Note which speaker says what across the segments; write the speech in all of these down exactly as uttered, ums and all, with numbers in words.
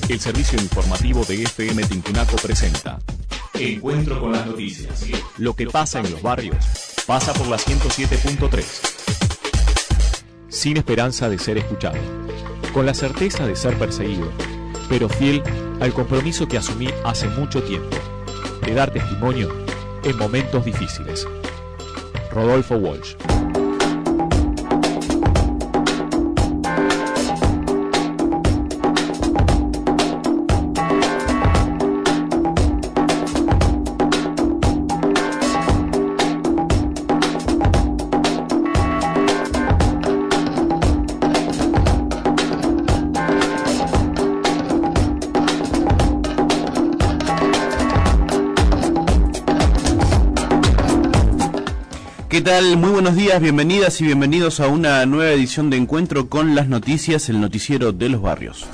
Speaker 1: El servicio informativo de F M Tincunaco presenta Encuentro con las noticias. Lo que pasa en los barrios pasa por la ciento siete punto tres. Sin esperanza de ser escuchado, con la certeza de ser perseguido, pero fiel al compromiso que asumí hace mucho tiempo, de dar testimonio en momentos difíciles. Rodolfo Walsh.
Speaker 2: ¿Qué tal? Muy buenos días, bienvenidas y bienvenidos a una nueva edición de Encuentro con las Noticias, el noticiero de los barrios.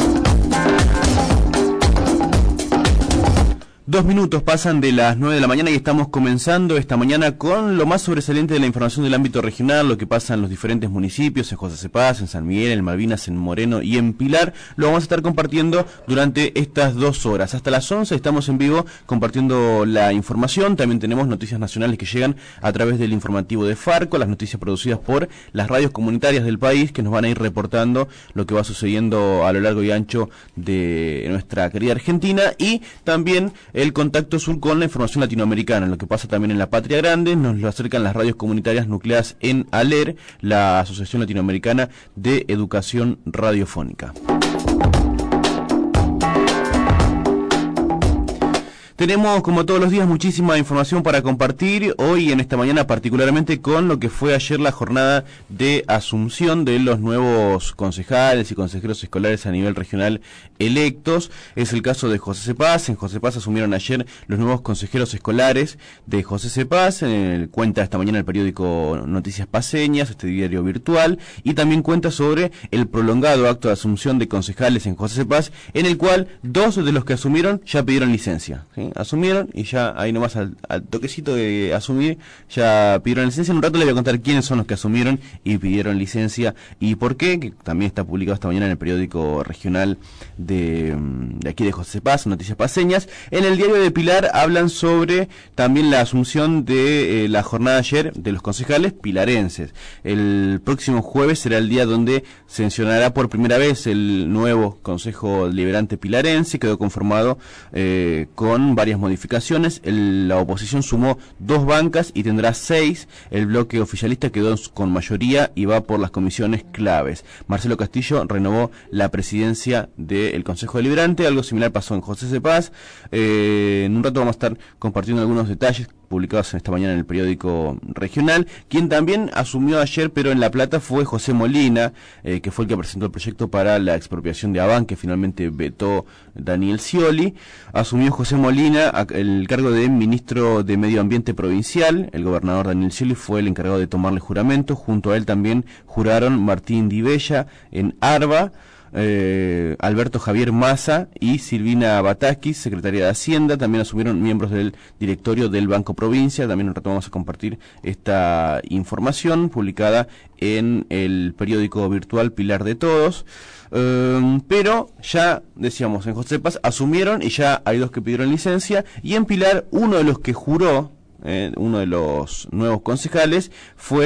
Speaker 2: Dos minutos pasan de las nueve de la mañana y estamos comenzando esta mañana con lo más sobresaliente de la información del ámbito regional, lo que pasa en los diferentes municipios, en José Cepaz, en San Miguel, en Malvinas, en Moreno y en Pilar. Lo vamos a estar compartiendo durante estas dos horas. Hasta las once estamos en vivo compartiendo la información. También tenemos noticias nacionales que llegan a través del informativo de Farco, las noticias producidas por las radios comunitarias del país que nos van a ir reportando lo que va sucediendo a lo largo y ancho de nuestra querida Argentina, y también el contacto sur con la información latinoamericana, lo que pasa también en la Patria Grande. Nos lo acercan las radios comunitarias nucleadas en ALER, la Asociación Latinoamericana de Educación Radiofónica. Tenemos, como todos los días, muchísima información para compartir, hoy en esta mañana particularmente con lo que fue ayer la jornada de asunción de los nuevos concejales y consejeros escolares a nivel regional electos. Es el caso de José Cepaz. En José Cepaz asumieron ayer los nuevos consejeros escolares de José Cepaz. Eh, cuenta esta mañana el periódico Noticias Paceñas, este diario virtual, y también cuenta sobre el prolongado acto de asunción de concejales en José Cepaz, en el cual dos de los que asumieron ya pidieron licencia, ¿sí? Asumieron y ya ahí nomás al, al toquecito de asumir ya pidieron licencia. En un rato les voy a contar quiénes son los que asumieron y pidieron licencia y por qué, que también está publicado esta mañana en el periódico regional de, de aquí de José Cepaz, Noticias Paceñas. En el diario de Pilar hablan sobre también la asunción de eh, la jornada ayer de los concejales pilarenses. El próximo jueves será el día donde se mencionará por primera vez el nuevo Consejo Deliberante pilarense. Quedó conformado eh, con varias modificaciones. El, la oposición sumó dos bancas y tendrá seis. El bloque oficialista quedó con mayoría y va por las comisiones claves. Marcelo Castillo renovó la presidencia del Consejo Deliberante. Algo similar pasó en José Cepaz. Eh, en un rato vamos a estar compartiendo algunos detalles publicados esta mañana en el periódico regional. Quien también asumió ayer, pero en La Plata, fue José Molina, eh, que fue el que presentó el proyecto para la expropiación de Aban, que finalmente vetó Daniel Scioli. Asumió José Molina el cargo de ministro de Medio Ambiente provincial. El gobernador Daniel Scioli fue el encargado de tomarle juramento. Junto a él también juraron Martín Di Bella en Arba, Eh, Alberto Javier Massa y Silvina Batakis, secretaria de Hacienda. También asumieron miembros del directorio del Banco Provincia. También un rato vamos a compartir esta información publicada en el periódico virtual Pilar de Todos. Eh, pero ya decíamos, en José Cepaz asumieron y ya hay dos que pidieron licencia, y en Pilar uno de los que juró, Eh, uno de los nuevos concejales, fue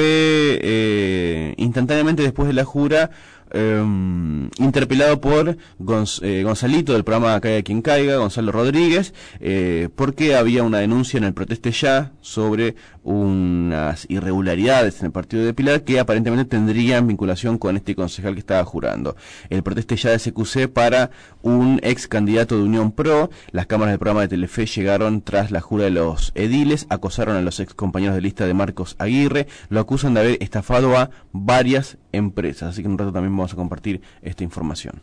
Speaker 2: eh, instantáneamente después de la jura eh, interpelado por Gonz, eh, Gonzalito del programa Caiga Quien Caiga, Gonzalo Rodríguez, eh, porque había una denuncia en el Proteste Ya sobre unas irregularidades en el partido de Pilar que aparentemente tendrían vinculación con este concejal que estaba jurando. El Proteste Ya de S Q C para un ex candidato de Unión Pro. Las cámaras del programa de Telefe llegaron tras la jura de los ediles, acosaron a los ex compañeros de lista de Marcos Aguirre, lo acusan de haber estafado a varias empresas. Así que en un rato también vamos a compartir esta información.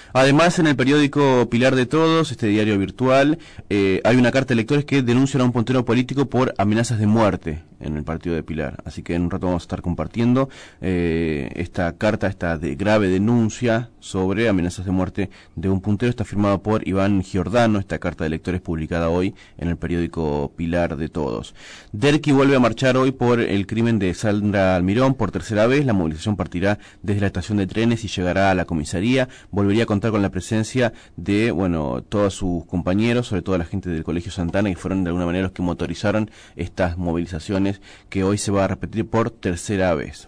Speaker 2: Además, en el periódico Pilar de Todos, este diario virtual, eh, hay una carta de lectores que denuncian a un puntero político por amenazas de muerte en el partido de Pilar. Así que en un rato vamos a estar compartiendo eh, esta carta, esta de grave denuncia sobre amenazas de muerte de un puntero. Está firmado por Iván Giordano, esta carta de lectores publicada hoy en el periódico Pilar de Todos. Derqui vuelve a marchar hoy por el crimen de Sandra Almirón por tercera vez. La movilización partirá desde la estación de trenes y llegará a la comisaría. Volvería a contar con la presencia de, bueno, todos sus compañeros, sobre todo la gente del Colegio Santana, que fueron de alguna manera los que motorizaron estas movilizaciones que hoy se va a repetir por tercera vez.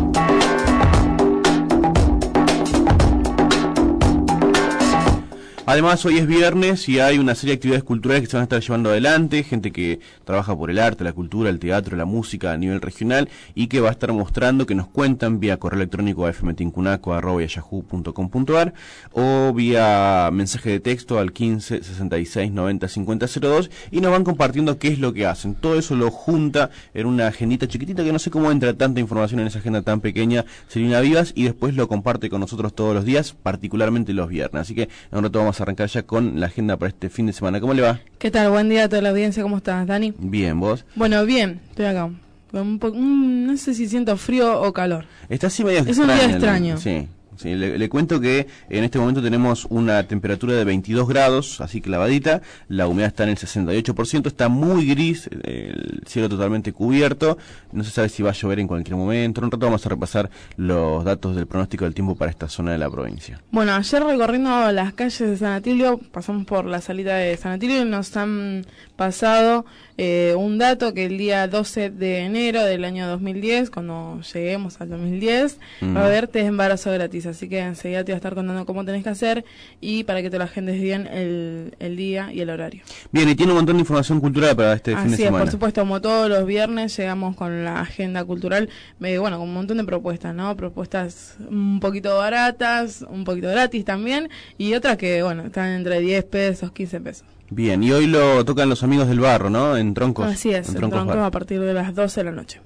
Speaker 2: Además, hoy es viernes y hay una serie de actividades culturales que se van a estar llevando adelante, gente que trabaja por el arte, la cultura, el teatro, la música a nivel regional y que va a estar mostrando, que nos cuentan vía correo electrónico a fmtincunaco arroba yahoo punto com punto ar o vía mensaje de texto al quince sesenta y seis noventa cincuenta cero dos y nos van compartiendo qué es lo que hacen. Todo eso lo junta en una agendita chiquitita que no sé cómo entra tanta información en esa agenda tan pequeña, Selina Vivas, y después lo comparte con nosotros todos los días, particularmente los viernes. Así que en un rato vamos a arrancar ya con la agenda para este fin de semana. ¿Cómo le va?
Speaker 3: ¿Qué tal? Buen día a toda la audiencia. ¿Cómo estás, Dani?
Speaker 2: Bien, ¿vos?
Speaker 3: Bueno, bien. Estoy acá. Con un po- mm, no sé si siento frío o calor.
Speaker 2: Está así medio
Speaker 3: Es
Speaker 2: extraño.
Speaker 3: un día extraño.
Speaker 2: Sí. Sí, le, le cuento que en este momento tenemos una temperatura de veintidós grados, así clavadita, la humedad está en el sesenta y ocho por ciento, está muy gris, el cielo totalmente cubierto, no se sabe si va a llover en cualquier momento. En un rato vamos a repasar los datos del pronóstico del tiempo para esta zona de la provincia.
Speaker 3: Bueno, ayer recorriendo las calles de San Atilio, pasamos por la salita de San Atilio y nos han pasado eh, un dato que el día doce de enero del año dos mil diez, cuando lleguemos al dos mil diez, mm. va a haber test de embarazo gratis. Así que enseguida te voy a estar contando cómo tenés que hacer y para que te lo agendes bien el, el día y el horario.
Speaker 2: Bien, y tiene un montón de información cultural para este
Speaker 3: Así
Speaker 2: fin de
Speaker 3: es,
Speaker 2: semana.
Speaker 3: Por supuesto, como todos los viernes llegamos con la agenda cultural, eh, bueno, con un montón de propuestas, ¿no? Propuestas un poquito baratas, un poquito gratis también, y otras que, bueno, están entre diez pesos, quince pesos.
Speaker 2: Bien, y hoy lo tocan los Amigos del Barro, ¿no? En Troncos.
Speaker 3: Así es, en, en Troncos, Troncos a partir de las doce de la noche.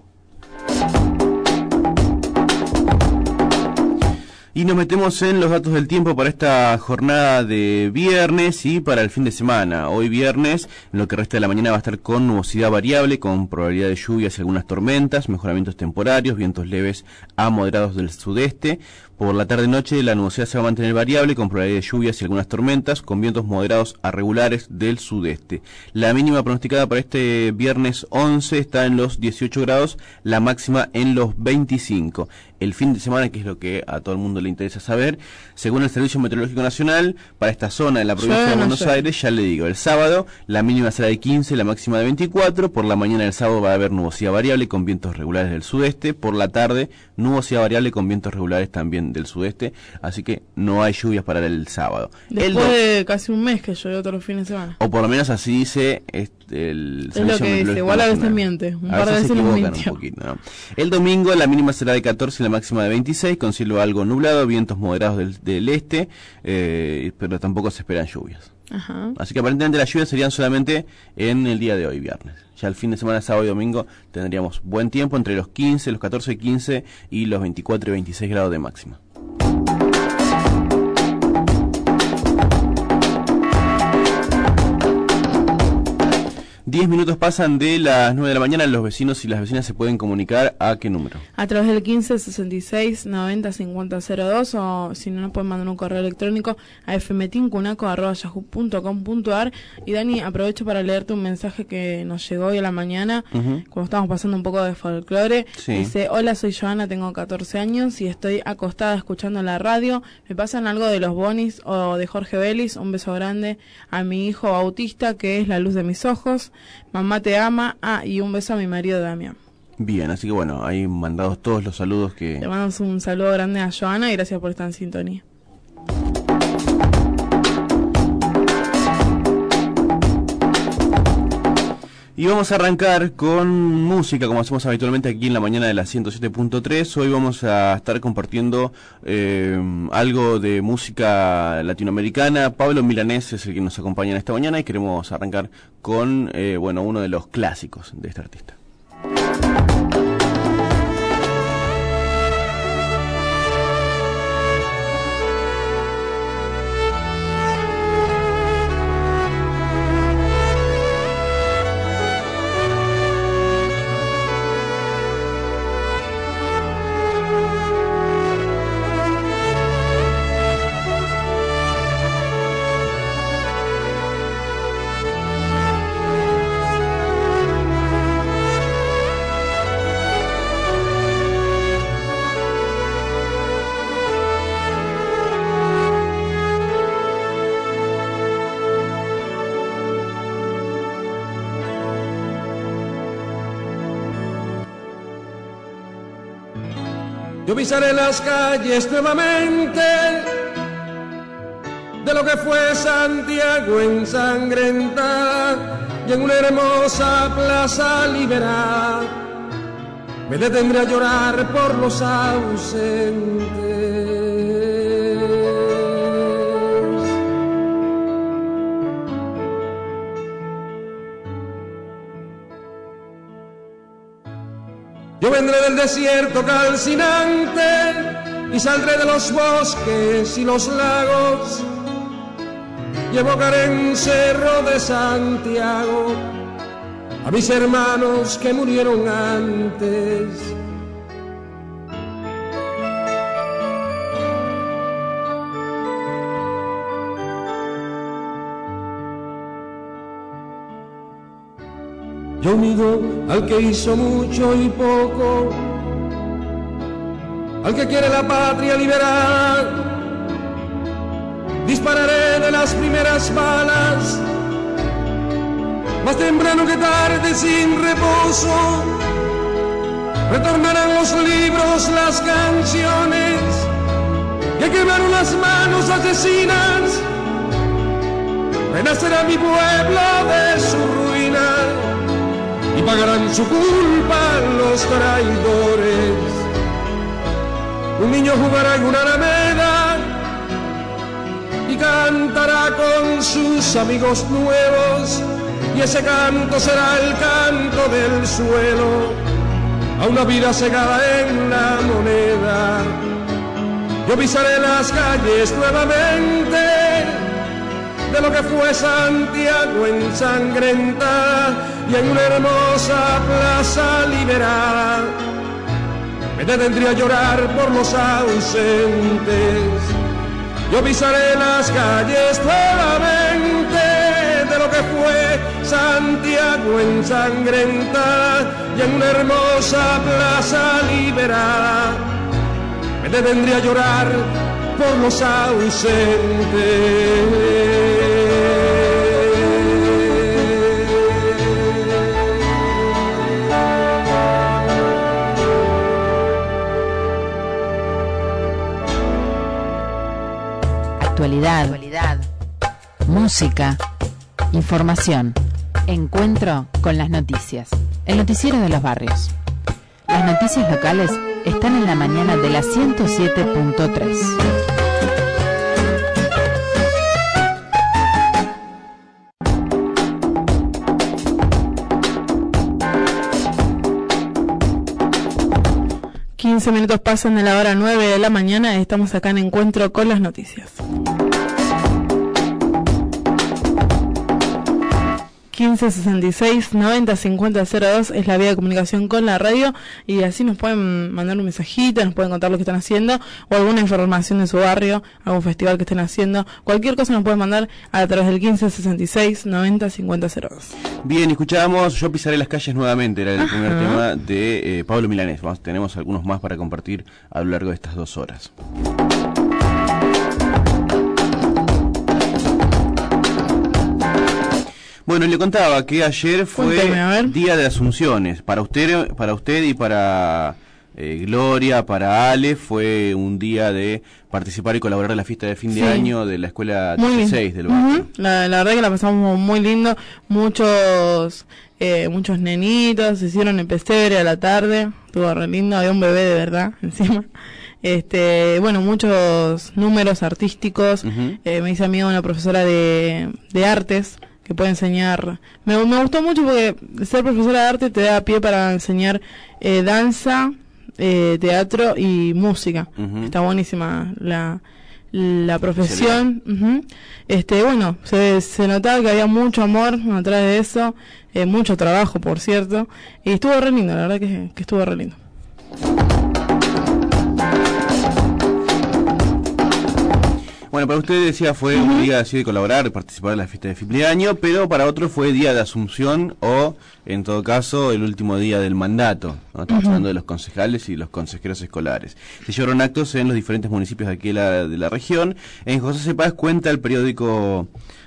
Speaker 2: Y nos metemos en los datos del tiempo para esta jornada de viernes y para el fin de semana. Hoy viernes, en lo que resta de la mañana va a estar con nubosidad variable, con probabilidad de lluvias y algunas tormentas, mejoramientos temporarios, vientos leves a moderados del sudeste. Por la tarde-noche la nubosidad se va a mantener variable, con probabilidad de lluvias y algunas tormentas, con vientos moderados a regulares del sudeste. La mínima pronosticada para este viernes once está en los dieciocho grados, la máxima en los veinticinco. El fin de semana, que es lo que a todo el mundo le interesa saber, según el Servicio Meteorológico Nacional, para esta zona de la provincia de Buenos Aires, ya le digo, el sábado la mínima será de quince, la máxima de veinticuatro, por la mañana del sábado va a haber nubosidad variable con vientos regulares del sudeste, por la tarde nubosidad variable con vientos regulares también del sudeste, así que no hay lluvias para el sábado.
Speaker 3: Después
Speaker 2: el
Speaker 3: de casi un mes que llovió todos los fines de semana.
Speaker 2: O por lo menos así dice este, el
Speaker 3: es Servicio lo que dice, igual a veces miente, un
Speaker 2: a
Speaker 3: par de veces
Speaker 2: se
Speaker 3: nos
Speaker 2: equivocan
Speaker 3: mintió.
Speaker 2: un poquito, ¿no? El domingo la mínima será de catorce y la máxima de veintiséis, con cielo algo nublado, vientos moderados del, del este, eh, pero tampoco se esperan lluvias.
Speaker 3: Ajá.
Speaker 2: Así que aparentemente las lluvias serían solamente en el día de hoy, viernes. Ya el fin de semana, sábado y domingo, tendríamos buen tiempo entre los quince, los catorce y quince y los veinticuatro y veintiséis grados de máxima. Diez minutos pasan de las nueve de la mañana. Los vecinos y las vecinas se pueden comunicar ¿a qué número?
Speaker 3: A través del quince sesenta y seis noventa cincuenta cero dos, o si no nos pueden mandar un correo electrónico a fmtincunaco arroba yahoo punto com punto ar. Y Dani, aprovecho para leerte un mensaje que nos llegó hoy a la mañana, uh-huh. cuando estábamos pasando un poco de folclore. Sí. Dice: hola, soy Joana, tengo catorce años y estoy acostada escuchando la radio. Me pasan algo de los Bonis o de Jorge Vélez. Un beso grande a mi hijo autista, que es la luz de mis ojos. Mamá te ama. Ah, y un beso a mi marido Damián.
Speaker 2: Bien, así que bueno, ahí mandados todos los saludos que...
Speaker 3: Le mandamos un saludo grande a Joana y gracias por estar en sintonía.
Speaker 2: Y vamos a arrancar con música, como hacemos habitualmente aquí en la mañana de la ciento siete punto tres. Hoy vamos a estar compartiendo eh, algo de música latinoamericana. Pablo Milanés es el que nos acompaña en esta mañana y queremos arrancar con eh, bueno, uno de los clásicos de este artista.
Speaker 4: Yo pisaré las calles nuevamente de lo que fue Santiago ensangrentada, y en una hermosa plaza liberada me detendré a llorar por los ausentes. Yo vendré del desierto calcinante y saldré de los bosques y los lagos y evocaré en Cerro de Santiago a mis hermanos que murieron antes. Yo unido al que hizo mucho y poco, al que quiere la patria liberar, dispararé de las primeras balas, más temprano que tarde sin reposo. Retornarán los libros, las canciones que quemaron las manos asesinas. Renacerá mi pueblo de su ruina y pagarán su culpa los traidores. Un niño jugará en una alameda y cantará con sus amigos nuevos, y ese canto será el canto del suelo a una vida cegada en la moneda. Yo pisaré las calles nuevamente de lo que fue Santiago ensangrentada, y en una hermosa plaza liberada me detendría a llorar por los ausentes. Yo pisaré las calles nuevamente de lo que fue Santiago ensangrentada, y en una hermosa plaza liberada me detendría a llorar por los ausentes.
Speaker 5: Actualidad, Actualidad, música, información, encuentro con las noticias, el noticiero de los barrios. Las noticias locales están en la mañana de la ciento siete punto tres.
Speaker 3: quince minutos pasan de la hora nueve de la mañana y estamos acá en Encuentro con las noticias. quince sesenta y seis noventa cincuenta cero dos es la vía de comunicación con la radio, y así nos pueden mandar un mensajito, nos pueden contar lo que están haciendo o alguna información de su barrio, algún festival que estén haciendo, cualquier cosa nos pueden mandar a través del quince sesenta y seis noventa cincuenta cero dos.
Speaker 2: Bien, escuchábamos Yo pisaré las calles nuevamente, era el Ajá. primer tema de eh, Pablo Milanés. Vamos, tenemos algunos más para compartir a lo largo de estas dos horas. Bueno, le contaba que ayer fue Cuéntame, Día de Asunciones. Para usted, para usted y para eh, Gloria, para Ale, fue un día de participar y colaborar en la fiesta de fin de sí. año de la escuela dieciséis del barrio. Uh-huh.
Speaker 3: La, la verdad que la pasamos muy lindo. Muchos eh, muchos nenitos se hicieron en pesebre a la tarde. Estuvo re lindo. Había un bebé de verdad encima. Este, bueno, muchos números artísticos. Uh-huh. Eh, me hice amiga una profesora de, de artes que puede enseñar. Me, me gustó mucho porque ser profesora de arte te da pie para enseñar eh, danza, eh, teatro y música. Uh-huh. Está buenísima la la profesión. Uh-huh. Este, bueno, se, se notaba que había mucho amor atrás de eso, eh, mucho trabajo, por cierto, y estuvo re lindo, la verdad que, que estuvo re lindo.
Speaker 2: Bueno, para usted decía fue uh-huh. un día así de colaborar, de participar en la fiesta de fin de año, pero para otros fue día de Asunción o, en todo caso, el último día del mandato, ¿no? Estamos uh-huh. hablando de los concejales y los consejeros escolares. Se llevaron actos en los diferentes municipios de aquí de la, de la región. En José Cepaz cuenta el periódico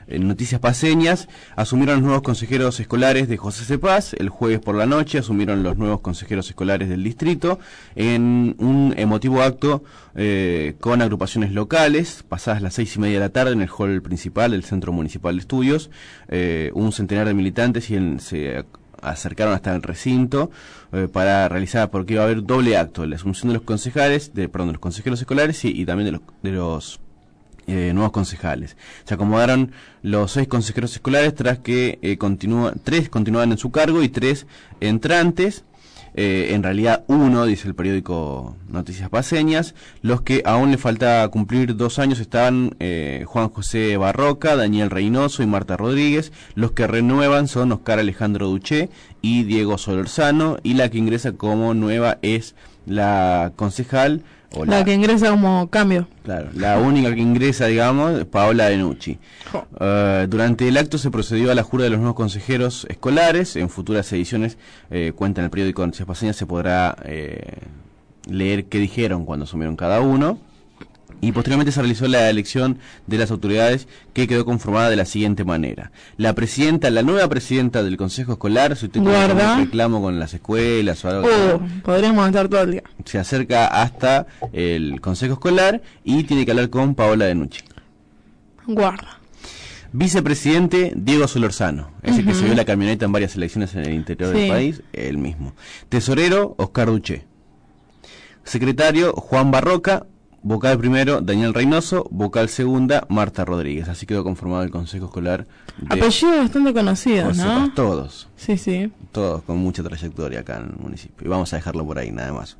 Speaker 2: En Noticias Paceñas, asumieron los nuevos consejeros escolares de José Cepaz. El jueves por la noche asumieron los nuevos consejeros escolares del distrito en un emotivo acto eh, con agrupaciones locales. Pasadas las seis y media de la tarde en el hall principal del Centro Municipal de Estudios, eh, un centenar de militantes y en, se acercaron hasta el recinto eh, para realizar, porque iba a haber doble acto, la asunción de los concejales, de, perdón, de los consejeros escolares y, y también de los, de los eh, nuevos concejales. Se acomodaron los seis consejeros escolares tras que eh, continúa, tres continuaban en su cargo y tres entrantes. Eh, en realidad uno, dice el periódico Noticias Paceñas. Los que aún le falta cumplir dos años estaban eh, Juan José Barroca, Daniel Reynoso y Marta Rodríguez. Los que renuevan son Oscar Alejandro Duché y Diego Solorzano, y la que ingresa como nueva es la concejal o
Speaker 3: la, la que ingresa como cambio.
Speaker 2: Claro, la única que ingresa, digamos, Paola Denucci. Oh. Uh, durante el acto se procedió a la jura de los nuevos consejeros escolares. En futuras ediciones, eh, cuenta en el periódico Noticias Paceñas, se podrá eh, leer qué dijeron cuando asumieron cada uno. Y posteriormente se realizó la elección de las autoridades, que quedó conformada de la siguiente manera. La presidenta, la nueva presidenta del Consejo Escolar, si usted tiene un reclamo con las escuelas o algo,
Speaker 3: uh, podríamos estar todo el día.
Speaker 2: Se acerca hasta el Consejo Escolar y tiene que hablar con Paola Denucci.
Speaker 3: Guarda.
Speaker 2: Vicepresidente, Diego Solorzano, ese uh-huh. que se vio la camioneta en varias elecciones en el interior sí. del país, el mismo. Tesorero, Oscar Duché. Secretario, Juan Barroca. Vocal primero, Daniel Reynoso. Vocal segunda, Marta Rodríguez. Así quedó conformado el Consejo Escolar.
Speaker 3: Apellidos bastante conocidos, ¿no?
Speaker 2: Todos.
Speaker 3: Sí, sí.
Speaker 2: Todos con mucha trayectoria acá en el municipio. Y vamos a dejarlo por ahí, nada más.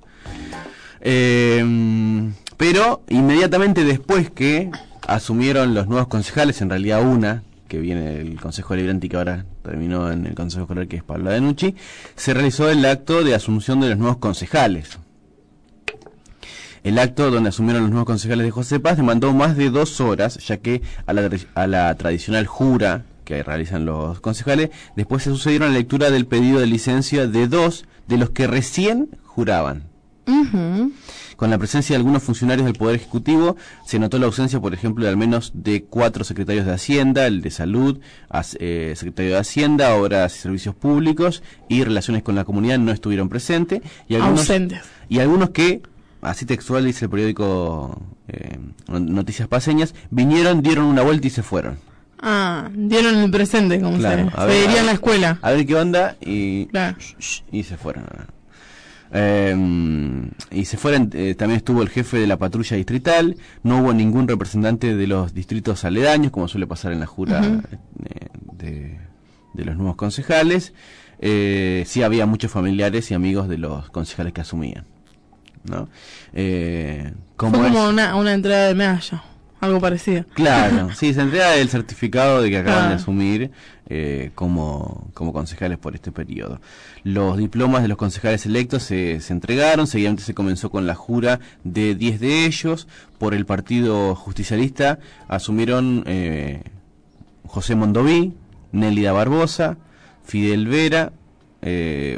Speaker 2: Eh, pero inmediatamente después que asumieron los nuevos concejales, en realidad una, que viene del Consejo Deliberante y que ahora terminó en el Consejo Escolar, que es Paola Denucci, se realizó el acto de asunción de los nuevos concejales. El acto donde asumieron los nuevos concejales de José Paz demandó más de dos horas, ya que a la, a la tradicional jura que realizan los concejales, después se sucedieron la lectura del pedido de licencia de dos de los que recién juraban. Uh-huh. Con la presencia de algunos funcionarios del Poder Ejecutivo, se notó la ausencia, por ejemplo, de al menos de cuatro secretarios de Hacienda, el de Salud, as, eh, secretario de Hacienda, Obras y Servicios Públicos y Relaciones con la Comunidad no estuvieron presentes. Y algunos,
Speaker 3: ausentes.
Speaker 2: Y algunos que, así textual dice el periódico eh, Noticias Paceñas, vinieron, dieron una vuelta y se fueron.
Speaker 3: Ah, dieron el presente, como
Speaker 2: claro,
Speaker 3: se, se diría en la escuela.
Speaker 2: A ver qué onda y,
Speaker 3: claro.
Speaker 2: y se fueron. Eh, y se fueron, eh, también estuvo el jefe de la patrulla distrital, no hubo ningún representante de los distritos aledaños, como suele pasar en la jura uh-huh. eh, de, de los nuevos concejales. Eh, sí había muchos familiares y amigos de los concejales que asumían, ¿no? Eh, como
Speaker 3: Fue como
Speaker 2: es,
Speaker 3: una, una entrada de medalla, algo parecido.
Speaker 2: Claro, sí, se entrega el certificado de que acaban ah. de asumir eh, como, como concejales por este periodo. Los diplomas de los concejales electos se, se entregaron, seguidamente se comenzó con la jura de diez de ellos. Por el Partido Justicialista asumieron eh, José Mondoví, Nélida Barbosa, Fidel Vera, eh,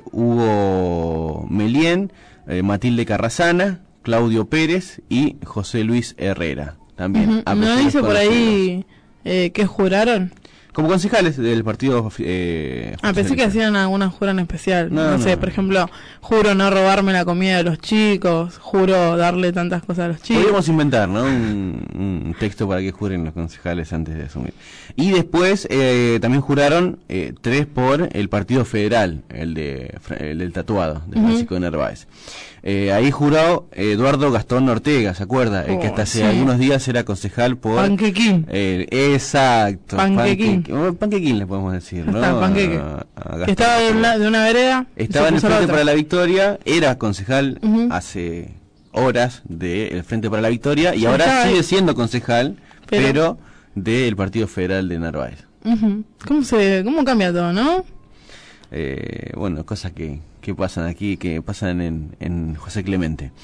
Speaker 2: Hugo Melién, eh, Matilde Carrasana, Claudio Pérez y José Luis Herrera. También.
Speaker 3: Uh-huh. ¿No dice por ahí eh, que juraron?
Speaker 2: Como concejales del partido. Eh,
Speaker 3: ah, pensé que hacían alguna jura en especial. No, no sé, no. Por ejemplo, juro no robarme la comida de los chicos, juro darle tantas cosas a los chicos.
Speaker 2: Podríamos inventar, ¿no? Un, un texto para que juren los concejales antes de asumir. Y después eh, también juraron eh, tres por el Partido Federal, el de el del tatuado, de Francisco uh-huh. de Narváez. Eh, ahí juró Eduardo Gastón Ortega, ¿se acuerda? Oh, el que hasta hace sí. algunos días era concejal por...
Speaker 3: Panquequín.
Speaker 2: Eh, exacto.
Speaker 3: Panquequín.
Speaker 2: Panque, Panquequín le podemos decir, ¿no?
Speaker 3: Está, panqueque. A, a que estaba de una, de una vereda.
Speaker 2: Estaba en el Frente para la Victoria, era concejal uh-huh. hace horas del Frente para la Victoria y sí, ahora sigue ahí. siendo concejal, pero, pero del Partido Federal de Narváez.
Speaker 3: Uh-huh. ¿Cómo se, cómo cambia todo, no?
Speaker 2: Eh, bueno, cosas que, que pasan aquí, que pasan en, en José Clemente.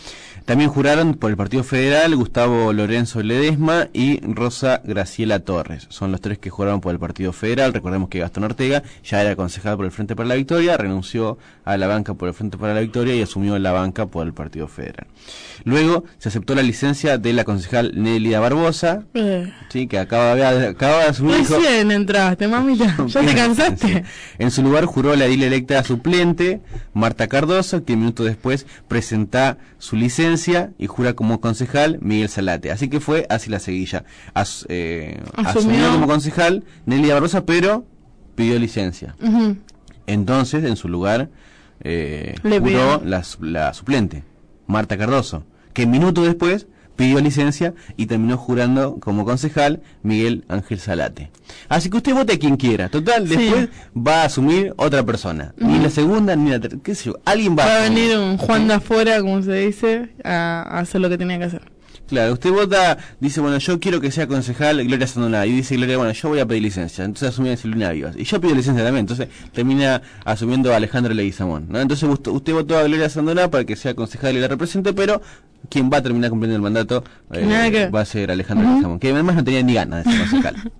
Speaker 2: También juraron por el Partido Federal Gustavo Lorenzo Ledesma y Rosa Graciela Torres. Son los tres que juraron por el Partido Federal. Recordemos que Gastón Ortega ya era concejal por el Frente para la Victoria, renunció a la banca por el Frente para la Victoria y asumió la banca por el Partido Federal. Luego se aceptó la licencia de la concejal Nélida Barbosa, eh. sí, que acaba de, acaba de asumir...
Speaker 3: Recién entraste, mamita, ¿ya te cansaste?
Speaker 2: Sí. En su lugar juró la edil electa suplente, Marta Cardoso, que minutos después presenta su licencia y jura como concejal Miguel Zalate. Así que fue así la seguilla. As, eh, asumió como concejal Nélida Barbosa, pero pidió licencia. Uh-huh. Entonces, en su lugar, eh, juró la, la suplente, Marta Cardoso, que minutos después pidió licencia y terminó jurando como concejal Miguel Ángel Zalate. Así que usted vote a quien quiera. Total, sí. Después va a asumir otra persona. Uh-huh. Ni la segunda ni la tercera. ¿Qué sé yo? Alguien va,
Speaker 3: va
Speaker 2: a
Speaker 3: a venir un Juan de afuera, como se dice, a, a hacer lo que tenía que hacer.
Speaker 2: Claro, usted vota, dice, bueno, yo quiero que sea concejal Gloria Sandona. Y dice Gloria, bueno, yo voy a pedir licencia. Entonces asume a Silvina Vivas. Y yo pido licencia también. Entonces termina asumiendo a Alejandro Leguizamón, ¿no? Entonces usted, usted votó a Gloria Sandona para que sea concejal y la represente, pero quien va a terminar cumpliendo el mandato eh, que... va a ser Alejandro uh-huh. Leguizamón, que además no tenía ni ganas de ser concejal.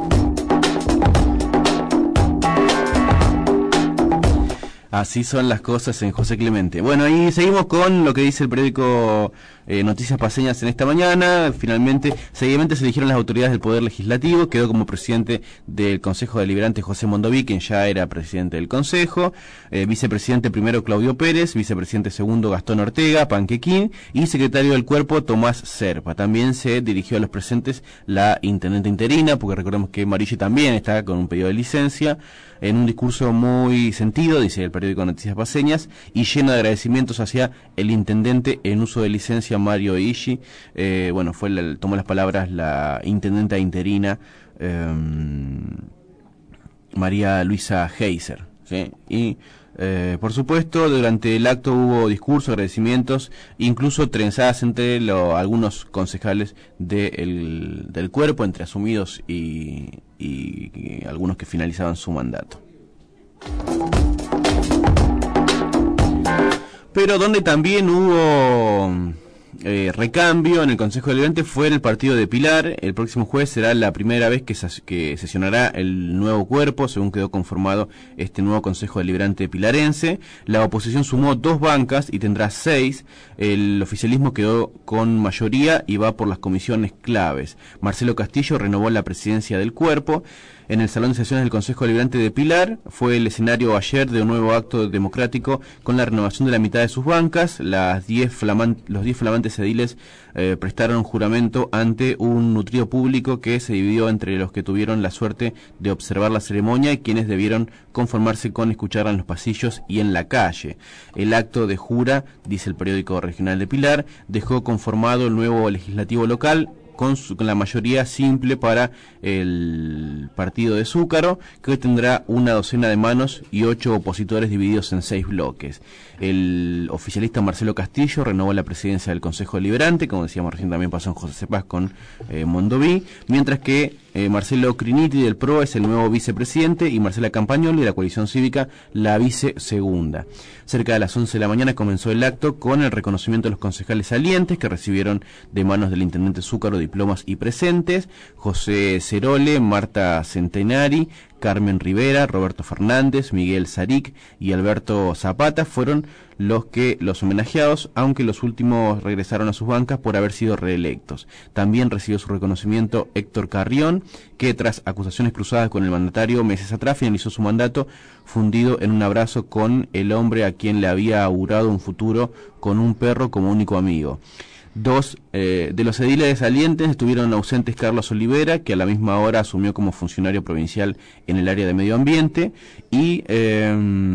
Speaker 2: Así son las cosas en José Clemente. Bueno, y seguimos con lo que dice el periódico eh, Noticias Paceñas en esta mañana. Finalmente, seguidamente se eligieron las autoridades del Poder Legislativo. Quedó como presidente del Consejo Deliberante José Mondoví, quien ya era presidente del Consejo. Eh, vicepresidente primero Claudio Pérez, vicepresidente segundo Gastón Ortega, Panquequín, y secretario del Cuerpo Tomás Serpa. También se dirigió a los presentes la intendente interina, porque recordemos que Marilli también está con un pedido de licencia. En un discurso muy sentido, dice el periódico Noticias Paceñas, y lleno de agradecimientos hacia el intendente en uso de licencia Mario Ishi. Eh, bueno, fue la, tomó las palabras la intendenta interina eh, María Luisa Heiser, ¿sí? Y eh, por supuesto, durante el acto hubo discursos, agradecimientos, incluso trenzadas entre lo, algunos concejales de el, del cuerpo, entre asumidos y, y, y algunos que finalizaban su mandato. Pero donde también hubo eh, recambio en el Consejo Deliberante fue en el partido de Pilar. El próximo jueves será la primera vez que, ses- que sesionará el nuevo cuerpo, según quedó conformado este nuevo Consejo Deliberante pilarense. La oposición sumó dos bancas y tendrá seis. El oficialismo quedó con mayoría y va por las comisiones claves. Marcelo Castillo renovó la presidencia del cuerpo. En el Salón de Sesiones del Consejo Deliberante de Pilar fue el escenario ayer de un nuevo acto democrático con la renovación de la mitad de sus bancas. Las diez flaman- los diez flamantes ediles eh, prestaron juramento ante un nutrido público que se dividió entre los que tuvieron la suerte de observar la ceremonia y quienes debieron conformarse con escucharla en los pasillos y en la calle. El acto de jura, dice el periódico regional de Pilar, dejó conformado el nuevo legislativo local, Con, su, con la mayoría simple para el partido de Zúcaro, que hoy tendrá una docena de manos y ocho opositores divididos en seis bloques. El oficialista Marcelo Castillo renovó la presidencia del Consejo Deliberante, como decíamos recién también pasó en José Paz con eh, Mondoví, mientras que eh, Marcelo Criniti del P R O es el nuevo vicepresidente y Marcela Campagnoli de la coalición cívica la vicesegunda. Cerca de las once de la mañana comenzó el acto con el reconocimiento de los concejales salientes que recibieron de manos del intendente Zúcaro diplomas y presentes. José Cerole, Marta Centenari, Carmen Rivera, Roberto Fernández, Miguel Saric y Alberto Zapata fueron los que los homenajeados, aunque los últimos regresaron a sus bancas por haber sido reelectos. También recibió su reconocimiento Héctor Carrión, que tras acusaciones cruzadas con el mandatario meses atrás finalizó su mandato fundido en un abrazo con el hombre a quien le había augurado un futuro con un perro como único amigo. Dos eh, de los ediles salientes estuvieron ausentes Carlos Olivera, que a la misma hora asumió como funcionario provincial en el área de medio ambiente, y eh,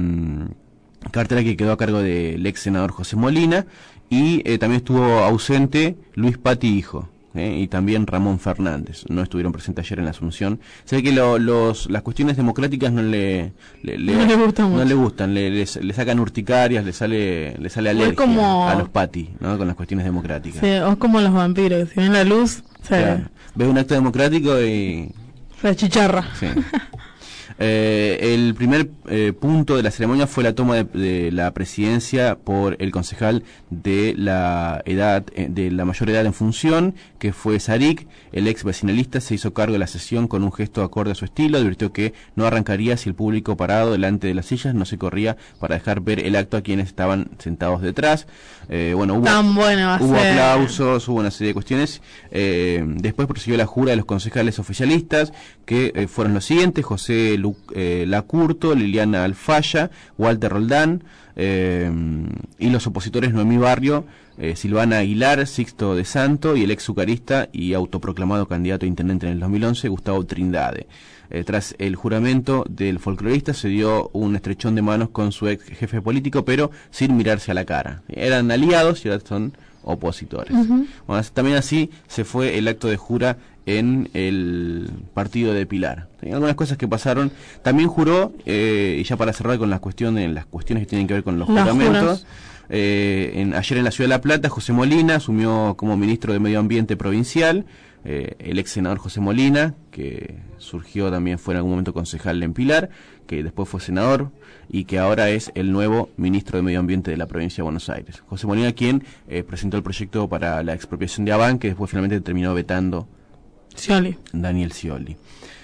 Speaker 2: cartera que quedó a cargo del ex senador José Molina, y eh, también estuvo ausente Luis Patti Hijo. Eh, y también Ramón Fernández, no estuvieron presentes ayer en la Asunción. Se ve que lo, los, las cuestiones democráticas no le, le, le,
Speaker 3: no le gustan,
Speaker 2: no le, gustan le, le, le sacan urticarias, le sale le sale alergia como... a los Patti, ¿no? Con las cuestiones democráticas.
Speaker 3: Sí, o es como los vampiros, si ven la luz, se
Speaker 2: claro. Ve un acto democrático y...
Speaker 3: se chicharra.
Speaker 2: Sí. Eh, el primer eh, punto de la ceremonia fue la toma de, de la presidencia por el concejal de la edad, eh, de la mayor edad en función, que fue Sarik. El ex vecinalista se hizo cargo de la sesión con un gesto acorde a su estilo, advirtió que no arrancaría si el público parado delante de las sillas no se corría para dejar ver el acto a quienes estaban sentados detrás. Eh, bueno, hubo,
Speaker 3: Tan bueno va a
Speaker 2: hubo
Speaker 3: ser.
Speaker 2: aplausos, hubo una serie de cuestiones. Eh, después prosiguió la jura de los concejales oficialistas, que eh, fueron los siguientes: José Lu, eh, Lacurto, Liliana Alfaya, Walter Roldán, eh, y los opositores Noemí Barrio, eh, Silvana Aguilar, Sixto de Santo y el ex sucarista y autoproclamado candidato a intendente en el dos mil once, Gustavo Trindade. Eh, tras el juramento del folclorista se dio un estrechón de manos con su ex jefe político, pero sin mirarse a la cara. Eran aliados y ahora son opositores. Uh-huh. Bueno, también así se fue el acto de jura en el partido de Pilar. Hay algunas cosas que pasaron. También juró, eh, y ya para cerrar con las cuestiones, las cuestiones que tienen que ver con los
Speaker 3: Las
Speaker 2: juramentos, eh, en, ayer en la Ciudad de La Plata, José Molina asumió como ministro de Medio Ambiente provincial. Eh, el ex senador José Molina, que surgió también, fue en algún momento concejal en Pilar, que después fue senador y que ahora es el nuevo ministro de Medio Ambiente de la provincia de Buenos Aires. José Molina, quien eh, presentó el proyecto para la expropiación de Aván, que después finalmente terminó vetando
Speaker 3: Scioli.
Speaker 2: Daniel Scioli.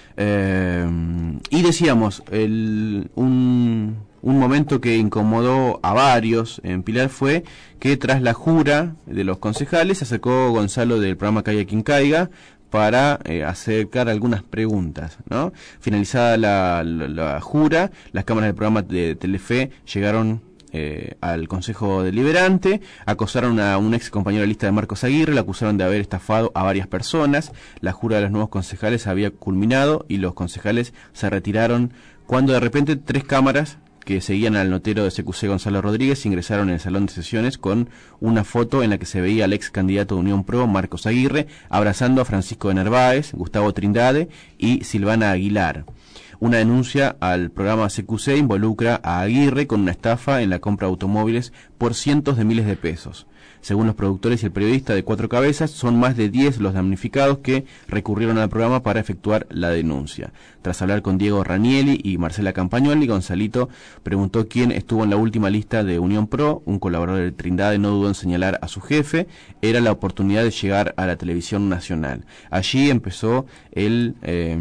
Speaker 2: Eh, y decíamos, el, un, un momento que incomodó a varios en Pilar fue que tras la jura de los concejales se acercó Gonzalo del programa Caiga Quien Caiga para eh, acercar algunas preguntas, ¿no? Finalizada la, la, la jura, las cámaras del programa de Telefe llegaron Eh, al Consejo Deliberante, acosaron a un ex compañero de lista de Marcos Aguirre, le acusaron de haber estafado a varias personas. La jura de los nuevos concejales había culminado y los concejales se retiraron cuando de repente tres cámaras que seguían al notero de C Q C Gonzalo Rodríguez ingresaron en el salón de sesiones con una foto en la que se veía al ex candidato de Unión Pro, Marcos Aguirre, abrazando a Francisco de Narváez, Gustavo Trindade y Silvana Aguilar. Una denuncia al programa C Q C involucra a Aguirre con una estafa en la compra de automóviles por cientos de miles de pesos. Según los productores y el periodista de Cuatro Cabezas, son más de diez los damnificados que recurrieron al programa para efectuar la denuncia. Tras hablar con Diego Ranieri y Marcela Campagnoli, Gonzalito preguntó quién estuvo en la última lista de Unión Pro. Un colaborador de Trindade no dudó en señalar a su jefe. Era la oportunidad de llegar a la televisión nacional. Allí empezó el... Eh,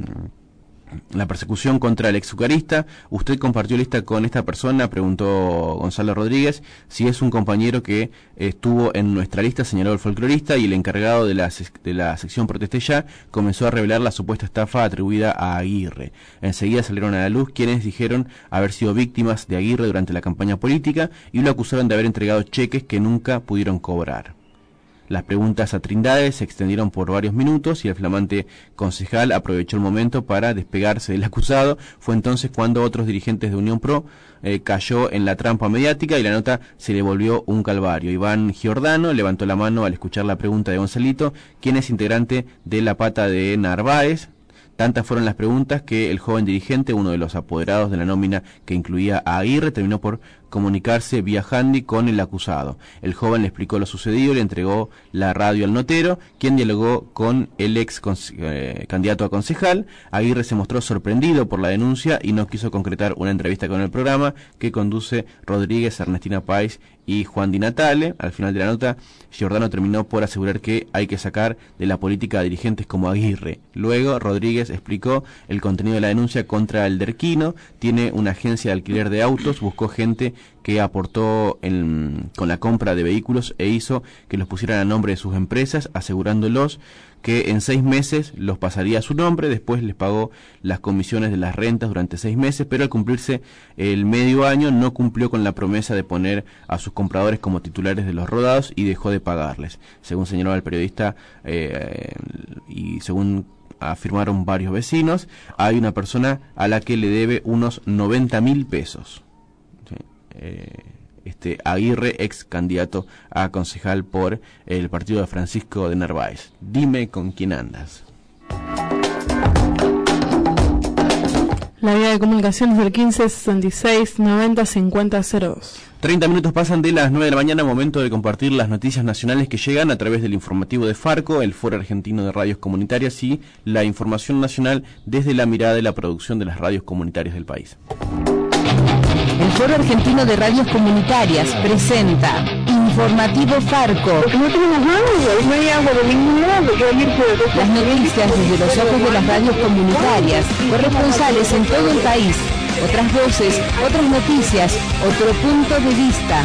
Speaker 2: la persecución contra el exsucarista. ¿Usted compartió lista con esta persona?, preguntó Gonzalo Rodríguez. Si es un compañero que estuvo en nuestra lista, señaló el folclorista, y el encargado de la, de la sección Proteste Ya comenzó a revelar la supuesta estafa atribuida a Aguirre. Enseguida salieron a la luz quienes dijeron haber sido víctimas de Aguirre durante la campaña política y lo acusaron de haber entregado cheques que nunca pudieron cobrar. Las preguntas a Trindade se extendieron por varios minutos y el flamante concejal aprovechó el momento para despegarse del acusado. Fue entonces cuando otros dirigentes de Unión Pro eh, cayó en la trampa mediática y la nota se le volvió un calvario. Iván Giordano levantó la mano al escuchar la pregunta de Gonzalito, quien es integrante de la pata de Narváez. Tantas fueron las preguntas que el joven dirigente, uno de los apoderados de la nómina que incluía a Aguirre, terminó por comunicarse vía handy con el acusado. El joven le explicó lo sucedido y le entregó la radio al notero, quien dialogó con el ex eh, candidato a concejal. Aguirre se mostró sorprendido por la denuncia y no quiso concretar una entrevista con el programa que conduce Rodríguez, Ernestina Páez y Juan Di Natale. Al final de la nota, Giordano terminó por asegurar que hay que sacar de la política a dirigentes como Aguirre. Luego, Rodríguez explicó el contenido de la denuncia contra el Derquino. Tiene una agencia de alquiler de autos, buscó gente que aportó en, con la compra de vehículos e hizo que los pusieran a nombre de sus empresas, asegurándolos que en seis meses los pasaría a su nombre. Después les pagó las comisiones de las rentas durante seis meses, pero al cumplirse el medio año no cumplió con la promesa de poner a sus compradores como titulares de los rodados y dejó de pagarles. Según señaló el periodista eh, y según afirmaron varios vecinos, hay una persona a la que le debe unos noventa mil pesos. ¿Sí? Eh, este Aguirre, ex candidato a concejal por el partido de Francisco de Narváez. Dime con quién andas.
Speaker 3: La vía de comunicación es el quince sesenta y seis noventa cincuenta cero dos.
Speaker 2: treinta minutos pasan de las nueve de la mañana, momento de compartir las noticias nacionales que llegan a través del informativo de Farco, el Foro Argentino de Radios Comunitarias y la información nacional desde la mirada de la producción de las radios comunitarias del país.
Speaker 5: El Foro Argentino de Radios Comunitarias presenta Informativo Farco.
Speaker 6: Porque no tenemos agua, y no hay agua de ningún lado.
Speaker 5: Las noticias desde los ojos de las radios comunitarias, corresponsales en todo el país. Otras voces, otras noticias, otro punto de vista.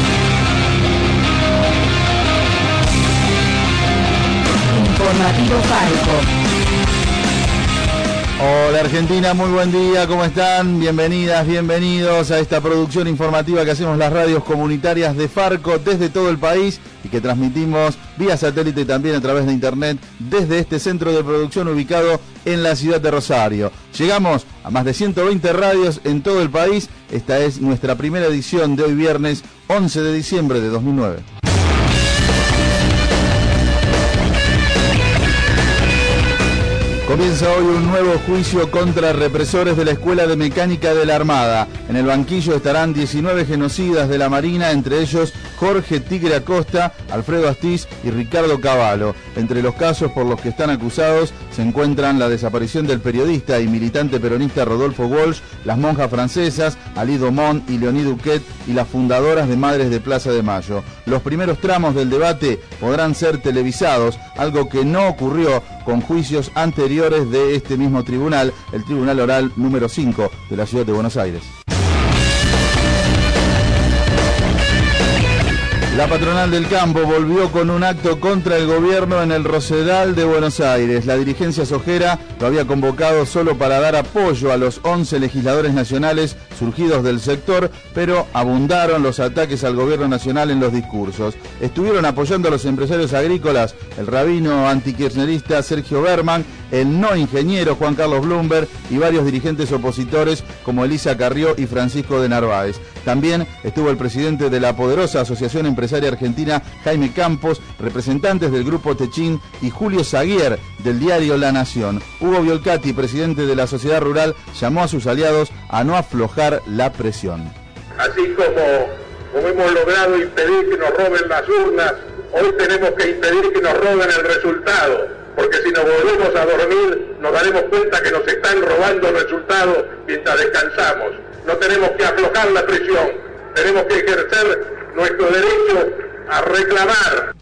Speaker 5: Informativo Farco.
Speaker 7: Hola Argentina, muy buen día, ¿cómo están? Bienvenidas, bienvenidos a esta producción informativa que hacemos las radios comunitarias de Farco desde todo el país y que transmitimos vía satélite y también a través de internet desde este centro de producción ubicado en la ciudad de Rosario. Llegamos a más de ciento veinte radios en todo el país. Esta es nuestra primera edición de hoy viernes once de diciembre de dos mil nueve. Comienza hoy un nuevo juicio contra represores de la Escuela de Mecánica de la Armada. En el banquillo estarán diecinueve genocidas de la Marina, entre ellos Jorge Tigre Acosta, Alfredo Astiz y Ricardo Cavallo. Entre los casos por los que están acusados se encuentran la desaparición del periodista y militante peronista Rodolfo Walsh, las monjas francesas, Ali Domont y Leonie Duquet y las fundadoras de Madres de Plaza de Mayo. Los primeros tramos del debate podrán ser televisados, algo que no ocurrió con juicios anteriores de este mismo tribunal, el Tribunal Oral número cinco de la Ciudad de Buenos Aires. La patronal del campo volvió con un acto contra el gobierno en el Rosedal de Buenos Aires. La dirigencia sojera lo había convocado solo para dar apoyo a los once legisladores nacionales surgidos del sector, pero abundaron los ataques al gobierno nacional en los discursos. Estuvieron apoyando a los empresarios agrícolas el rabino antikirchnerista Sergio Berman, el no ingeniero Juan Carlos Bloomberg y varios dirigentes opositores como Elisa Carrió y Francisco de Narváez. También estuvo el presidente de la poderosa Asociación Empresaria Argentina, Jaime Campos, representantes del Grupo Techín y Julio Zaguier del diario La Nación. Hugo Biolcati, presidente de la Sociedad Rural, llamó a sus aliados a no aflojar la presión.
Speaker 8: Así como, como hemos logrado impedir que nos roben las urnas, hoy tenemos que impedir que nos roben el resultado, porque si nos volvemos a dormir nos daremos cuenta que nos están robando el resultado mientras descansamos. No tenemos que aflojar la presión, tenemos que ejercer nuestro derecho a reclamar.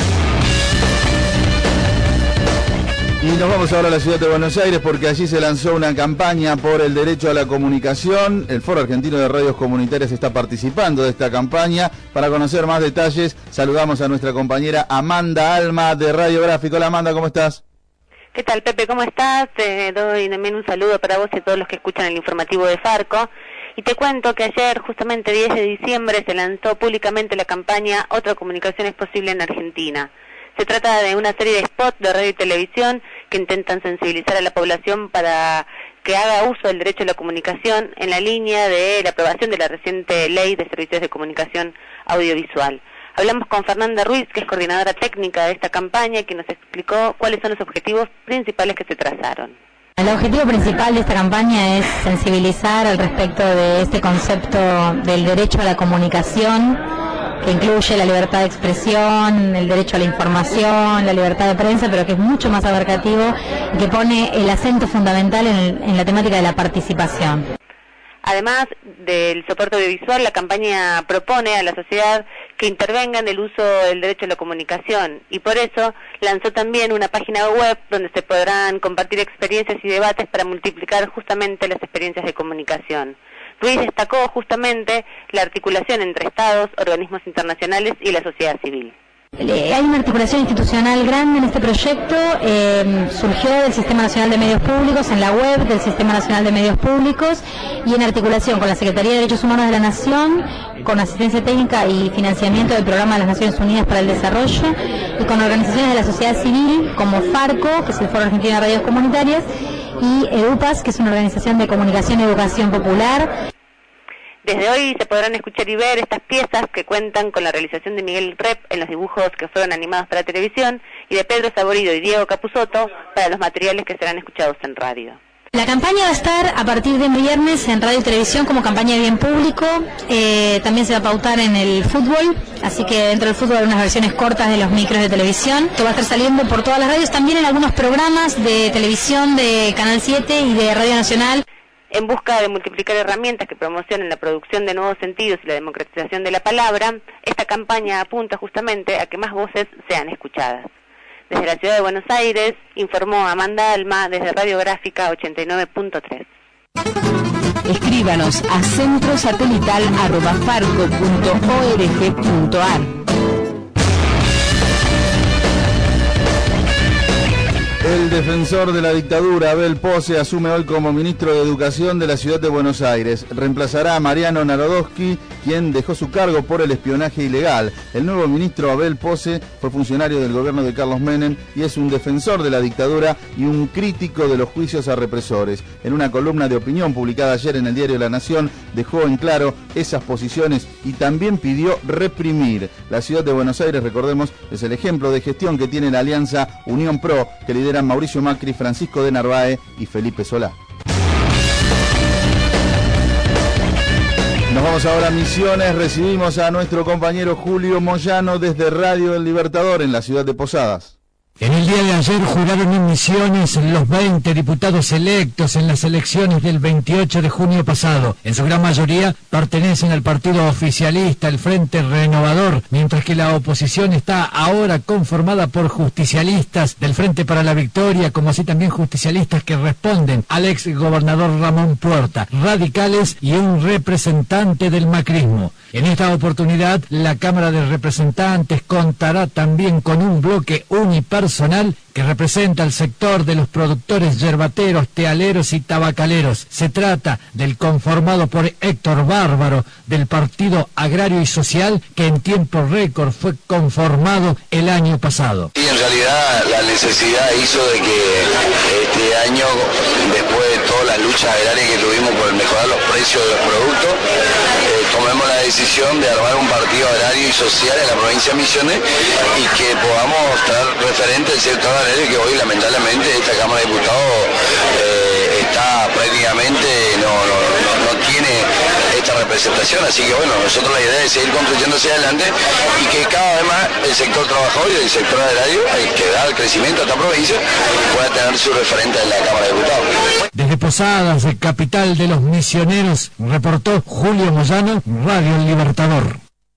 Speaker 7: Y nos vamos ahora a la ciudad de Buenos Aires porque allí se lanzó una campaña por el derecho a la comunicación. El Foro Argentino de Radios Comunitarias está participando de esta campaña. Para conocer más detalles, saludamos a nuestra compañera Amanda Alma de Radio Gráfico. Hola Amanda, ¿cómo estás?
Speaker 9: ¿Qué tal, Pepe? ¿Cómo estás? Te doy también un saludo para vos y todos los que escuchan el informativo de Farco. Y te cuento que ayer, justamente diez de diciembre, se lanzó públicamente la campaña Otra Comunicación es Posible en Argentina. Se trata de una serie de spots de radio y televisión que intentan sensibilizar a la población para que haga uso del derecho a la comunicación en la línea de la aprobación de la reciente Ley de Servicios de Comunicación Audiovisual. Hablamos con Fernanda Ruiz, que es coordinadora técnica de esta campaña, que nos explicó cuáles son los objetivos principales que se trazaron.
Speaker 10: El objetivo principal de esta campaña es sensibilizar al respecto de este concepto del derecho a la comunicación, que incluye la libertad de expresión, el derecho a la información, la libertad de prensa, pero que es mucho más abarcativo y que pone el acento fundamental en, el, en la temática de la participación.
Speaker 9: Además del soporte audiovisual, la campaña propone a la sociedad que intervenga en el uso del derecho a la comunicación y por eso lanzó también una página web donde se podrán compartir experiencias y debates para multiplicar justamente las experiencias de comunicación. Ruiz destacó justamente la articulación entre estados, organismos internacionales y la sociedad civil.
Speaker 10: Hay una articulación institucional grande en este proyecto, eh, surgió del Sistema Nacional de Medios Públicos, en la web del Sistema Nacional de Medios Públicos y en articulación con la Secretaría de Derechos Humanos de la Nación, con asistencia técnica y financiamiento del Programa de las Naciones Unidas para el Desarrollo y con organizaciones de la sociedad civil como Farco, que es el Foro Argentino de Radios Comunitarias, y EDUPAS, que es una organización de comunicación y educación popular.
Speaker 9: Desde hoy se podrán escuchar y ver estas piezas que cuentan con la realización de Miguel Rep en los dibujos que fueron animados para televisión y de Pedro Saborido y Diego Capusotto para los materiales que serán escuchados en radio.
Speaker 10: La campaña va a estar a partir de viernes en radio y televisión como campaña de bien público. Eh, también se va a pautar en el fútbol, así que dentro del fútbol hay unas versiones cortas de los micros de televisión, que va a estar saliendo por todas las radios, también en algunos programas de televisión de Canal siete y de Radio Nacional.
Speaker 9: En busca de multiplicar herramientas que promocionen la producción de nuevos sentidos y la democratización de la palabra, esta campaña apunta justamente a que más voces sean escuchadas. Desde la ciudad de Buenos Aires, informó Amanda Alma desde Radiográfica ochenta y nueve punto tres.
Speaker 5: Escríbanos a centrosatelital arroba farco punto org punto ar.
Speaker 7: El defensor de la dictadura, Abel Pose, asume hoy como ministro de Educación de la ciudad de Buenos Aires. Reemplazará a Mariano Narodowski, quien dejó su cargo por el espionaje ilegal. El nuevo ministro Abel Pose fue funcionario del gobierno de Carlos Menem y es un defensor de la dictadura y un crítico de los juicios a represores. En una columna de opinión publicada ayer en el diario La Nación, dejó en claro esas posiciones y también pidió reprimir. La ciudad de Buenos Aires, recordemos, es el ejemplo de gestión que tiene la alianza Unión Pro, que lidera Mauricio Macri, Francisco de Narváez y Felipe Solá. Nos vamos ahora a Misiones, recibimos a nuestro compañero Julio Moyano desde Radio El Libertador en la ciudad de Posadas.
Speaker 11: En el día de ayer juraron en Misiones los veinte diputados electos en las elecciones del veintiocho de junio pasado. En su gran mayoría pertenecen al partido oficialista, el Frente Renovador, mientras que la oposición está ahora conformada por justicialistas del Frente para la Victoria, como así también justicialistas que responden al ex gobernador Ramón Puerta, radicales y un representante del macrismo. En esta oportunidad, la Cámara de Representantes contará también con un bloque unipersonal que representa al sector de los productores yerbateros, tealeros y tabacaleros. Se trata del conformado por Héctor Bárbaro, del Partido Agrario y Social, que en tiempo récord fue conformado el año pasado.
Speaker 12: Y en realidad la necesidad hizo de que este año, después de todas las luchas agrarias que tuvimos por mejorar los precios de los productos, eh, tomemos la decisión de armar un partido agrario y social en la provincia de Misiones y que podamos traer referente al sector agrario, que hoy lamentablemente esta Cámara de Diputados eh, está prácticamente, no, no, no, no tiene esta representación, así que bueno, nosotros la idea es seguir construyendo hacia adelante y que cada vez más el sector trabajador y el sector agrario, el que da el crecimiento a esta provincia, pueda tener su referente en la Cámara de Diputados.
Speaker 11: Desde Posadas, capital de los misioneros, reportó Julio Moyano, Radio El Libertador.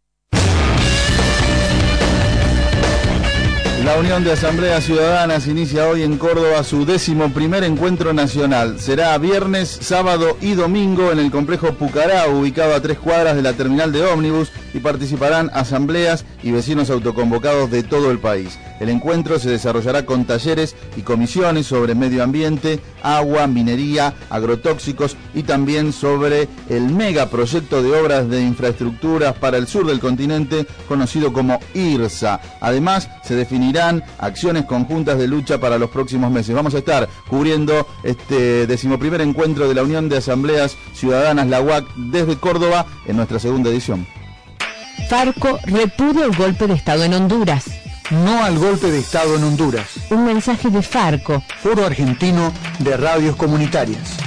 Speaker 7: La Unión de Asambleas Ciudadanas inicia hoy en Córdoba su décimo primer encuentro nacional. Será viernes, sábado y domingo en el complejo Pucará, ubicado a tres cuadras de la terminal de ómnibus, y participarán asambleas y vecinos autoconvocados de todo el país. El encuentro se desarrollará con talleres y comisiones sobre medio ambiente, agua, minería, agrotóxicos y también sobre el megaproyecto de obras de infraestructuras para el sur del continente, conocido como IRSA. Además, se definirán acciones conjuntas de lucha para los próximos meses. Vamos a estar cubriendo este decimoprimer encuentro de la Unión de Asambleas Ciudadanas, la U A C, desde Córdoba, en nuestra segunda edición.
Speaker 5: Farco repudia el golpe de Estado en Honduras.
Speaker 13: No al golpe de Estado en Honduras.
Speaker 5: Un mensaje de Farco.
Speaker 13: Foro Argentino de Radios Comunitarias.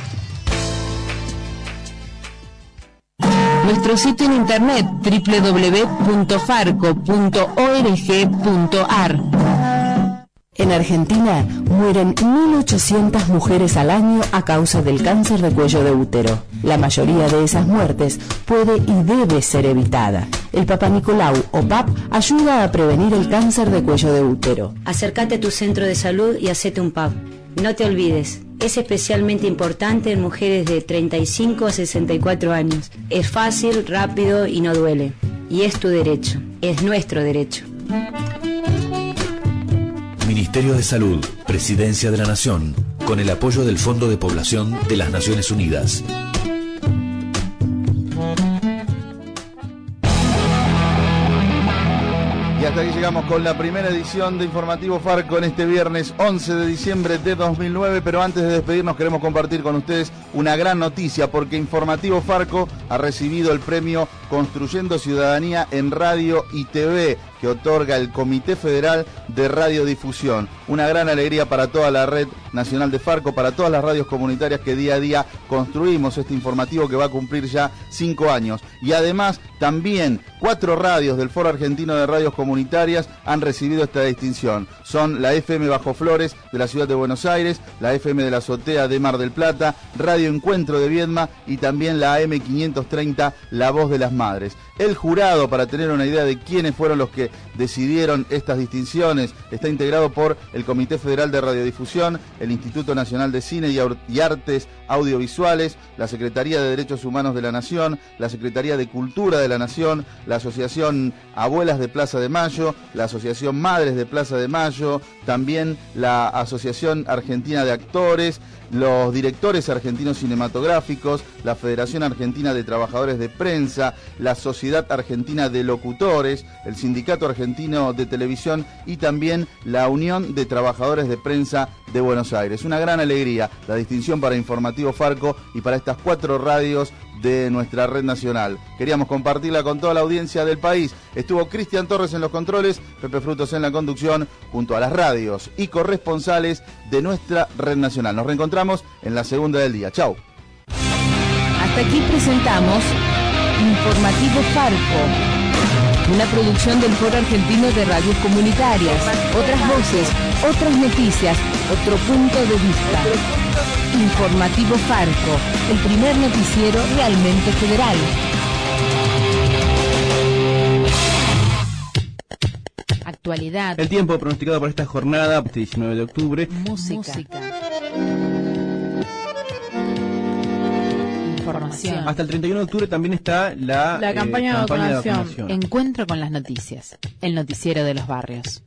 Speaker 5: Nuestro sitio en internet doble u doble u doble u punto farco punto org punto ar. En Argentina mueren mil ochocientas mujeres al año a causa del cáncer de cuello de útero. La mayoría de esas muertes puede y debe ser evitada. El Papa Nicolau o P A P ayuda a prevenir el cáncer de cuello de útero.
Speaker 14: Acércate a tu centro de salud y hacete un P A P. No te olvides, es especialmente importante en mujeres de treinta y cinco a sesenta y cuatro años. Es fácil, rápido y no duele. Y es tu derecho, es nuestro derecho.
Speaker 15: Ministerio de Salud, Presidencia de la Nación, con el apoyo del Fondo de Población de las Naciones Unidas.
Speaker 7: Y hasta aquí llegamos con la primera edición de Informativo Farco en este viernes once de diciembre de dos mil nueve, pero antes de despedirnos queremos compartir con ustedes una gran noticia, porque Informativo Farco ha recibido el premio Construyendo Ciudadanía en Radio y T V. que otorga el Comité Federal de Radiodifusión. Una gran alegría para toda la red nacional de Farco, para todas las radios comunitarias que día a día construimos este informativo que va a cumplir ya cinco años. Y además también cuatro radios del Foro Argentino de Radios Comunitarias han recibido esta distinción. Son la F M Bajo Flores de la ciudad de Buenos Aires, la F M de la Azotea de Mar del Plata, Radio Encuentro de Viedma y también la A M quinientos treinta, La Voz de las Madres. El jurado, para tener una idea de quiénes fueron los que decidieron estas distinciones, está integrado por el Comité Federal de Radiodifusión, el Instituto Nacional de Cine y Artes Audiovisuales, la Secretaría de Derechos Humanos de la Nación, la Secretaría de Cultura de la Nación, la Asociación Abuelas de Plaza de Mayo, la Asociación Madres de Plaza de Mayo, también la Asociación Argentina de Actores, los directores argentinos cinematográficos, la Federación Argentina de Trabajadores de Prensa, la Sociedad Argentina de Locutores, el Sindicato Argentino de Televisión y también la Unión de Trabajadores de Prensa de Buenos Aires. Una gran alegría, la distinción para Informativo Farco y para estas cuatro radios de nuestra red nacional. Queríamos compartirla con toda la audiencia del país. Estuvo Cristian Torres en los controles, Pepe Frutos en la conducción, junto a las radios y corresponsales de nuestra red nacional. Nos reencontramos en la segunda del día. Chau.
Speaker 5: Hasta aquí presentamos Informativo Farco, una producción del Foro Argentino de Radios Comunitarias. Otras voces, otras noticias, otro punto de vista. Informativo Farco, el primer noticiero realmente federal. Actualidad.
Speaker 2: El tiempo pronosticado para esta jornada, este diecinueve de octubre.
Speaker 5: Música. Música. Información.
Speaker 2: Hasta el treinta y uno de octubre también está la,
Speaker 3: la
Speaker 2: eh,
Speaker 3: campaña, de,
Speaker 2: campaña
Speaker 3: vacunación.
Speaker 2: de vacunación.
Speaker 5: Encuentro con las noticias. El noticiero de los barrios.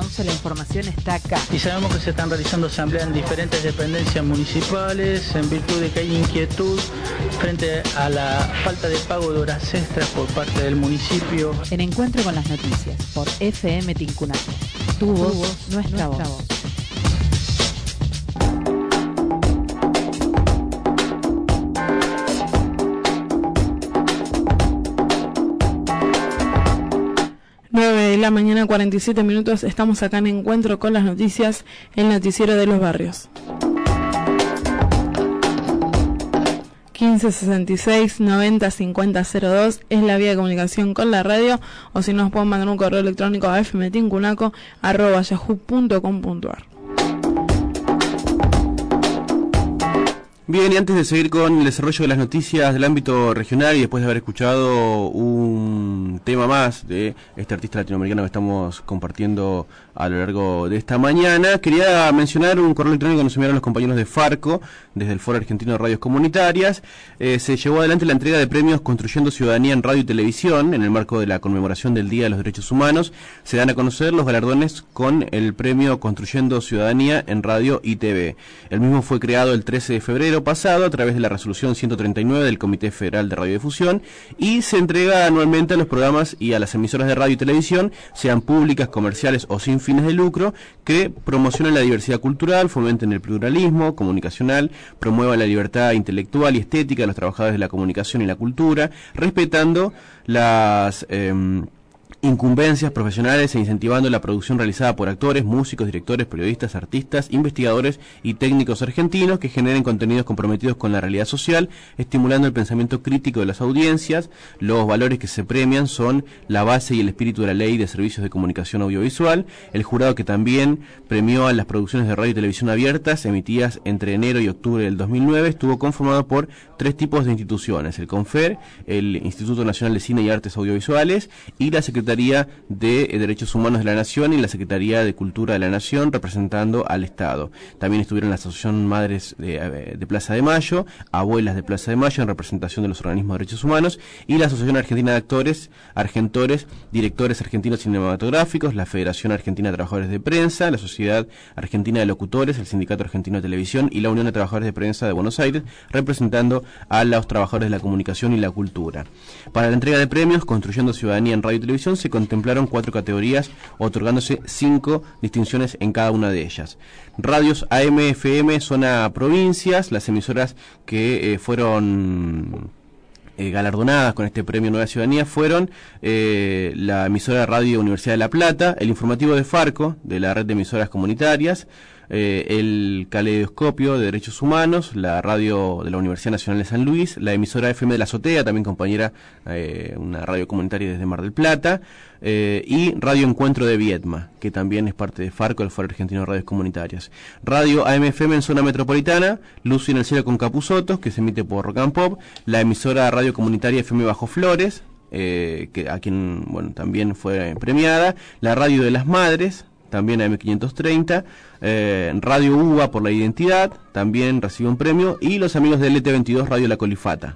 Speaker 5: once la información está acá.
Speaker 16: Y sabemos que se están realizando asambleas en diferentes dependencias municipales en virtud de que hay inquietud frente a la falta de pago de horas extras por parte del municipio.
Speaker 5: En Encuentro con las Noticias por F M Tincunaco. Tu voz, voz nuestra, nuestra voz. voz.
Speaker 3: nueve de la mañana, cuarenta y siete minutos. Estamos acá en Encuentro con las Noticias, el noticiero de los barrios. quince sesenta y seis noventa cincuenta cero dos es la vía de comunicación con la radio, o si nos pueden mandar un correo electrónico a fmtincunaco arroba yahoo punto com punto ar.
Speaker 2: Bien, y antes de seguir con el desarrollo de las noticias del ámbito regional y después de haber escuchado un tema más de este artista latinoamericano que estamos compartiendo a lo largo de esta mañana, quería mencionar un correo electrónico que nos enviaron los compañeros de Farco desde el Foro Argentino de Radios Comunitarias. Eh, se llevó adelante la entrega de premios Construyendo Ciudadanía en Radio y Televisión en el marco de la conmemoración del Día de los Derechos Humanos. Se dan a conocer los galardones con el premio Construyendo Ciudadanía en Radio y T V. El mismo fue creado el trece de febrero pasado a través de la resolución ciento treinta y nueve del Comité Federal de Radiodifusión y se entrega anualmente a los programas y a las emisoras de radio y televisión, sean públicas, comerciales o sin fines de lucro, que promocionen la diversidad cultural, fomenten el pluralismo comunicacional, promuevan la libertad intelectual y estética de los trabajadores de la comunicación y la cultura, respetando las eh, incumbencias profesionales e incentivando la producción realizada por actores, músicos, directores, periodistas, artistas, investigadores y técnicos argentinos que generen contenidos comprometidos con la realidad social, estimulando el pensamiento crítico de las audiencias. Los valores que se premian son la base y el espíritu de la Ley de Servicios de Comunicación Audiovisual. El jurado, que también premió a las producciones de radio y televisión abiertas emitidas entre enero y octubre del dos mil nueve, estuvo conformado por tres tipos de instituciones: el CONFER, el Instituto Nacional de Cine y Artes Audiovisuales y la Secretaría de Derechos Humanos de la Nación y la Secretaría de Cultura de la Nación, representando al Estado. También estuvieron la Asociación Madres de, de Plaza de Mayo, Abuelas de Plaza de Mayo en representación de los organismos de derechos humanos, y la Asociación Argentina de Actores, Argentores, Directores Argentinos Cinematográficos, la Federación Argentina de Trabajadores de Prensa, la Sociedad Argentina de Locutores, el Sindicato Argentino de Televisión y la Unión de Trabajadores de Prensa de Buenos Aires, representando a los trabajadores de la comunicación y la cultura. Para la entrega de premios Construyendo Ciudadanía en Radio y Televisión se contemplaron cuatro categorías, otorgándose cinco distinciones en cada una de ellas. Radios A M, F M, zona provincias, las emisoras que eh, fueron eh, galardonadas con este premio Nueva Ciudadanía fueron eh, la emisora Radio Universidad de La Plata, el informativo de Farco, de la red de emisoras comunitarias, Eh, el Caleidoscopio de Derechos Humanos, la radio de la Universidad Nacional de San Luis, la emisora F M de la Azotea, también compañera, eh, una radio comunitaria desde Mar del Plata, eh, y Radio Encuentro de Viedma, que también es parte de Farco, el Foro Argentino de Radios Comunitarias. Radio A M F M en zona metropolitana, Luz en el Cielo con Capusottos, que se emite por Rock and Pop, la emisora Radio Comunitaria F M Bajo Flores, eh, que a quien bueno también fue premiada, la Radio de las Madres, también A M quinientos treinta, eh, Radio U B A por la Identidad, también recibió un premio, y los amigos de L T veintidós Radio La Colifata.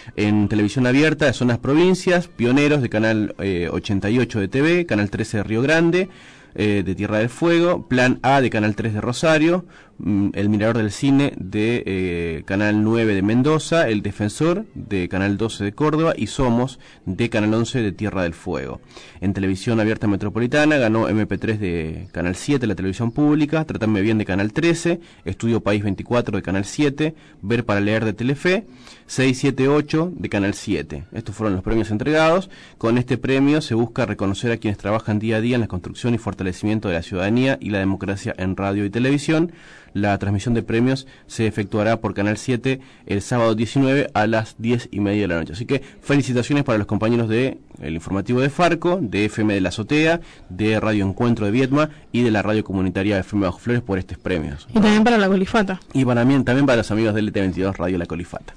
Speaker 2: En televisión abierta de zonas provincias, Pioneros de Canal eh, ochenta y ocho de T V, Canal trece de Río Grande, eh, de Tierra del Fuego, Plan A de Canal tres de Rosario, mm, El Mirador del Cine de eh, Canal nueve de Mendoza, El Defensor de Canal doce de Córdoba y Somos de Canal once de Tierra del Fuego. En televisión abierta metropolitana ganó M P tres de Canal siete, la televisión pública, Tratame Bien de Canal trece, Estudio País veinticuatro de Canal siete, Ver para Leer de Telefe, seis siete ocho de Canal siete. Estos fueron los premios entregados. Con este premio se busca reconocer a quienes trabajan día a día en la construcción y fortalecimiento de la ciudadanía y la democracia en radio y televisión. La transmisión de premios se efectuará por Canal siete el sábado diecinueve a las diez y media de la noche. Así que felicitaciones para los compañeros de el informativo de Farco, de F M de la Azotea, de Radio Encuentro de Viedma y de la radio comunitaria F M Bajo Flores por estos premios.
Speaker 3: Y también para La Colifata.
Speaker 2: Y para mí, también para los amigos de L T veintidós Radio La Colifata.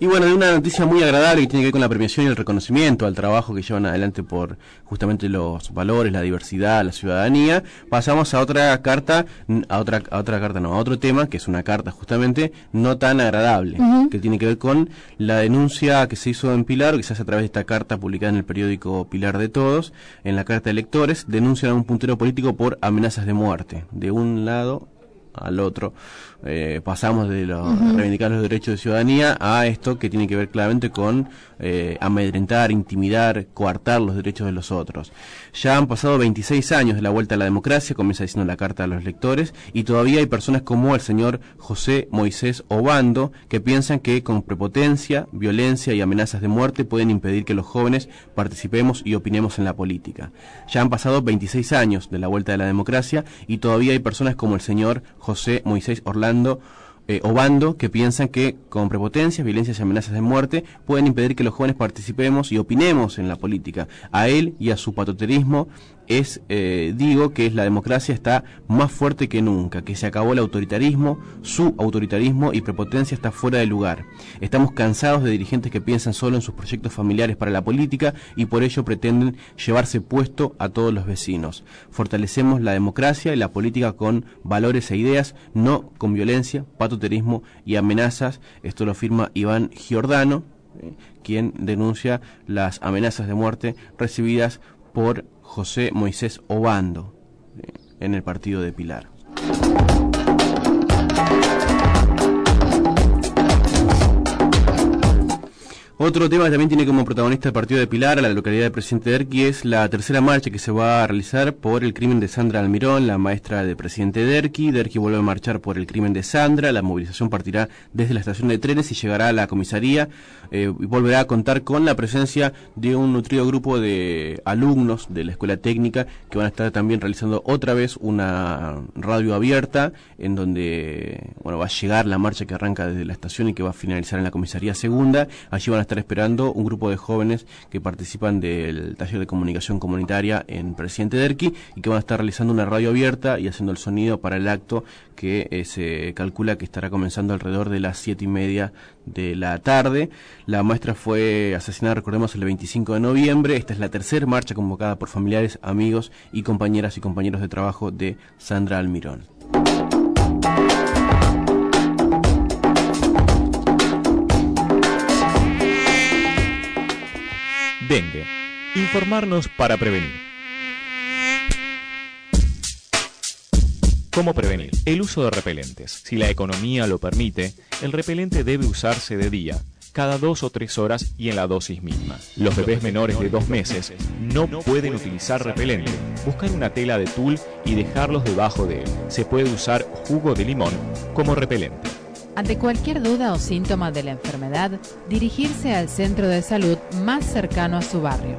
Speaker 2: Y bueno, de una noticia muy agradable que tiene que ver con la premiación y el reconocimiento al trabajo que llevan adelante por justamente los valores, la diversidad, la ciudadanía, pasamos a otra carta, a otra, a otra carta, no, a otro tema, que es una carta justamente no tan agradable, uh-huh. que tiene que ver con la denuncia que se hizo en Pilar, que se hace a través de esta carta publicada en el periódico Pilar de Todos, en la carta de electores, denuncian a un puntero político por amenazas de muerte, de un lado al otro. Eh, pasamos de los, uh-huh. reivindicar los derechos de ciudadanía a esto que tiene que ver claramente con eh, amedrentar, intimidar, coartar los derechos de los otros. Ya han pasado veintiséis años de la vuelta a la democracia, comienza diciendo la carta a los lectores, y todavía hay personas como el señor José Moisés Obando que piensan que con prepotencia, violencia y amenazas de muerte pueden impedir que los jóvenes participemos y opinemos en la política. Ya han pasado veintiséis años de la vuelta de la democracia y todavía hay personas como el señor José Moisés Orlando Eh, Obando, que piensan que con prepotencias, violencias y amenazas de muerte pueden impedir que los jóvenes participemos y opinemos en la política. A él y a su patoterismo es, eh, digo, que es la democracia está más fuerte que nunca, que se acabó el autoritarismo, su autoritarismo y prepotencia está fuera de lugar. Estamos cansados de dirigentes que piensan solo en sus proyectos familiares para la política y por ello pretenden llevarse puesto a todos los vecinos. Fortalecemos la democracia y la política con valores e ideas, no con violencia, patoterismo y amenazas. Esto lo firma Iván Giordano, eh, quien denuncia las amenazas de muerte recibidas por José Moisés Obando eh, en el partido de Pilar. Otro tema que también tiene como protagonista el partido de Pilar, a la localidad de Presidente Derqui, es la tercera marcha que se va a realizar por el crimen de Sandra Almirón, la maestra de Presidente Derqui. Derqui vuelve a marchar por el crimen de Sandra. La movilización partirá desde la estación de trenes y llegará a la comisaría eh, y volverá a contar con la presencia de un nutrido grupo de alumnos de la escuela técnica que van a estar también realizando otra vez una radio abierta en donde bueno va a llegar la marcha que arranca desde la estación y que va a finalizar en la comisaría segunda. Allí van a estar esperando un grupo de jóvenes que participan del taller de comunicación comunitaria en Presidente Derqui y que van a estar realizando una radio abierta y haciendo el sonido para el acto que eh, se calcula que estará comenzando alrededor de las siete y media de la tarde. La maestra fue asesinada, recordemos, el veinticinco de noviembre. Esta es la tercera marcha convocada por familiares, amigos y compañeras y compañeros de trabajo de Sandra Almirón.
Speaker 1: Dengue. Informarnos para prevenir. ¿Cómo prevenir? El uso de repelentes. Si la economía lo permite, el repelente debe usarse de día, cada dos o tres horas y en la dosis misma. Los bebés menores de dos meses no pueden utilizar repelente. Buscar una tela de tul y dejarlos debajo de él. Se puede usar jugo de limón como repelente.
Speaker 5: Ante cualquier duda o síntoma de la enfermedad, dirigirse al centro de salud más cercano a su barrio.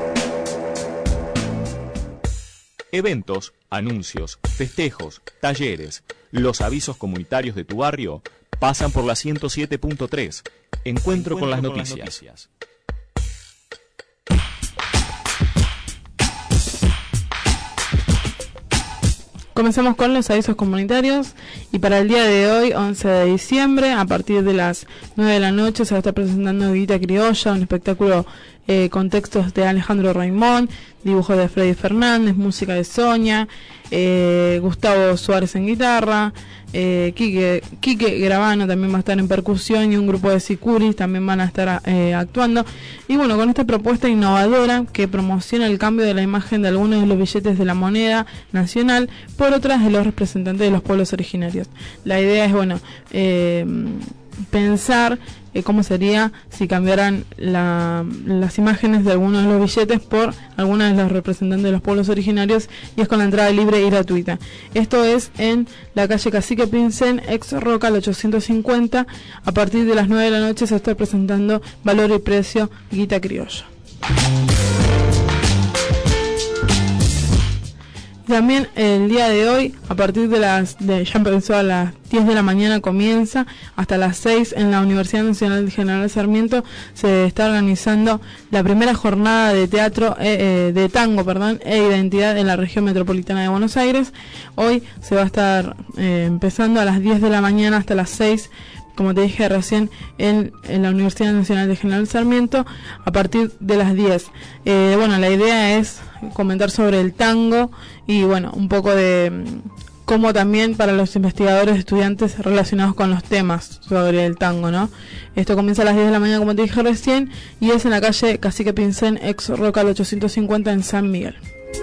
Speaker 1: Eventos, anuncios, festejos, talleres, los avisos comunitarios de tu barrio pasan por la ciento siete punto tres. Encuentro, Encuentro con, las, con noticias. las noticias.
Speaker 3: Comenzamos con los avisos comunitarios y para el día de hoy, once de diciembre, a partir de las nueve de la noche se va a estar presentando Guita Criolla, un espectáculo eh, con textos de Alejandro Raimón, dibujos de Freddy Fernández, música de Sonia, eh, Gustavo Suárez en guitarra, eh, Quique, Quique Gravano también va a estar en percusión y un grupo de sicuris también van a estar eh, actuando. Y bueno, con esta propuesta innovadora que promociona el cambio de la imagen de algunos de los billetes de la moneda nacional por otras de los representantes de los pueblos originarios. La idea es, bueno, eh, pensar eh, cómo sería si cambiaran la, las imágenes de algunos de los billetes por algunos de los representantes de los pueblos originarios, y es con la entrada libre y gratuita. Esto es en la calle Cacique Pincén, ex Roca, ochocientos cincuenta. A partir de las nueve de la noche se está presentando Valor y Precio Guita Criolla. También el día de hoy, a partir de las, de, ya empezó a las diez de la mañana, comienza hasta las seis en la Universidad Nacional de General Sarmiento, se está organizando la primera jornada de teatro, eh, eh, de tango, perdón, e identidad en la región metropolitana de Buenos Aires. Hoy se va a estar eh, empezando a las diez de la mañana hasta las seis como te dije recién, en, en la Universidad Nacional de General Sarmiento a partir de las diez. Eh, bueno, la idea es comentar sobre el tango y bueno, un poco de cómo también para los investigadores, estudiantes relacionados con los temas sobre el tango, ¿no? Esto comienza a las diez de la mañana, como te dije recién, y es en la calle Cacique Pincén, ex Roca al ochocientos cincuenta en San Miguel.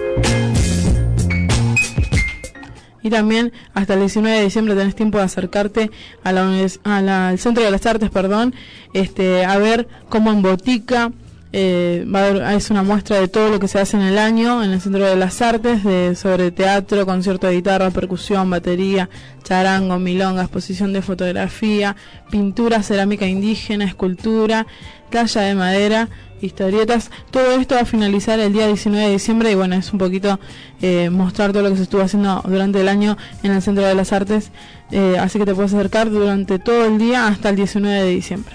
Speaker 3: Y también hasta el diecinueve de diciembre tenés tiempo de acercarte a la, univers- a la al Centro de las Artes, perdón, este, a ver cómo en Botica eh, va a haber, es una muestra de todo lo que se hace en el año en el Centro de las Artes, de sobre teatro, concierto de guitarra, percusión, batería, charango, milonga, exposición de fotografía, pintura, cerámica indígena, escultura, talla de madera, historietas. Todo esto va a finalizar el día diecinueve de diciembre y bueno, es un poquito eh, mostrar todo lo que se estuvo haciendo durante el año en el Centro de las Artes, eh, así que te puedes acercar durante todo el día hasta el diecinueve de diciembre.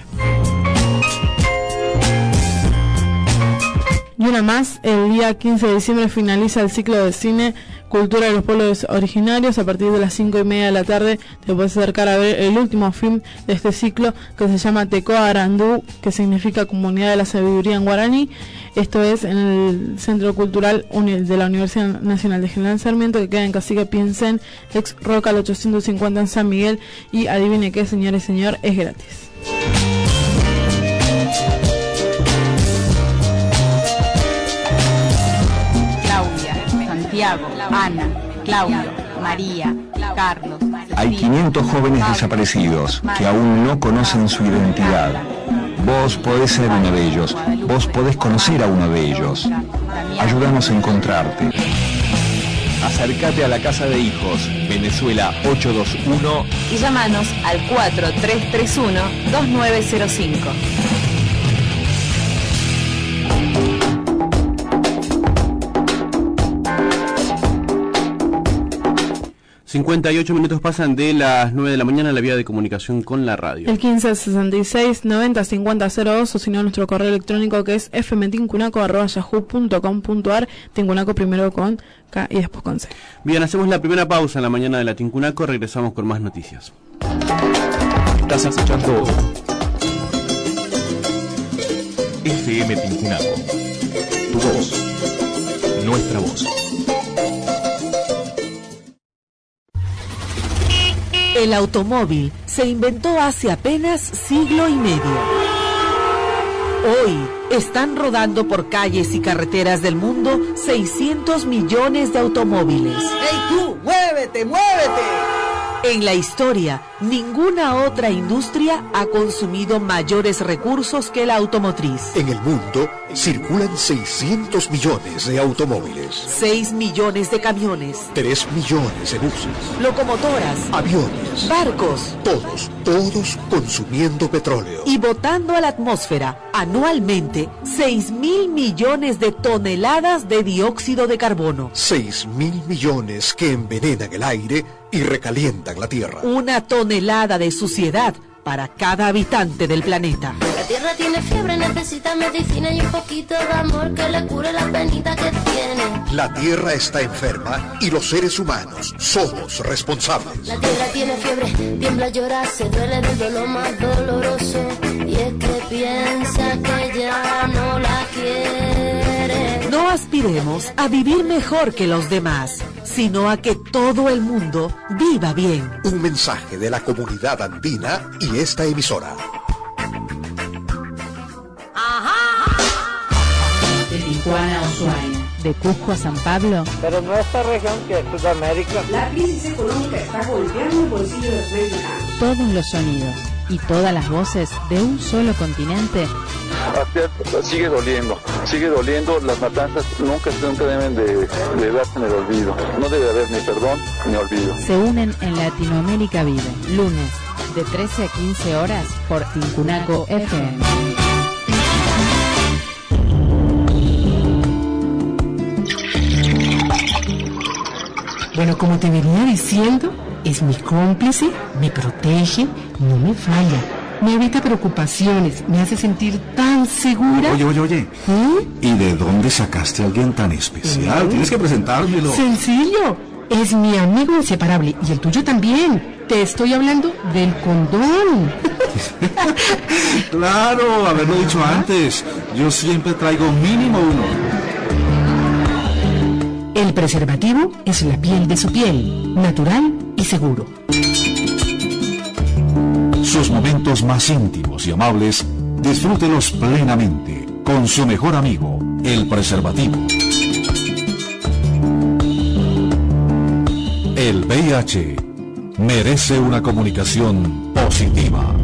Speaker 3: Y una más, el día quince de diciembre finaliza el ciclo de cine Cultura de los Pueblos Originarios. A partir de las cinco y media de la tarde te puedes acercar a ver el último film de este ciclo, que se llama Tecoa Arandú, que significa Comunidad de la Sabiduría en guaraní. Esto es en el Centro Cultural de la Universidad Nacional de General Sarmiento, que queda en Cacique Pincén, ex Roca al ochocientos cincuenta en San Miguel. Y adivine qué, señor y señor, es gratis.
Speaker 17: Santiago, Ana, Claudio, María, Carlos.
Speaker 18: Hay quinientos jóvenes desaparecidos que aún no conocen su identidad. Vos podés ser uno de ellos. Vos podés conocer a uno de ellos. Ayúdanos a encontrarte.
Speaker 1: Acércate a la Casa de Hijos, Venezuela ocho dos uno
Speaker 17: Y llámanos al cuatro tres tres uno, dos nueve cero cinco.
Speaker 2: cincuenta y ocho minutos pasan de las nueve de la mañana en la vía de comunicación con la radio.
Speaker 3: El quince sesenta y seis noventa cincuenta cero dos o si no nuestro correo electrónico que es f m tincunaco arroba yahoo punto com punto a r. Tincunaco primero con K y después con C.
Speaker 2: Bien, hacemos la primera pausa en la mañana de la Tincunaco, regresamos con más noticias.
Speaker 1: Estás escuchando F M Tincunaco. Tu voz, nuestra voz.
Speaker 19: El automóvil se inventó hace apenas siglo y medio. Hoy están rodando por calles y carreteras del mundo seiscientos millones de automóviles.
Speaker 20: ¡Ey tú! ¡Muévete, muévete!
Speaker 19: En la historia, ninguna otra industria ha consumido mayores recursos que la automotriz.
Speaker 21: En el mundo circulan seiscientos millones de automóviles,
Speaker 19: seis millones de camiones,
Speaker 21: tres millones de buses,
Speaker 19: locomotoras,
Speaker 21: aviones,
Speaker 19: barcos,
Speaker 21: todos, todos consumiendo petróleo
Speaker 19: y botando a la atmósfera anualmente seis mil millones de toneladas de dióxido de carbono.
Speaker 21: seis mil millones que envenenan el aire y recalientan la Tierra.
Speaker 19: Una tonelada de suciedad para cada habitante del planeta.
Speaker 22: La Tierra tiene fiebre, necesita medicina y un poquito de amor que le cure la penita que tiene.
Speaker 21: La Tierra está enferma y los seres humanos somos responsables.
Speaker 22: La Tierra tiene fiebre, tiembla, llora, se duele del dolor más doloroso. Y es que piensa que ya no la quiere.
Speaker 19: No aspiremos a vivir mejor que los demás, sino a que todo el mundo viva bien.
Speaker 21: Un mensaje de la comunidad andina y esta emisora.
Speaker 5: De Tijuana a Ushuaia, de Cusco a San Pablo.
Speaker 23: Pero no esta región que es Sudamérica.
Speaker 24: La crisis económica está golpeando el bolsillo de los mexicanos.
Speaker 5: Todos los sonidos y todas las voces de un solo continente.
Speaker 25: Sigue doliendo, sigue doliendo, las matanzas nunca, nunca deben de, de darse en el olvido, no debe haber ni perdón ni olvido.
Speaker 5: Se unen en Latinoamérica Vive, lunes de trece a quince horas por Tincunaco F M.
Speaker 24: Bueno, como te venía diciendo, es mi cómplice, me protege, no me falla. Me evita preocupaciones, me hace sentir tan segura.
Speaker 26: Oye, oye, oye.
Speaker 24: ¿Mm?
Speaker 26: ¿Y de dónde sacaste a alguien tan especial? ¿Mm? Tienes que presentármelo.
Speaker 24: Sencillo. Es mi amigo inseparable y el tuyo también. Te estoy hablando del condón.
Speaker 26: Claro, haberlo dicho antes. Yo siempre traigo mínimo uno.
Speaker 24: El preservativo es la piel de su piel, natural y seguro.
Speaker 18: Sus momentos más íntimos y amables, disfrútelos plenamente con su mejor amigo, el preservativo. El V I H merece una comunicación positiva.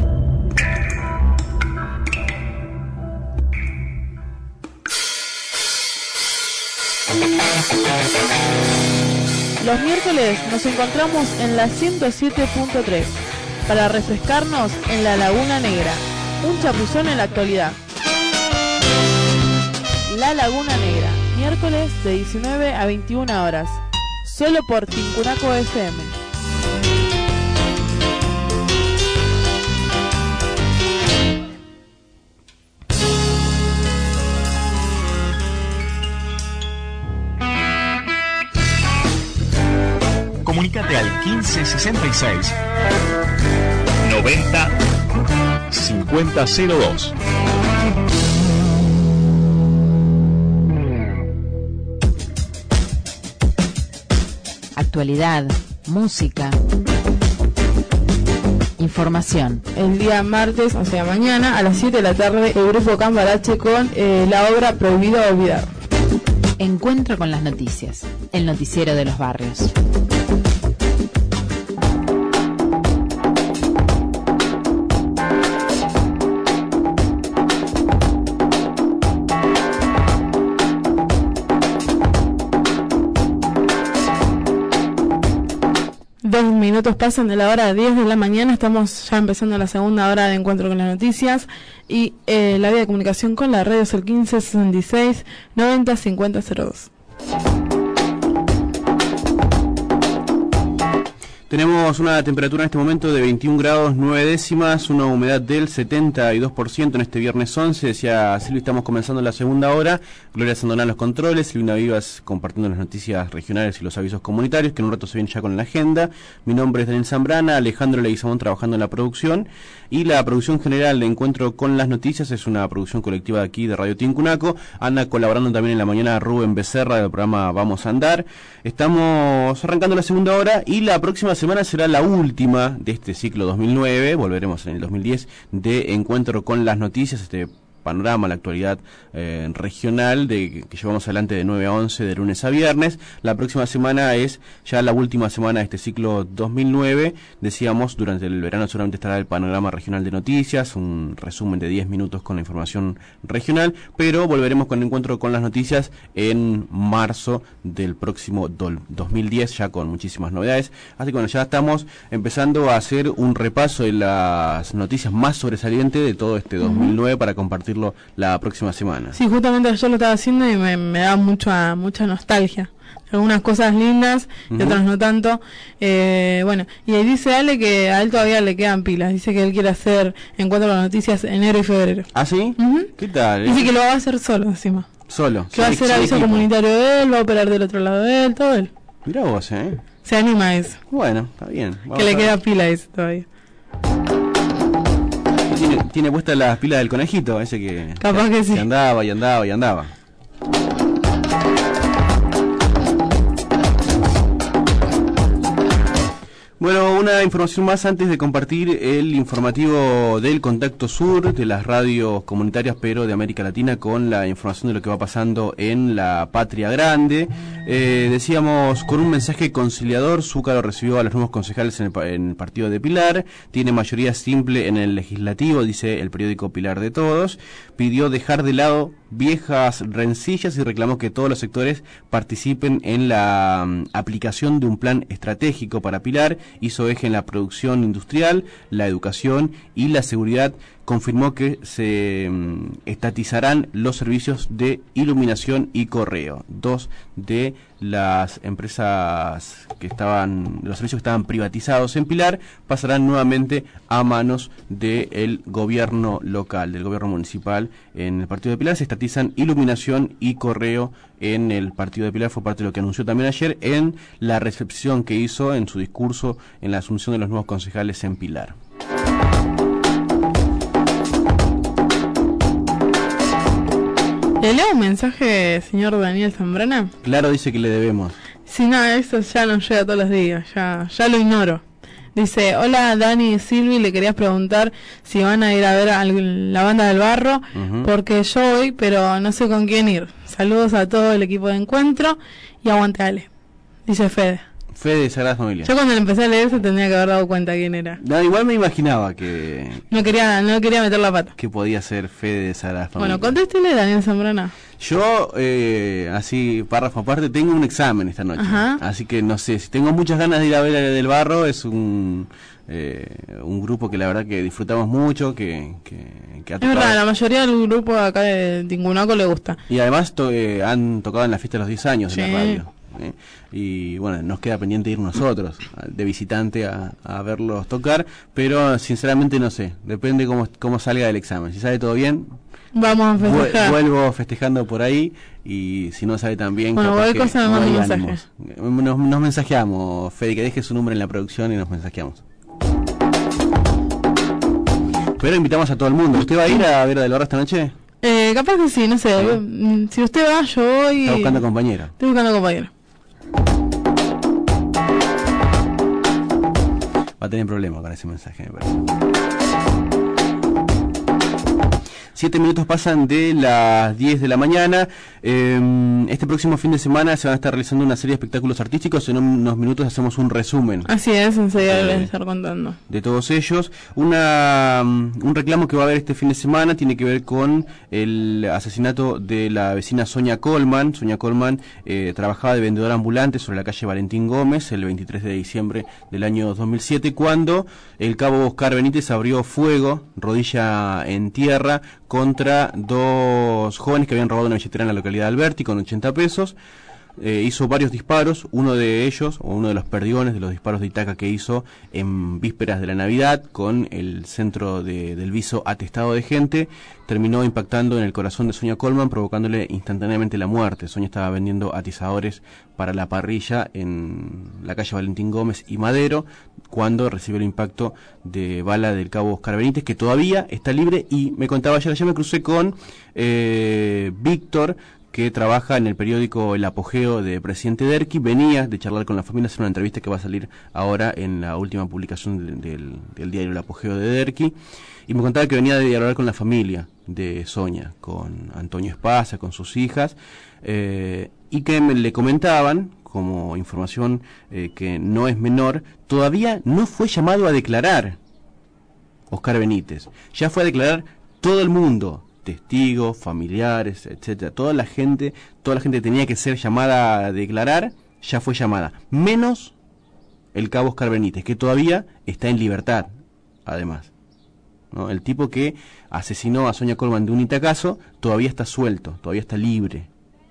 Speaker 3: Los miércoles nos encontramos en la ciento siete punto tres para refrescarnos en la Laguna Negra, un chapuzón en la actualidad. La Laguna Negra, miércoles de diecinueve a veintiuna horas, solo por Tincunaco F M.
Speaker 1: Comunícate al quince sesenta y seis noventa cincuenta cero dos.
Speaker 5: Actualidad, música, información.
Speaker 3: El día martes, o sea mañana, a las siete de la tarde, el grupo Cambalache con eh, la obra Prohibido Olvidar.
Speaker 5: Encuentro con las noticias, el noticiero de los barrios.
Speaker 3: Dos minutos pasan de la hora diez de la mañana, estamos ya empezando la segunda hora de Encuentro con las Noticias y eh, la vía de comunicación con la red es el quince sesenta y seis noventa cincuenta cero dos.
Speaker 2: Tenemos una temperatura en este momento de veintiún grados nueve décimas, una humedad del setenta y dos por ciento en este viernes once. Decía Silvia, estamos comenzando la segunda hora. Gloria Sandoná los controles, Silvina Vivas compartiendo las noticias regionales y los avisos comunitarios, que en un rato se viene ya con la agenda. Mi nombre es Daniel Zambrana, Alejandro Leguizamón trabajando en la producción. Y la producción general de Encuentro con las Noticias es una producción colectiva de aquí de Radio Tincunaco. Anda colaborando también en la mañana Rubén Becerra del programa Vamos a Andar. Estamos arrancando la segunda hora y la próxima semana será la última de este ciclo dos mil nueve. Volveremos en el dos mil diez de Encuentro con las Noticias, este panorama, la actualidad eh, regional de que llevamos adelante de nueve a once de lunes a viernes. La próxima semana es ya la última semana de este ciclo dos mil nueve. Decíamos, durante el verano solamente estará el panorama regional de noticias, un resumen de diez minutos con la información regional, pero volveremos con el Encuentro con las Noticias en marzo del próximo do, dos mil diez, ya con muchísimas novedades. Así que bueno, ya estamos empezando a hacer un repaso de las noticias más sobresalientes de todo este dos mil nueve para compartir la próxima semana.
Speaker 3: Sí, justamente ayer lo estaba haciendo y me, me da mucha mucha nostalgia. Algunas cosas lindas y uh-huh. otras no tanto. Eh, bueno, y ahí dice Ale que a él todavía le quedan pilas. Dice que él quiere hacer Encuentro con las Noticias enero y febrero.
Speaker 2: ¿Ah, sí?
Speaker 3: Uh-huh.
Speaker 2: ¿Qué tal?
Speaker 3: Dice que lo va a hacer solo encima.
Speaker 2: Solo.
Speaker 3: Que va a hacer aviso comunitario de él, va a operar del otro lado de él, todo él.
Speaker 2: Mirá vos, ¿eh?
Speaker 3: Se anima a eso.
Speaker 2: Bueno, está bien.
Speaker 3: Vamos que le queda pila eso todavía.
Speaker 2: Tiene, tiene puesta las pilas del conejito, ese que,
Speaker 3: capaz que, que sí.
Speaker 2: Que andaba y andaba y andaba. Bueno, una información más antes de compartir el informativo del Contacto Sur, de las radios comunitarias, pero de América Latina, con la información de lo que va pasando en la Patria Grande. Eh, decíamos, con un mensaje conciliador, Zúcaro recibió a los nuevos concejales en el, en el partido de Pilar, tiene mayoría simple en el legislativo, dice el periódico Pilar de Todos, pidió dejar de lado viejas rencillas y reclamó que todos los sectores participen en la um, aplicación de un plan estratégico para Pilar. Hizo eje en la producción industrial, la educación y la seguridad confirmó que se um, estatizarán los servicios de iluminación y correo, dos de las empresas que estaban, los servicios que estaban privatizados en Pilar, pasarán nuevamente a manos del gobierno local, del gobierno municipal. En el partido de Pilar se estatizan iluminación y correo en el partido de Pilar, fue parte de lo que anunció también ayer en la recepción que hizo en su discurso en la asunción de los nuevos concejales en Pilar.
Speaker 3: ¿Le leo un mensaje, señor Daniel Zambrana?
Speaker 2: Claro, dice que le debemos.
Speaker 3: Si no, eso ya nos llega todos los días, ya ya lo ignoro. Dice, hola Dani y Silvi, le querías preguntar si van a ir a ver a la banda del barro, uh-huh. porque yo voy, pero no sé con quién ir. Saludos a todo el equipo de Encuentro y aguante Ale. Dice Fede.
Speaker 2: Fede de Sagrada Familia.
Speaker 3: Yo cuando le empecé a leer se tendría que haber dado cuenta quién era.
Speaker 2: No, igual me imaginaba que...
Speaker 3: No quería no quería meter la pata.
Speaker 2: Que podía ser Fede de Sagrada Familia.
Speaker 3: Bueno, contéstele Daniel Zambrana.
Speaker 2: Yo, eh, así, párrafo aparte, tengo un examen esta noche.
Speaker 3: Ajá.
Speaker 2: Así que no sé, si tengo muchas ganas de ir a ver el del barro, es un... Eh, un grupo que la verdad que disfrutamos mucho, que, que, que ha
Speaker 3: tocado. Es verdad, la mayoría del grupo acá de Tincunaco le gusta.
Speaker 2: Y además to, eh, han tocado en la fiesta de los diez años
Speaker 3: sí.
Speaker 2: en la radio. ¿eh? Y bueno, nos queda pendiente ir nosotros de visitante a, a verlos tocar, pero sinceramente no sé, depende cómo, cómo salga el examen. Si sale todo bien,
Speaker 3: vamos a festejar.
Speaker 2: Vuelvo festejando por ahí, y si no sale tan bien,
Speaker 3: bueno, cualquier cosa me manda un mensaje.
Speaker 2: Nos, nos mensajeamos, Fede, que deje su número en la producción y nos mensajeamos. Pero invitamos a todo el mundo. ¿Usted va a ir a ver a Del Barro esta noche?
Speaker 3: Eh, capaz que sí, no sé. ¿Sí? Si usted va, yo voy.
Speaker 2: Está buscando compañero.
Speaker 3: Estoy buscando compañero.
Speaker 2: Va a tener problema con ese mensaje, me parece. Siete minutos pasan de las diez de la mañana. Eh, este próximo fin de semana se van a estar realizando una serie de espectáculos artísticos. En unos minutos hacemos un resumen.
Speaker 3: Así es, enseguida les voy a estar contando.
Speaker 2: De todos ellos. Una, un reclamo que va a haber este fin de semana tiene que ver con el asesinato de la vecina Sonia Colman. Sonia Colman eh, trabajaba de vendedora ambulante sobre la calle Valentín Gómez el veintitrés de diciembre del año dos mil siete, cuando el cabo Oscar Benítez abrió fuego, rodilla en tierra, contra dos jóvenes que habían robado una billetera en la localidad de Alberti con ochenta pesos. Eh, hizo varios disparos, uno de ellos, o uno de los perdigones de los disparos de Itaca que hizo en vísperas de la Navidad, con el centro de, del viso atestado de gente, terminó impactando en el corazón de Sonia Colman, provocándole instantáneamente la muerte. Sonia estaba vendiendo atizadores para la parrilla en la calle Valentín Gómez y Madero, cuando recibió el impacto de bala del cabo Oscar Benítez, que todavía está libre. Y me contaba ayer, ayer me crucé con eh, Víctor, que trabaja en el periódico El Apogeo de Presidente Derqui. Venía de charlar con la familia, hacer una entrevista que va a salir ahora en la última publicación del, del, del diario El Apogeo de Derqui, y me contaba que venía de dialogar con la familia de Sonia, con Antonio Espasa, con sus hijas, eh, y que me, le comentaban, como información eh, que no es menor, todavía no fue llamado a declarar Oscar Benítez. Ya fue a declarar todo el mundo, testigos, familiares, etcétera. Toda la gente, toda la gente que tenía que ser llamada a declarar, ya fue llamada, menos el cabo Oscar Benítez, que todavía está en libertad, además, ¿no? El tipo que asesinó a Sonia Colman de un itacazo todavía está suelto, todavía está libre.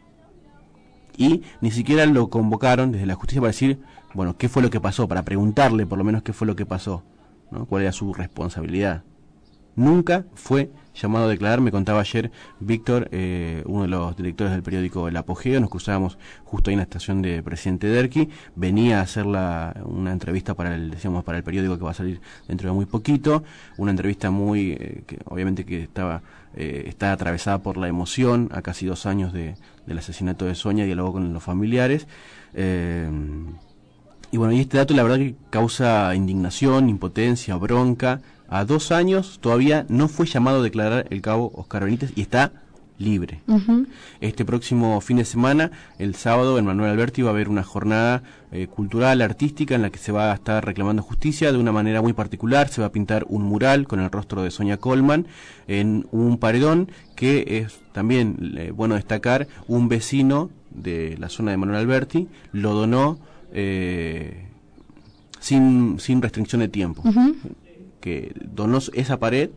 Speaker 2: Y ni siquiera lo convocaron desde la justicia para decir, bueno, qué fue lo que pasó, para preguntarle por lo menos qué fue lo que pasó, ¿no? Cuál era su responsabilidad. Nunca fue llamado a declarar. Me contaba ayer Víctor, eh, uno de los directores del periódico El Apogeo. Nos cruzábamos justo ahí en la estación de Presidente Derqui. Venía a hacer la, una entrevista para el, decíamos, para el periódico que va a salir dentro de muy poquito. Una entrevista muy, eh, que obviamente que estaba eh, está atravesada por la emoción, a casi dos años de, del asesinato de Sonia. Dialogó con los familiares. Eh, y bueno, y este dato la verdad que causa indignación, impotencia, bronca. A dos años todavía no fue llamado a declarar el cabo Oscar Benítez y está libre. Uh-huh. Este próximo fin de semana, el sábado, en Manuel Alberti va a haber una jornada eh, cultural, artística, en la que se va a estar reclamando justicia de una manera muy particular. Se va a pintar un mural con el rostro de Sonia Colman en un paredón, que es también eh, bueno destacar, un vecino de la zona de Manuel Alberti lo donó eh, sin, sin restricción de tiempo. Uh-huh. Que donó esa pared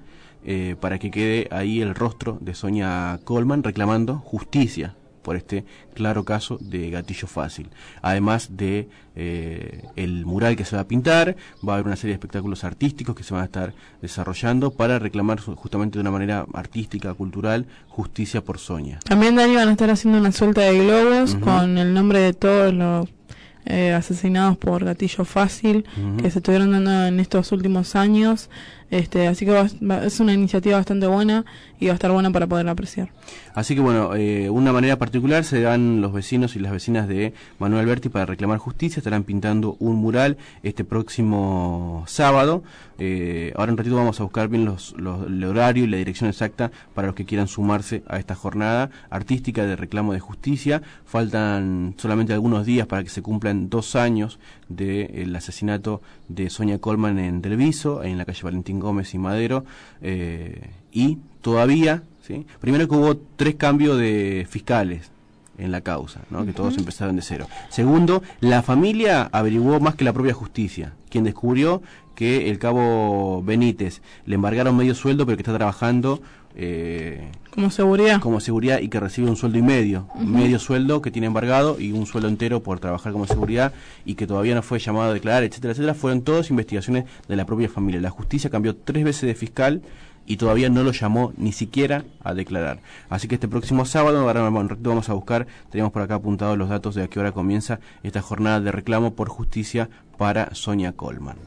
Speaker 2: eh, para que quede ahí el rostro de Sonia Colman reclamando justicia por este claro caso de gatillo fácil. Además de eh, el mural que se va a pintar, va a haber una serie de espectáculos artísticos que se van a estar desarrollando para reclamar justamente de una manera artística, cultural, justicia por Sonia.
Speaker 3: También, Dani, van a estar haciendo una suelta de globos uh-huh. con el nombre de todos los eh, asesinados por gatillo fácil uh-huh. que se estuvieron dando en estos últimos años. Este, así que va, va, es una iniciativa bastante buena y va a estar buena para poder apreciar.
Speaker 2: Así que bueno, eh, una manera particular se dan los vecinos y las vecinas de Manuel Alberti para reclamar justicia. Estarán pintando un mural este próximo sábado. Eh, ahora en ratito vamos a buscar bien los, los, el horario y la dirección exacta para los que quieran sumarse a esta jornada artística de reclamo de justicia. Faltan solamente algunos días para que se cumplan dos años del asesinato de Sonia Colman en Telviso, en la calle Valentín Gómez y Madero, eh, y todavía, ¿sí? Primero que hubo tres cambios de fiscales en la causa, ¿no? Uh-huh. Que todos empezaron de cero. Segundo, la familia averiguó más que la propia justicia, quien descubrió que el cabo Benítez le embargaron medio sueldo, pero que está trabajando eh,
Speaker 3: como seguridad
Speaker 2: como seguridad y que recibe un sueldo y medio, uh-huh. medio sueldo que tiene embargado y un sueldo entero por trabajar como seguridad y que todavía no fue llamado a declarar, etcétera, etcétera. Fueron todas investigaciones de la propia familia. La justicia cambió tres veces de fiscal y todavía no lo llamó ni siquiera a declarar. Así que este próximo sábado, ahora vamos a buscar, tenemos por acá apuntados los datos de a qué hora comienza esta jornada de reclamo por justicia para Sonia Colman.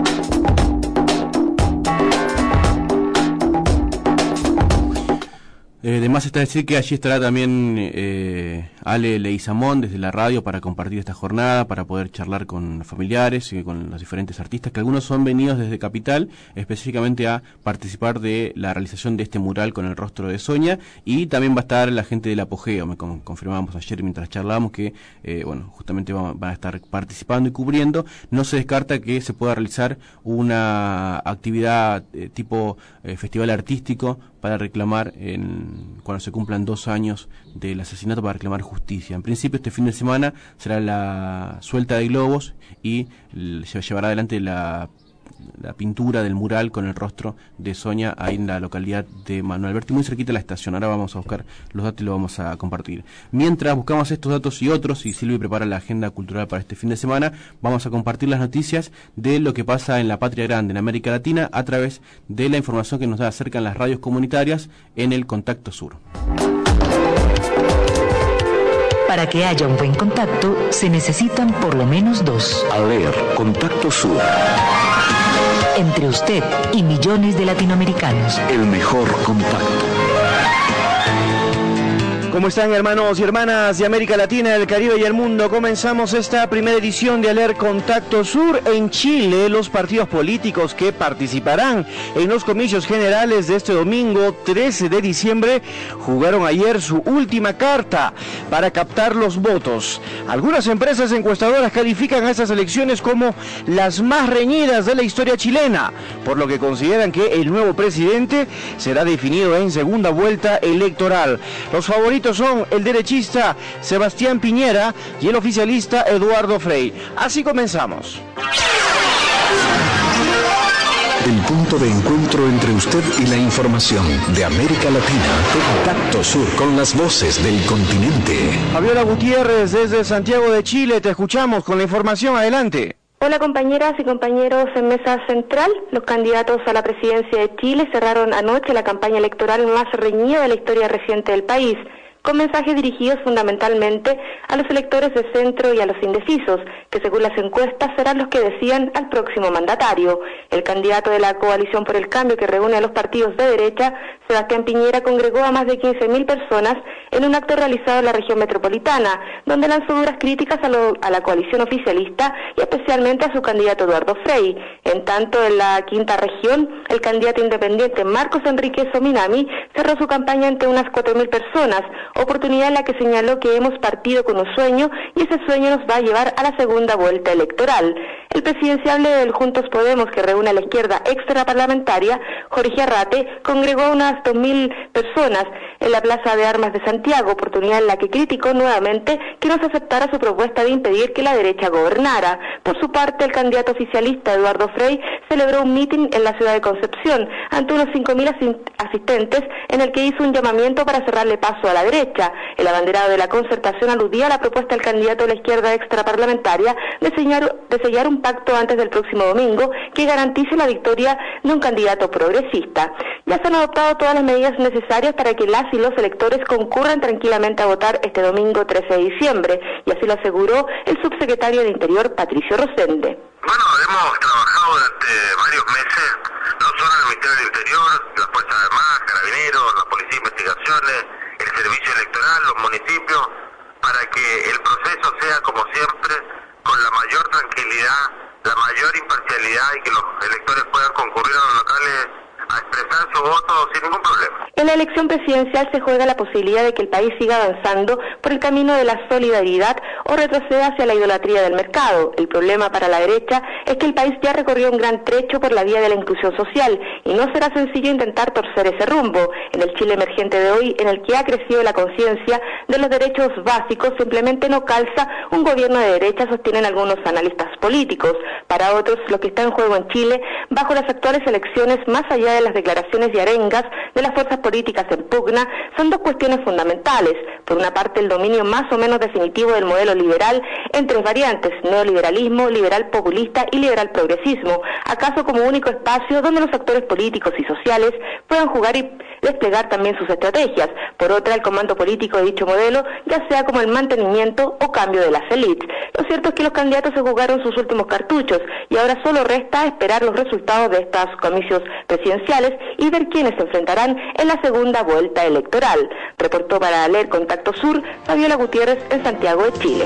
Speaker 2: Eh, además está decir que allí estará también eh, Ale Leizamón desde la radio para compartir esta jornada, para poder charlar con familiares y con los diferentes artistas, que algunos son venidos desde Capital, específicamente a participar de la realización de este mural con el rostro de Sonia, y también va a estar la gente del Apogeo, me con, confirmamos ayer mientras charlábamos que, eh, bueno, justamente van, van a estar participando y cubriendo. No se descarta que se pueda realizar una actividad eh, tipo eh, festival artístico para reclamar, en, cuando se cumplan dos años del asesinato, para reclamar justicia. En principio este fin de semana será la suelta de globos y se llevará adelante la, la pintura del mural con el rostro de Sonia ahí en la localidad de Manuel Alberti, muy cerquita de la estación. Ahora vamos a buscar los datos y lo vamos a compartir. Mientras buscamos estos datos y otros, y Silvia prepara la agenda cultural para este fin de semana, vamos a compartir las noticias de lo que pasa en la patria grande, en América Latina, a través de la información que nos da acerca en las radios comunitarias en el Contacto Sur.
Speaker 4: Para que haya un buen contacto, se necesitan por lo menos dos.
Speaker 18: A ver, Contacto Sur.
Speaker 4: Entre usted y millones de latinoamericanos.
Speaker 18: El mejor contacto.
Speaker 6: ¿Cómo están, hermanos y hermanas de América Latina, el Caribe y el mundo? Comenzamos esta primera edición de Aler Contacto Sur. En Chile, los partidos políticos que participarán en los comicios generales de este domingo trece de diciembre jugaron ayer su última carta para captar los votos. Algunas empresas encuestadoras califican a estas elecciones como las más reñidas de la historia chilena, por lo que consideran que el nuevo presidente será definido en segunda vuelta electoral. Los favoritos son el derechista Sebastián Piñera y el oficialista Eduardo Frei. Así comenzamos.
Speaker 18: El punto de encuentro entre usted y la información de América Latina. Contacto Sur, con las voces del continente.
Speaker 6: Fabiola Gutiérrez desde Santiago de Chile, te escuchamos con la información. Adelante.
Speaker 8: Hola compañeras y compañeros en Mesa Central. Los candidatos a la presidencia de Chile cerraron anoche la campaña electoral más reñida de la historia reciente del país, con mensajes dirigidos fundamentalmente a los electores de centro y a los indecisos, que según las encuestas serán los que decían al próximo mandatario. El candidato de la Coalición por el Cambio, que reúne a los partidos de derecha, Sebastián Piñera, congregó a más de quince mil personas en un acto realizado en la región metropolitana, donde lanzó duras críticas a, lo, a la coalición oficialista y especialmente a su candidato Eduardo Frei. En tanto, en la quinta región, el candidato independiente Marcos Enrique Sominami cerró su campaña ante unas cuatro mil personas, oportunidad en la que señaló que hemos partido con un sueño y ese sueño nos va a llevar a la segunda vuelta electoral. El presidenciable del Juntos Podemos, que reúne a la izquierda extraparlamentaria, Jorge Arrate, congregó a unas dos mil personas en la Plaza de Armas de Santiago, oportunidad en la que criticó nuevamente que no se aceptara su propuesta de impedir que la derecha gobernara. Por su parte, el candidato oficialista Eduardo Frei celebró un mitin en la ciudad de Concepción ante unos cinco mil asistentes en el que hizo un llamamiento para cerrarle paso a la derecha. El abanderado de la Concertación aludía a la propuesta del candidato de la izquierda extraparlamentaria de sellar, de sellar un pacto antes del próximo domingo que garantice la victoria de un candidato progresista. Ya se han adoptado todas las medidas necesarias para que las y los electores concurran tranquilamente a votar este domingo trece de diciembre, y así lo aseguró el subsecretario de Interior, Patricio Rosende.
Speaker 9: Bueno, hemos trabajado durante varios meses, no solo en el Ministerio del Interior, las Fuerzas Armadas, Carabineros, la Policía de Investigaciones, el Servicio Electoral, los municipios, para que el proceso sea, como siempre, con la mayor tranquilidad, la mayor imparcialidad y que los electores puedan concurrir a los locales a expresar su voto sin ningún problema.
Speaker 8: En la elección presidencial se juega la posibilidad de que el país siga avanzando por el camino de la solidaridad o retroceda hacia la idolatría del mercado. El problema para la derecha es que el país ya recorrió un gran trecho por la vía de la inclusión social y no será sencillo intentar torcer ese rumbo. En el Chile emergente de hoy, en el que ha crecido la conciencia de los derechos básicos, simplemente no calza un gobierno de derecha, sostienen algunos analistas políticos. Para otros, lo que está en juego en Chile, bajo las actuales elecciones, más allá de las declaraciones y arengas de las fuerzas políticas en pugna, son dos cuestiones fundamentales. Por una parte, el dominio más o menos definitivo del modelo liberal en tres variantes: neoliberalismo, liberal populista y liberal progresismo, acaso como único espacio donde los actores políticos y sociales puedan jugar y desplegar también sus estrategias. Por otra, el comando político de dicho modelo, ya sea como el mantenimiento o cambio de las élites. Lo cierto es que los candidatos se jugaron sus últimos cartuchos y ahora solo resta esperar los resultados de estos comicios presidenciales y ver quiénes se enfrentarán en la segunda vuelta electoral. Reportó para Leer Contacto Sur, Fabiola Gutiérrez en Santiago de Chile.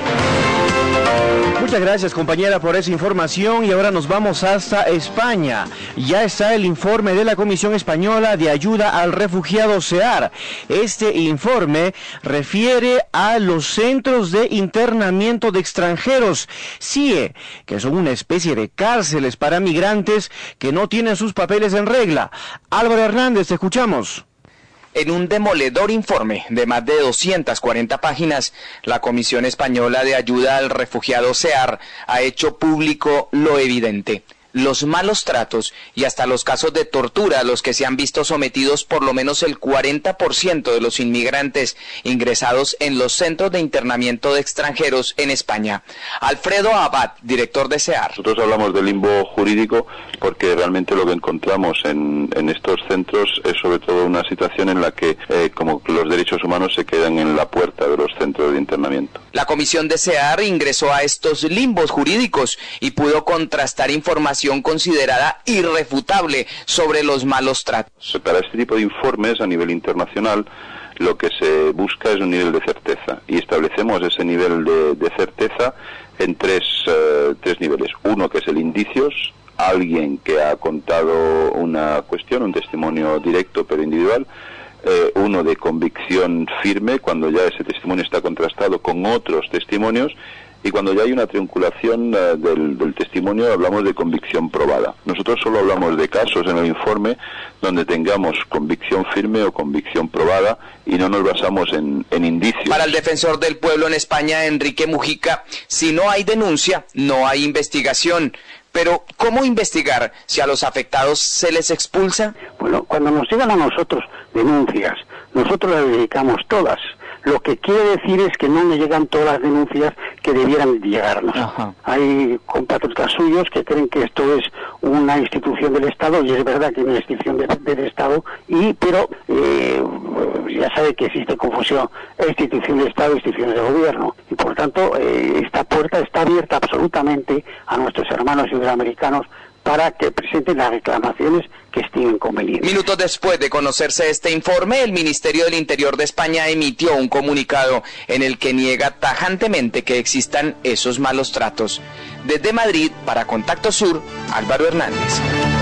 Speaker 6: Muchas gracias, compañera, por esa información, y ahora nos vamos hasta España. Ya está el informe de la Comisión Española de Ayuda al Refugiado SEAR. Este informe refiere a los centros de internamiento de extranjeros, C I E, que son una especie de cárceles para migrantes que no tienen sus papeles en regla. Álvaro Hernández, te escuchamos.
Speaker 10: En un demoledor informe de más de doscientas cuarenta páginas, la Comisión Española de Ayuda al Refugiado SEAR ha hecho público lo evidente: los malos tratos y hasta los casos de tortura a los que se han visto sometidos por lo menos el cuarenta por ciento de los inmigrantes ingresados en los centros de internamiento de extranjeros en España. Alfredo Abad, director de SEAR.
Speaker 25: Nosotros hablamos de limbo jurídico porque realmente lo que encontramos en, en estos centros es sobre todo una situación en la que eh, como los derechos humanos se quedan en la puerta de los centros de internamiento.
Speaker 10: La comisión de SEAR ingresó a estos limbos jurídicos y pudo contrastar información considerada irrefutable sobre los malos tratos.
Speaker 25: Para este tipo de informes a nivel internacional lo que se busca es un nivel de certeza, y establecemos ese nivel de, de certeza en tres, uh, tres niveles. Uno, que es el indicios, alguien que ha contado una cuestión, un testimonio directo pero individual. Eh, uno de convicción firme, cuando ya ese testimonio está contrastado con otros testimonios. Y cuando ya hay una triangulación uh, del, del testimonio, hablamos de convicción probada. Nosotros solo hablamos de casos en el informe donde tengamos convicción firme o convicción probada y no nos basamos en, en indicios.
Speaker 10: Para el defensor del pueblo en España, Enrique Mujica, si no hay denuncia, no hay investigación. Pero, ¿cómo investigar si a los afectados se les expulsa?
Speaker 11: Bueno, cuando nos llegan a nosotros denuncias, nosotros las dedicamos todas. Lo que quiere decir es que no nos llegan todas las denuncias que debieran llegarnos. Ajá. Hay compatriotas suyos que creen que esto es una institución del Estado, y es verdad que es una institución de, del Estado, y pero eh, ya sabe que existe confusión: institución del Estado, instituciones de gobierno, y por tanto eh, esta puerta está abierta absolutamente a nuestros hermanos iberoamericanos para que presenten las reclamaciones que estimen convenientes.
Speaker 10: Minutos después de conocerse este informe, el Ministerio del Interior de España emitió un comunicado en el que niega tajantemente que existan esos malos tratos. Desde Madrid, para Contacto Sur, Álvaro Hernández.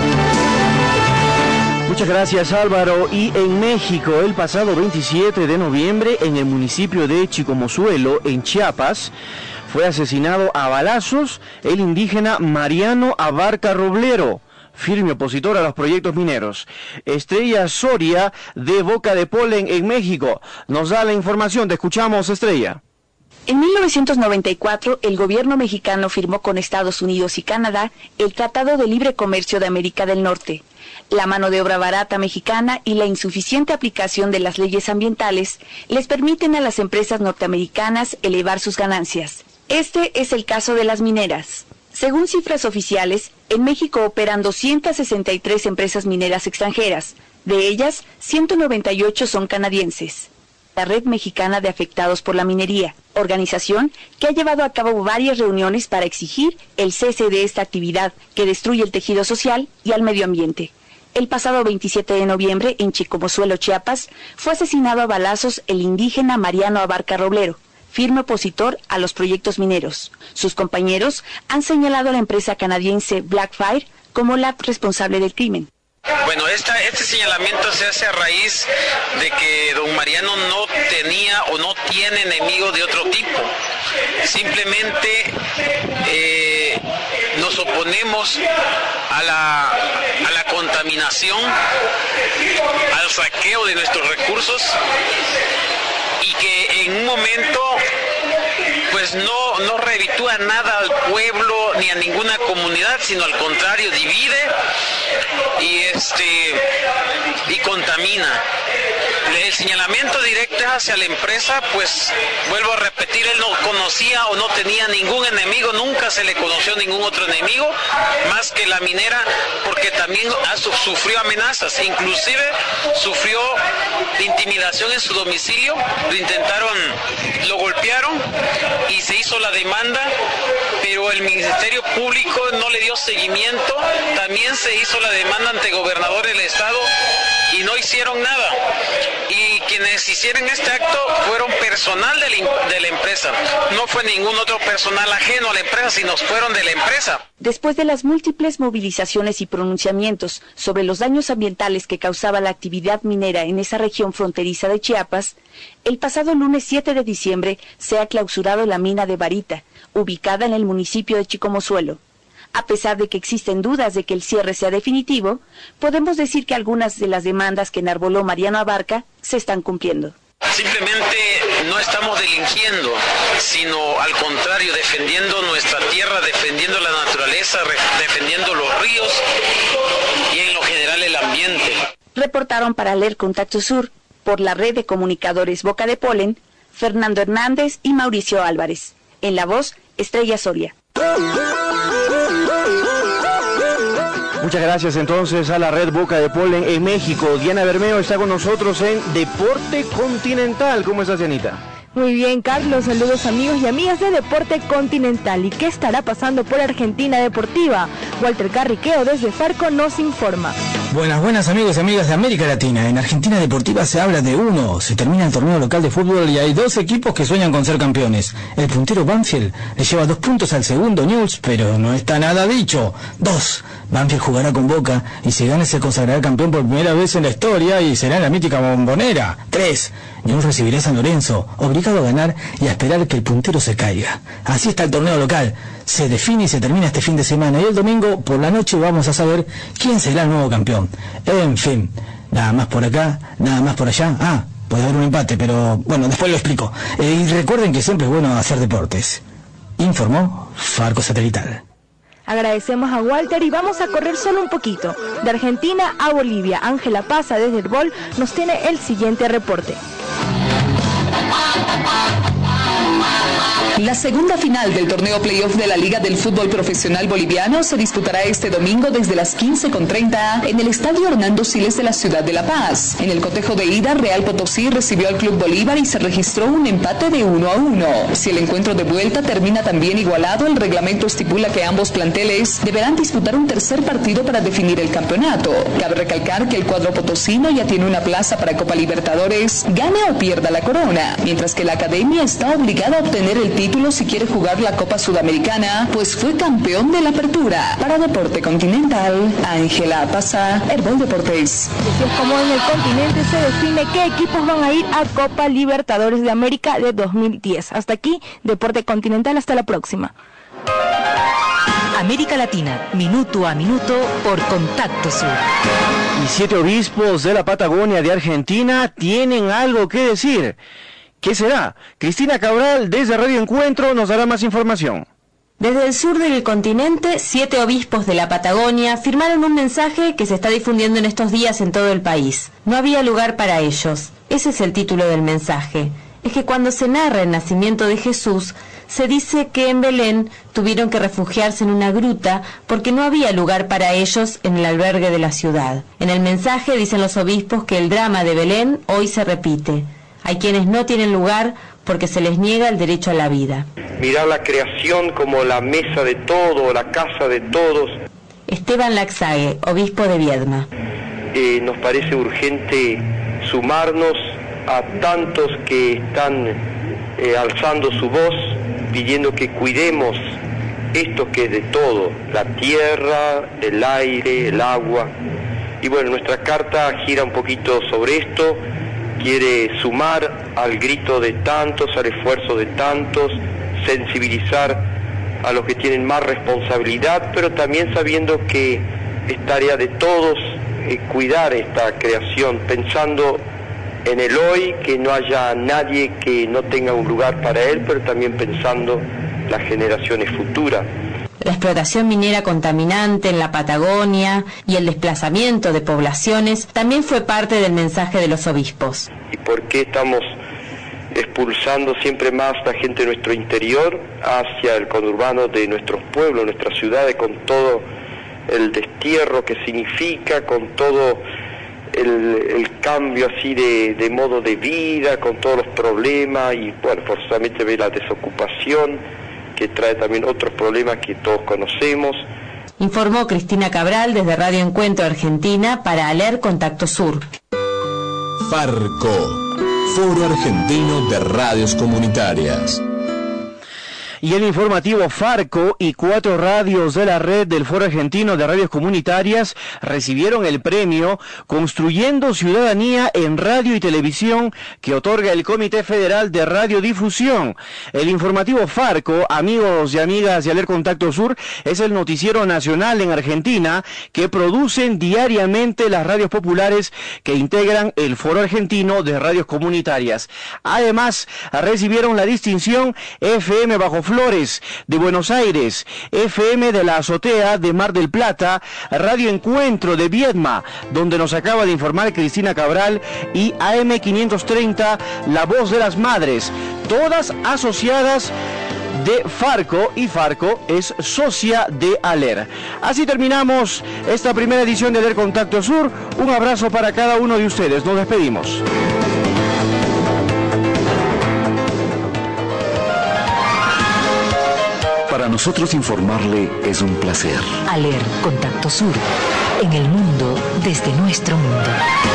Speaker 6: Muchas gracias, Álvaro. Y en México, el pasado veintisiete de noviembre, en el municipio de Chicomozuelo, en Chiapas, fue asesinado a balazos el indígena Mariano Abarca Roblero. firme opositor a los proyectos mineros. Estrella Soria, de Boca de Polen en México, nos da la información. Te escuchamos, Estrella.
Speaker 7: En mil novecientos noventa y cuatro, el gobierno mexicano firmó con Estados Unidos y Canadá el Tratado de Libre Comercio de América del Norte. La mano de obra barata mexicana y la insuficiente aplicación de las leyes ambientales les permiten a las empresas norteamericanas elevar sus ganancias. Este es el caso de las mineras. Según cifras oficiales, en México operan doscientas sesenta y tres empresas mineras extranjeras. De ellas, ciento noventa y ocho son canadienses. La Red Mexicana de Afectados por la Minería, organización que ha llevado a cabo varias reuniones para exigir el cese de esta actividad que destruye el tejido social y al medio ambiente. El pasado veintisiete de noviembre, en Chicomozuelo, Chiapas, fue asesinado a balazos el indígena Mariano Abarca Roblero, firme opositor a los proyectos mineros. Sus compañeros han señalado a la empresa canadiense Blackfire como la responsable del crimen.
Speaker 12: Bueno, esta, este señalamiento se hace a raíz de que don Mariano no tenía o no tiene enemigos de otro tipo. Simplemente eh, nos oponemos a la, a la contaminación, al saqueo de nuestros recursos y que en un momento pues no, no reditúa nada al pueblo ni a ninguna comunidad, sino al contrario, divide y este y contamina. El señalamiento directo es hacia la empresa, pues vuelvo a repetir, él no conocía o no tenía ningún enemigo, nunca se le conoció ningún otro enemigo más que la minera, porque también ha, sufrió amenazas, inclusive sufrió intimidación en su domicilio, lo intentaron, lo golpearon y se hizo la demanda, pero el Ministerio Público no le dio seguimiento. También se hizo la demanda ante el gobernador del estado y no hicieron nada. Y quienes hicieron este acto fueron personal de la, de la empresa. No fue ningún otro personal ajeno a la empresa, sino fueron de la empresa.
Speaker 7: Después de las múltiples movilizaciones y pronunciamientos sobre los daños ambientales que causaba la actividad minera en esa región fronteriza de Chiapas, el pasado lunes siete de diciembre se ha clausurado la mina de Barita, ubicada en el municipio de Chicomozuelo. A pesar de que existen dudas de que el cierre sea definitivo, podemos decir que algunas de las demandas que enarboló Mariano Abarca se están cumpliendo.
Speaker 12: Simplemente no estamos delinquiendo, sino al contrario, defendiendo nuestra tierra, defendiendo la naturaleza, defendiendo los ríos y en lo general el ambiente.
Speaker 7: Reportaron para Aler Contacto Sur, por la red de comunicadores Boca de Polen, Fernando Hernández y Mauricio Álvarez. En la voz, Estrella Soria.
Speaker 6: Muchas gracias entonces a la red Boca de Polen en México. Diana Bermeo está con nosotros en Deporte Continental. ¿Cómo estás, Dianita?
Speaker 13: Muy bien, Carlos. Saludos amigos y amigas de Deporte Continental. ¿Y qué estará pasando por Argentina Deportiva? Walter Carriqueo desde Farco nos informa.
Speaker 14: Buenas, buenas amigos y amigas de América Latina. En Argentina Deportiva se habla de uno. Se termina el torneo local de fútbol y hay dos equipos que sueñan con ser campeones. El puntero Banfield le lleva dos puntos al segundo Newell's, pero no está nada dicho. Dos. Banfield jugará con Boca y si gana se consagrará campeón por primera vez en la historia y será en la mítica Bombonera. Tres. Newell's recibirá a San Lorenzo, obligado a ganar y a esperar que el puntero se caiga. Así está el torneo local. Se define y se termina este fin de semana y el domingo por la noche vamos a saber quién será el nuevo campeón. En fin, nada más por acá, nada más por allá. Ah, puede haber un empate, pero bueno, después lo explico. Eh, y recuerden que siempre es bueno hacer deportes. Informó Farco Satelital.
Speaker 13: Agradecemos a Walter y vamos a correr solo un poquito. De Argentina a Bolivia, Ángela Paza desde Herbol nos tiene el siguiente reporte.
Speaker 15: La segunda final del torneo playoff de la Liga del Fútbol Profesional Boliviano se disputará este domingo desde las quince con treinta en el Estadio Hernando Siles de la ciudad de La Paz. En el cotejo de ida, Real Potosí recibió al Club Bolívar y se registró un empate de uno a uno. Si el encuentro de vuelta termina también igualado, el reglamento estipula que ambos planteles deberán disputar un tercer partido para definir el campeonato. Cabe recalcar que el cuadro potosino ya tiene una plaza para Copa Libertadores, gane o pierda la corona, mientras que la academia está obligada a obtener el título si quiere jugar la Copa Sudamericana, pues fue campeón de la Apertura. Para Deporte Continental, Ángela Paza, Herbol Deportes.
Speaker 13: Así es como en el continente se define qué equipos van a ir a Copa Libertadores de América de dos mil diez. Hasta aquí, Deporte Continental, hasta la próxima.
Speaker 4: América Latina, minuto a minuto por Contacto Sur.
Speaker 6: Y siete obispos de la Patagonia de Argentina tienen algo que decir. ¿Qué será? Cristina Cabral desde Radio Encuentro nos dará más información.
Speaker 16: Desde el sur del continente, siete obispos de la Patagonia firmaron un mensaje que se está difundiendo en estos días en todo el país. No había lugar para ellos. Ese es el título del mensaje. Es que cuando se narra el nacimiento de Jesús, se dice que en Belén tuvieron que refugiarse en una gruta porque no había lugar para ellos en el albergue de la ciudad. En el mensaje dicen los obispos que el drama de Belén hoy se repite. Hay quienes no tienen lugar porque se les niega el derecho a la vida.
Speaker 17: Mirar la creación como la mesa de todo, la casa de todos.
Speaker 16: Esteban Laxague, obispo de Viedma.
Speaker 17: Eh, nos parece urgente sumarnos a tantos que están eh, alzando su voz, pidiendo que cuidemos esto que es de todo, la tierra, el aire, el agua. Y bueno, nuestra carta gira un poquito sobre esto, quiere sumar al grito de tantos, al esfuerzo de tantos, sensibilizar a los que tienen más responsabilidad, pero también sabiendo que es tarea de todos eh, cuidar esta creación, pensando en el hoy, que no haya nadie que no tenga un lugar para él, pero también pensando las generaciones futuras.
Speaker 16: La explotación minera contaminante en la Patagonia y el desplazamiento de poblaciones también fue parte del mensaje de los obispos.
Speaker 17: ¿Y por qué estamos expulsando siempre más la gente de nuestro interior hacia el conurbano de nuestros pueblos, nuestras ciudades, con todo el destierro que significa, con todo el, el cambio así de, de modo de vida, con todos los problemas y bueno, forzosamente ve la desocupación, que trae también otros problemas que todos conocemos.
Speaker 16: Informó Cristina Cabral desde Radio Encuentro Argentina para ALER Contacto Sur.
Speaker 19: Farco, Foro Argentino de Radios Comunitarias.
Speaker 6: Y el informativo Farco y cuatro radios de la red del Foro Argentino de Radios Comunitarias recibieron el premio Construyendo Ciudadanía en Radio y Televisión que otorga el Comité Federal de Radiodifusión. El informativo Farco, amigos y amigas de ALER Contacto Sur, es el noticiero nacional en Argentina que producen diariamente las radios populares que integran el Foro Argentino de Radios Comunitarias. Además, recibieron la distinción F M Bajo Flores de Buenos Aires, F M de la Azotea de Mar del Plata, Radio Encuentro de Viedma, donde nos acaba de informar Cristina Cabral, y A M quinientos treinta, La Voz de las Madres, todas asociadas de Farco, y Farco es socia de ALER. Así terminamos esta primera edición de ALER Contacto Sur. Un abrazo para cada uno de ustedes. Nos despedimos.
Speaker 18: Para nosotros informarle es un placer.
Speaker 4: ALER Contacto Sur, en el mundo desde nuestro mundo.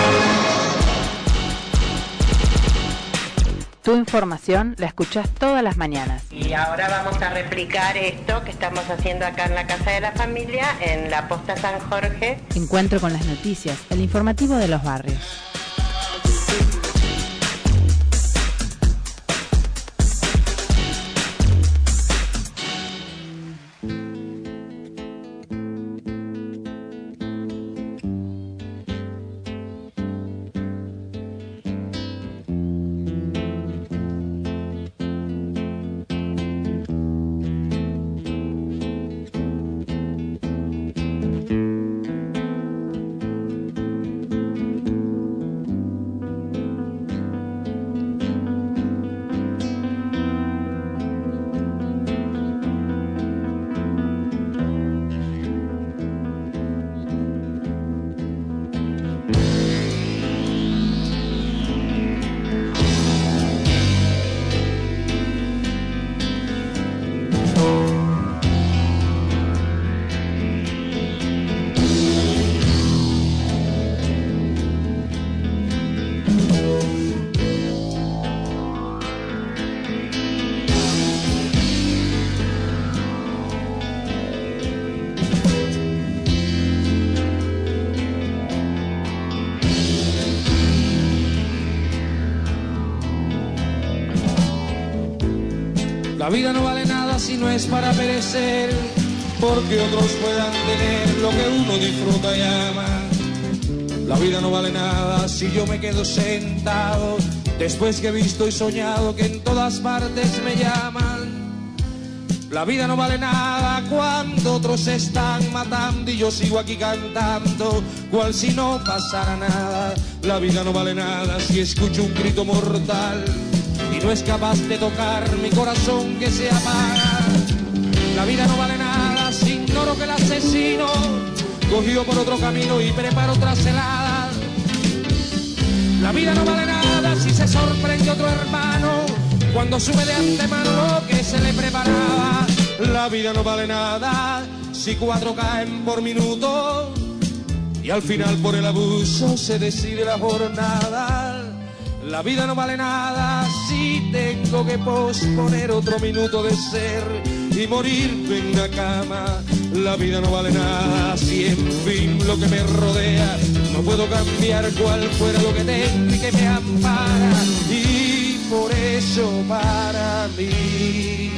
Speaker 5: Tu información la escuchás todas las mañanas.
Speaker 20: Y ahora vamos a replicar esto que estamos haciendo acá en la Casa de la Familia, en la Posta San Jorge.
Speaker 5: Encuentro con las noticias, el informativo de los barrios.
Speaker 21: La vida no vale nada si no es para perecer.
Speaker 1: porque otros puedan tener lo que uno disfruta y ama. La vida no vale nada si yo me quedo sentado, después que he visto y soñado que en todas partes me llaman. La vida no vale nada cuando otros se están matando y yo sigo aquí cantando, cual si no pasara nada. La vida no vale nada si escucho un grito mortal y no es capaz de tocar mi corazón que se apaga. La vida no vale nada si ignoro que el asesino cogió por otro camino y prepara otra celada. La vida no vale nada si se sorprende otro hermano cuando sube de antemano lo que se le preparaba. La vida no vale nada si cuatro caen por minuto y al final por el abuso se decide la jornada. La vida no vale nada si tengo que posponer otro minuto de ser y morirme en la cama. La vida no vale nada si en fin lo que me rodea no puedo cambiar cual fuera lo que tengo y que me ampara. Y por eso para mí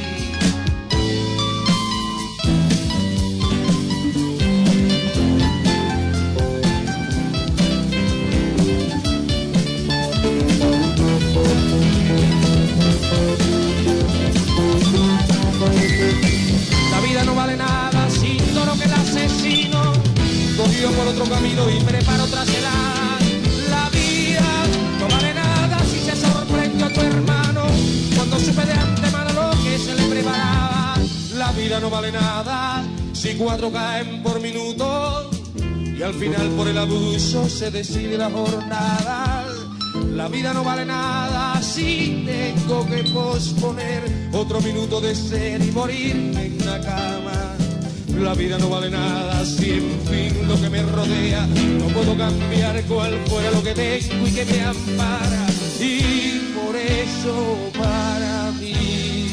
Speaker 1: la vida no vale nada si ignoro que el asesino cogió por otro camino y prepara otra celada. La vida no vale nada si se sorprende a tu hermano cuando supe de antemano lo que se le preparaba. La vida no vale nada si cuatro caen por minuto y al final por el abuso se decide la jornada. La vida no vale nada si tengo que posponer otro minuto de ser y morirme en la cama. La vida no vale nada si en fin lo que me rodea no puedo cambiar cual fuera lo que tengo y que me ampara. Y por eso para mí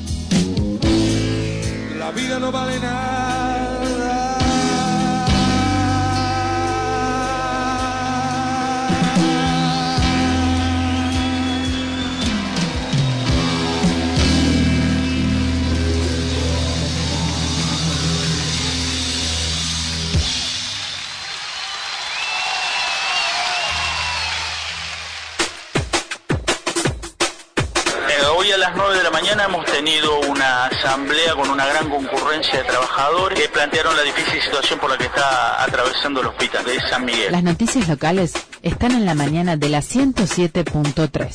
Speaker 1: la vida no vale nada.
Speaker 21: Hoy a las nueve de la mañana hemos tenido una asamblea con una gran concurrencia de trabajadores que plantearon la difícil situación por la que está atravesando el hospital de San Miguel.
Speaker 5: Las noticias locales están en la mañana de la ciento siete punto tres.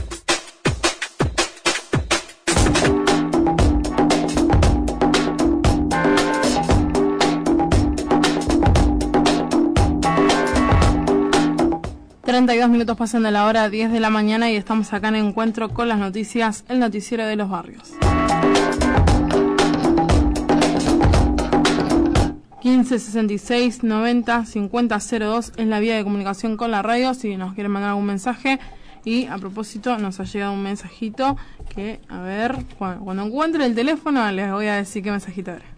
Speaker 3: treinta y dos minutos pasan de la hora diez de la mañana y estamos acá en Encuentro con las noticias, el noticiero de los barrios. quince sesenta y seis noventa cincuenta cero dos es la vía de comunicación con la radio si nos quieren mandar algún mensaje. Y a propósito nos ha llegado un mensajito que, a ver, cuando, cuando encuentre el teléfono les voy a decir qué mensajito era.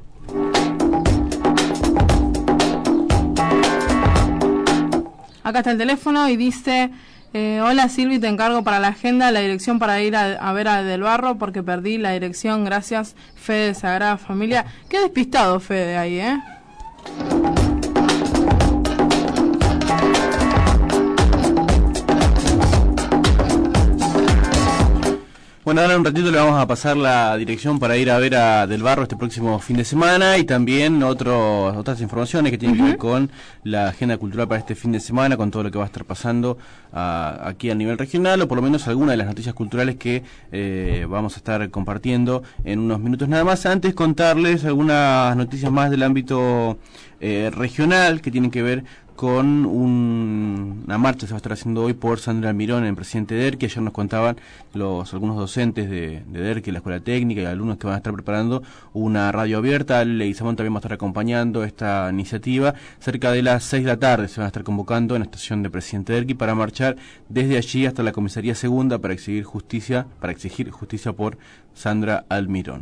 Speaker 3: Acá está el teléfono y dice, eh, hola Silvi, te encargo para la agenda la dirección para ir a, a ver a Del Barro porque perdí la dirección, gracias, Fede de Sagrada Familia. Qué despistado Fede ahí, ¿eh?
Speaker 2: Bueno, ahora en un ratito le vamos a pasar la dirección para ir a ver a Del Barro este próximo fin de semana y también otro, otras informaciones que tienen uh-huh. que ver con la agenda cultural para este fin de semana, con todo lo que va a estar pasando uh, aquí a nivel regional, o por lo menos algunas de las noticias culturales que eh, vamos a estar compartiendo en unos minutos nada más. Antes contarles algunas noticias más del ámbito eh, regional que tienen que ver con un, una marcha que se va a estar haciendo hoy por Sandra Almirón en Presidente D E R, que ayer nos contaban los algunos docentes de, de D E R, que la Escuela Técnica y alumnos que van a estar preparando una radio abierta. Leguizamón también va a estar acompañando esta iniciativa. Cerca de las seis de la tarde se van a estar convocando en la estación de Presidente D E R para marchar desde allí hasta la Comisaría Segunda para exigir justicia, para exigir justicia por Sandra Almirón.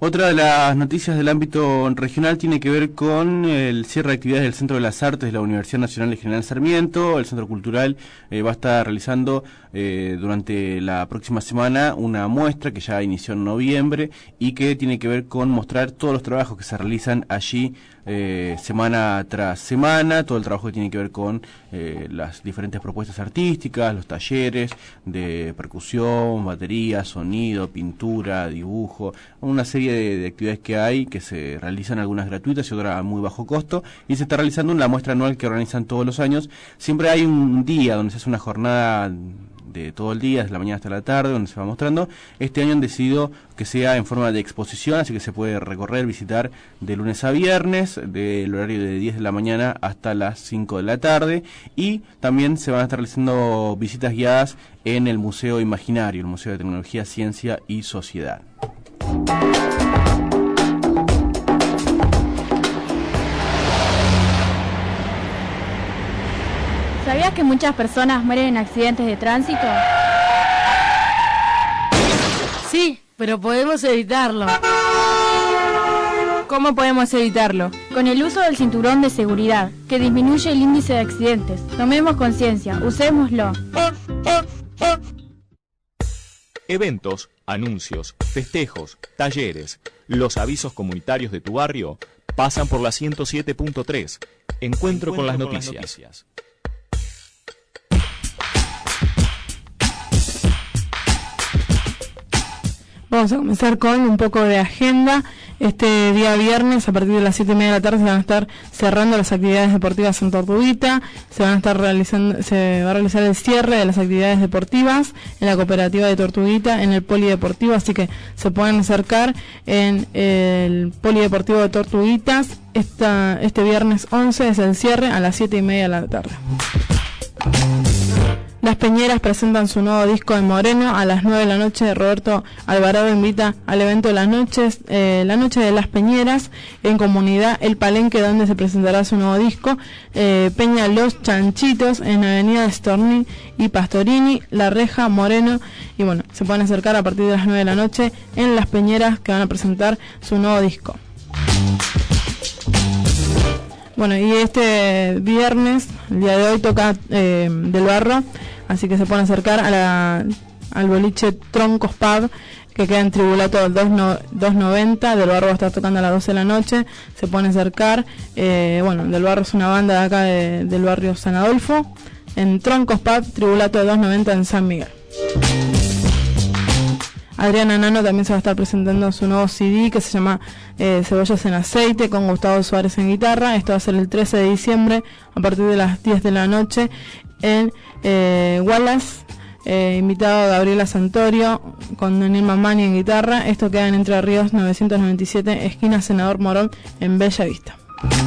Speaker 2: Otra de las noticias del ámbito regional tiene que ver con el cierre de actividades del Centro de las Artes de la Universidad Nacional de General Sarmiento. El Centro Cultural eh, va a estar realizando eh, durante la próxima semana una muestra que ya inició en noviembre y que tiene que ver con mostrar todos los trabajos que se realizan allí eh, semana tras semana, todo el trabajo que tiene que ver con eh, las diferentes propuestas artísticas, los talleres de percusión, batería, sonido, pintura, dibujo, una serie de, de actividades que hay, que se realizan algunas gratuitas y otras a muy bajo costo, y se está realizando una muestra anual que organizan todos los años. Siempre hay un día donde se hace una jornada de todo el día, desde la mañana hasta la tarde, donde se va mostrando. Este año han decidido que sea en forma de exposición, así que se puede recorrer, visitar de lunes a viernes, del horario de diez de la mañana hasta las cinco de la tarde, y también se van a estar realizando visitas guiadas en el Museo Imaginario, el Museo de Tecnología, Ciencia y Sociedad.
Speaker 8: ¿Sabías que muchas personas mueren en accidentes de tránsito?
Speaker 9: Sí, pero podemos evitarlo.
Speaker 8: ¿Cómo podemos evitarlo? Con el uso del cinturón de seguridad, que disminuye el índice de accidentes. Tomemos conciencia, usémoslo.
Speaker 22: Eventos, anuncios, festejos, talleres, los avisos comunitarios de tu barrio pasan por la ciento siete punto tres. Encuentro, Encuentro con, las, con noticias. las noticias.
Speaker 3: Vamos a comenzar con un poco de agenda. Este día viernes, a partir de las siete y media de la tarde, se van a estar cerrando las actividades deportivas en Tortuguita. Se van a estar realizando, se va a realizar el cierre de las actividades deportivas en la cooperativa de Tortuguita, en el polideportivo, así que se pueden acercar en el polideportivo de Tortuguitas. Esta, este viernes once es el cierre a las siete y media de la tarde. Las Peñeras presentan su nuevo disco en Moreno a las nueve de la noche. Roberto Alvarado invita al evento de las noches, eh, la noche de las Peñeras, en comunidad El Palenque, donde se presentará su nuevo disco. Eh, Peña Los Chanchitos, en Avenida Storni y Pastorini, La Reja, Moreno. Y bueno, se pueden acercar a partir de las nueve de la noche en Las Peñeras, que van a presentar su nuevo disco. Bueno, y este viernes, el día de hoy, toca eh, Del Barro, así que se pueden acercar a la, al boliche Troncos Pub, que queda en Tribulato doscientos noventa. Del Barro va a estar tocando a las doce de la noche. Se pueden acercar. Eh, bueno, Del Barro es una banda de acá de, del barrio San Adolfo, en Troncos Pub, Tribulato doscientos noventa, en San Miguel. Adriana Nano también se va a estar presentando su nuevo C D que se llama eh, Cebollas en Aceite, con Gustavo Suárez en guitarra. Esto va a ser el trece de diciembre a partir de las diez de la noche en eh, Wallace. Eh, invitado Gabriela Santorio con Daniel Mamani en guitarra. Esto queda en Entre Ríos novecientos noventa y siete, esquina Senador Morón, en Bella Vista.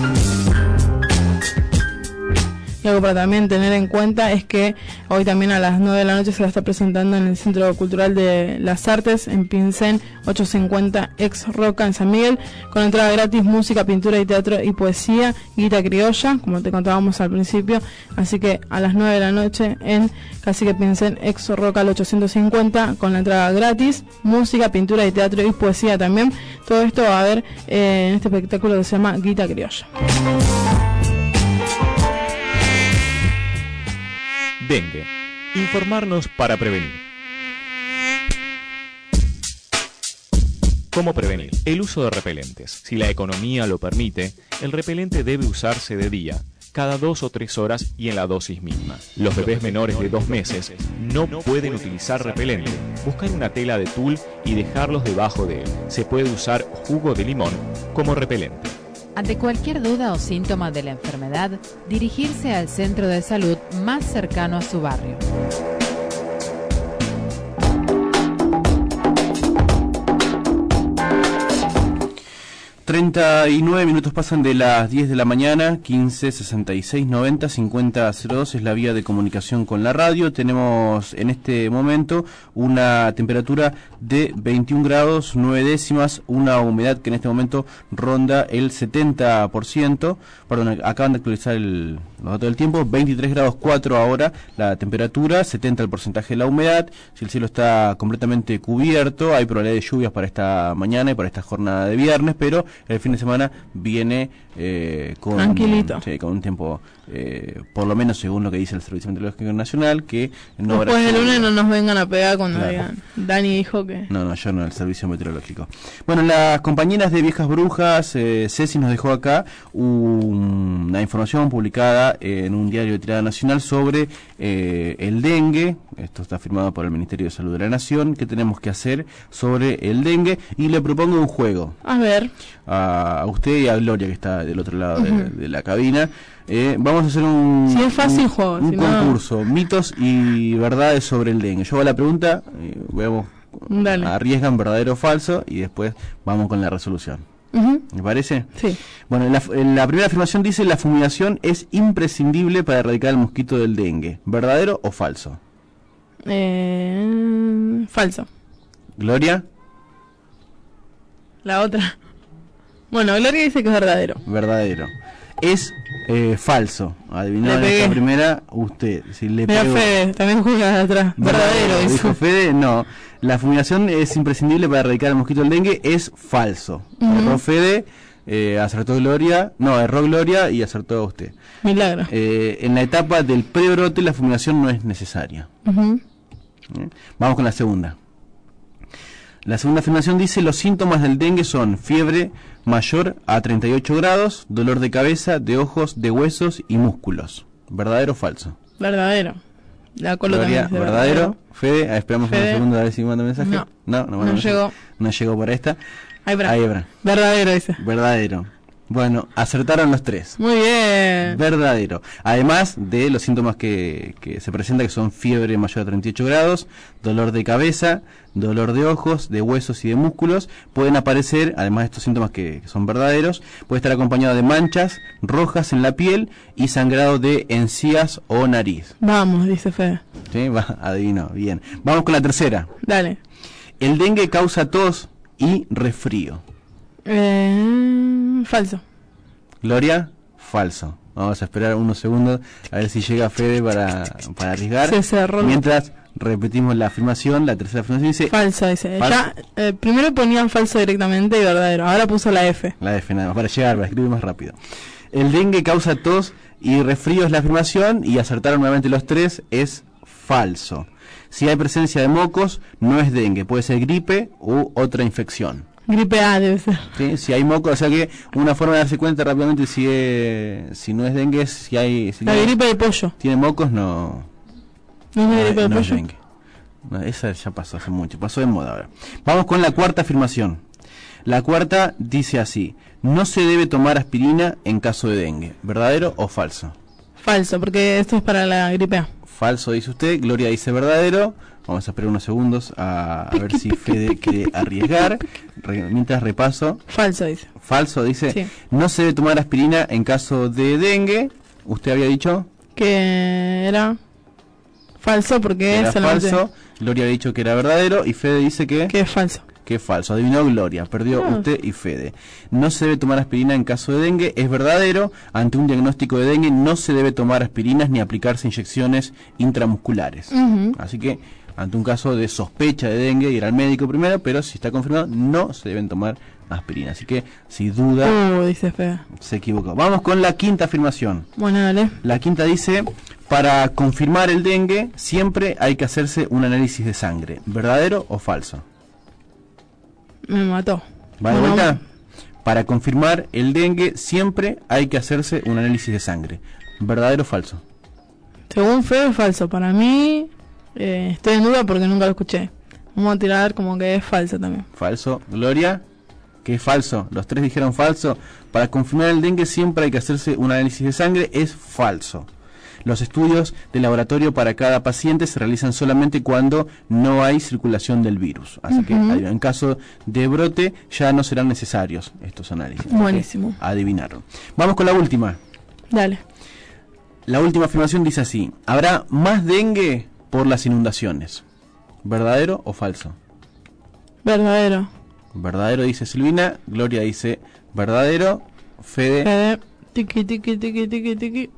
Speaker 3: Y algo para también tener en cuenta es que hoy también a las nueve de la noche se va a estar presentando en el Centro Cultural de las Artes, en Pincén ochocientos cincuenta Ex Roca, en San Miguel, con entrada gratis, música, pintura y teatro y poesía, guita criolla, como te contábamos al principio. Así que a las nueve de la noche en Cacique Pincén Ex Roca, al ochocientos cincuenta, con la entrada gratis, música, pintura y teatro y poesía también. Todo esto va a haber eh, en este espectáculo que se llama Guita Criolla.
Speaker 22: Dengue. Informarnos para prevenir. ¿Cómo prevenir? El uso de repelentes. Si la economía lo permite, el repelente debe usarse de día, cada dos o tres horas y en la dosis misma. Los bebés menores de dos meses no pueden utilizar repelente. Buscar una tela de tul y dejarlos debajo de él. Se puede usar jugo de limón como repelente.
Speaker 5: Ante cualquier duda o síntoma de la enfermedad, dirigirse al centro de salud más cercano a su barrio.
Speaker 2: treinta y nueve minutos pasan de las diez de la mañana, quince, sesenta y seis, noventa, cincuenta, cero dos es la vía de comunicación con la radio. Tenemos en este momento una temperatura de veintiún grados, nueve décimas, una humedad que en este momento ronda el setenta por ciento. Perdón, acaban de actualizar el, los datos del tiempo, veintitrés grados cuatro ahora la temperatura, setenta el porcentaje de la humedad. Si el cielo está completamente cubierto, hay probabilidad de lluvias para esta mañana y para esta jornada de viernes, pero el fin de semana viene eh, con,
Speaker 3: tranquilito.
Speaker 2: Sí, con un tiempo, eh, por lo menos según lo que dice el Servicio Meteorológico Nacional, que no
Speaker 3: después del lunes no nos vengan a pegar cuando
Speaker 2: claro.
Speaker 3: digan, Dani dijo que...
Speaker 2: No, no, yo no, el Servicio Meteorológico. Bueno, las compañeras de Viejas Brujas, eh, Ceci nos dejó acá un, una información publicada en un diario de tirada nacional sobre eh, el dengue. Esto está firmado por el Ministerio de Salud de la Nación. ¿Qué tenemos que hacer sobre el dengue? Y le propongo un juego.
Speaker 3: A ver.
Speaker 2: A, a usted y a Gloria, que está del otro lado uh-huh. de, de la cabina. Eh, vamos a hacer un,
Speaker 3: si es fácil,
Speaker 2: un,
Speaker 3: juego,
Speaker 2: un
Speaker 3: si
Speaker 2: concurso,
Speaker 3: no...
Speaker 2: mitos y verdades sobre el dengue. Yo hago la pregunta, eh, veamos,
Speaker 3: Dale.
Speaker 2: arriesgan verdadero o falso y después vamos con la resolución.
Speaker 3: Uh-huh.
Speaker 2: ¿Me parece?
Speaker 3: Sí.
Speaker 2: Bueno, la, la primera afirmación dice: la fumigación es imprescindible para erradicar el mosquito del dengue. ¿Verdadero o falso?
Speaker 3: Eh, falso.
Speaker 2: ¿Gloria?
Speaker 3: La otra. Bueno, Gloria dice que es verdadero.
Speaker 2: Verdadero. Es eh, falso. Adivinó en esta primera usted. Si le
Speaker 3: Mira,
Speaker 2: pego...
Speaker 3: Fede, también juega de atrás. Verdadero, dijo.
Speaker 2: Dijo Fede, no. La fumigación es imprescindible para erradicar el mosquito del dengue. Es falso. Uh-huh. Erró Fede, eh, acertó Gloria. No, erró Gloria y acertó usted.
Speaker 3: Milagro.
Speaker 2: Eh, en la etapa del prebrote la fumigación no es necesaria.
Speaker 3: Uh-huh.
Speaker 2: ¿Eh? Vamos con la segunda. La segunda afirmación dice: los síntomas del dengue son fiebre mayor a treinta y ocho grados, dolor de cabeza, de ojos, de huesos y músculos. ¿Verdadero o falso?
Speaker 3: Verdadero. La colo
Speaker 2: Gloria,
Speaker 3: también dice
Speaker 2: verdadero.
Speaker 3: verdadero.
Speaker 2: Fede, esperamos
Speaker 3: Fede.
Speaker 2: un segundo a ver si manda mensaje.
Speaker 3: No,
Speaker 2: no, no,
Speaker 3: no llegó.
Speaker 2: mensaje. No llegó por esta.
Speaker 3: Ahí, Bra.
Speaker 2: Ahí, Bra.
Speaker 3: Verdadero dice.
Speaker 2: Verdadero. Bueno, acertaron los tres.
Speaker 3: Muy bien.
Speaker 2: Verdadero. Además de los síntomas que, que se presentan, que son fiebre mayor a treinta y ocho grados, dolor de cabeza, dolor de ojos, de huesos y de músculos, pueden aparecer, además de estos síntomas que, que son verdaderos, puede estar acompañado de manchas rojas en la piel y sangrado de encías o nariz.
Speaker 3: Vamos, dice Fede.
Speaker 2: Sí, va, adivino, bien. Vamos con la tercera.
Speaker 3: Dale.
Speaker 2: El dengue causa tos y resfrío.
Speaker 3: Eh, falso.
Speaker 2: Gloria, falso. Vamos a esperar unos segundos a ver si llega Fede para, para arriesgar.
Speaker 3: Se cerró.
Speaker 2: Mientras repetimos la afirmación, la tercera afirmación dice...
Speaker 3: Falso, dice.
Speaker 2: Falso.
Speaker 3: Ya, eh, primero ponían falso directamente y verdadero. Ahora puso la F.
Speaker 2: La F nada más, para llegar, para escribir más rápido. El dengue causa tos y resfrío es la afirmación, y acertaron nuevamente los tres, es falso. Si hay presencia de mocos, no es dengue, puede ser gripe u otra infección.
Speaker 3: Gripe A debe ser.
Speaker 2: ¿Sí? Si hay moco, o sea que una forma de darse cuenta rápidamente si es, si no es dengue es si hay... Si
Speaker 3: la
Speaker 2: no,
Speaker 3: gripe de pollo.
Speaker 2: Tiene mocos, no...
Speaker 3: ¿No es la gripe de
Speaker 2: no
Speaker 3: pollo?
Speaker 2: Es dengue. No, esa ya pasó hace mucho, pasó de moda ahora. Vamos con la cuarta afirmación. La cuarta dice así: no se debe tomar aspirina en caso de dengue. ¿Verdadero o falso?
Speaker 3: Falso, porque esto es para la gripe A.
Speaker 2: Falso dice usted, Gloria dice verdadero. Vamos a esperar unos segundos a, a ver si Fede quiere arriesgar. Re, mientras repaso.
Speaker 3: Falso dice.
Speaker 2: Falso dice.
Speaker 3: Sí.
Speaker 2: No se debe tomar aspirina en caso de dengue. ¿Usted había dicho?
Speaker 3: Que era falso porque
Speaker 2: era
Speaker 3: es solamente...
Speaker 2: falso. Gloria había dicho que era verdadero y Fede dice que...
Speaker 3: Que es falso.
Speaker 2: Que es falso. Adivinó Gloria. Perdió
Speaker 3: No.
Speaker 2: usted y Fede. No se debe tomar aspirina en caso de dengue. Es verdadero. Ante un diagnóstico de dengue no se debe tomar aspirinas ni aplicarse inyecciones intramusculares.
Speaker 3: Uh-huh.
Speaker 2: Así que, ante un caso de sospecha de dengue, ir al médico primero, pero si está confirmado, no se deben tomar aspirina. Así que, si duda,
Speaker 3: Uh, dice Fede.
Speaker 2: se equivocó. Vamos con la quinta afirmación.
Speaker 3: Bueno, dale.
Speaker 2: La quinta dice: para confirmar el dengue, siempre hay que hacerse un análisis de sangre. ¿Verdadero o falso?
Speaker 3: Me mató.
Speaker 2: ¿Va de
Speaker 3: Bueno,
Speaker 2: vuelta? Para confirmar el dengue, siempre hay que hacerse un análisis de sangre. ¿Verdadero o falso?
Speaker 3: Según Fede es falso. Para mí, eh, estoy en duda porque nunca lo escuché. Vamos a tirar como que es falso también.
Speaker 2: Falso. Gloria, que es falso. Los tres dijeron falso. Para confirmar el dengue siempre hay que hacerse un análisis de sangre. Es falso. Los estudios de laboratorio para cada paciente se realizan solamente cuando no hay circulación del virus. Así uh-huh. que en caso de brote ya no serán necesarios estos análisis.
Speaker 3: Buenísimo.
Speaker 2: Adivinaron. Vamos con la última.
Speaker 3: Dale.
Speaker 2: La última afirmación dice así: habrá más dengue por las inundaciones. ¿Verdadero o falso?
Speaker 3: Verdadero.
Speaker 2: Verdadero dice Silvina, Gloria dice verdadero, Fede.
Speaker 3: Fede, tiki, tiki, tiki, tiki, tiki.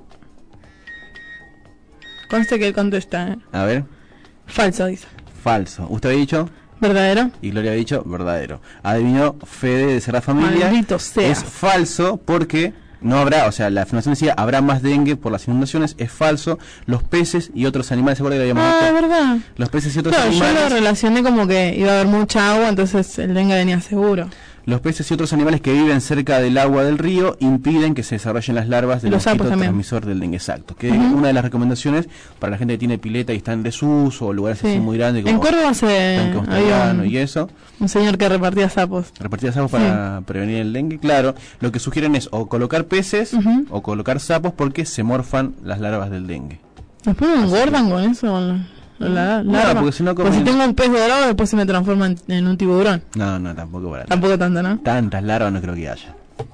Speaker 3: Conste que él contesta, ¿eh?
Speaker 2: A ver.
Speaker 3: Falso, dice.
Speaker 2: Falso. ¿Usted había dicho?
Speaker 3: Verdadero.
Speaker 2: Y Gloria había dicho verdadero. Adivinó Fede de Serra Familia.
Speaker 3: Maldito sea.
Speaker 2: Es falso porque no habrá, o sea, la afirmación decía habrá más dengue por las inundaciones. Es falso. Los peces y otros animales, ¿se acuerdan que habíamos
Speaker 3: Ah, es verdad.
Speaker 2: Los peces y otros
Speaker 3: claro,
Speaker 2: animales.
Speaker 3: Yo lo relacioné como que iba a haber mucha agua, entonces el dengue venía seguro.
Speaker 2: Los peces y otros animales que viven cerca del agua del río impiden que se desarrollen las larvas del mosquito transmisor del dengue. Exacto. Que uh-huh. es una de las recomendaciones para la gente que tiene pileta y está en desuso o lugares sí. así muy grandes como
Speaker 3: en Córdoba se
Speaker 2: había un, y eso.
Speaker 3: Un señor que repartía sapos.
Speaker 2: Repartía sapos para sí. prevenir el dengue. Claro, lo que sugieren es o colocar peces uh-huh. o colocar sapos porque se morfan las larvas del dengue.
Speaker 3: Después me engordan con eso. La,
Speaker 2: no,
Speaker 3: larva.
Speaker 2: porque si no
Speaker 3: pues si tengo un pez dorado después se me transforma en, en un tiburón.
Speaker 2: No, no, tampoco para
Speaker 3: Tampoco tanto, ¿no?
Speaker 2: Tantas larvas no creo que haya.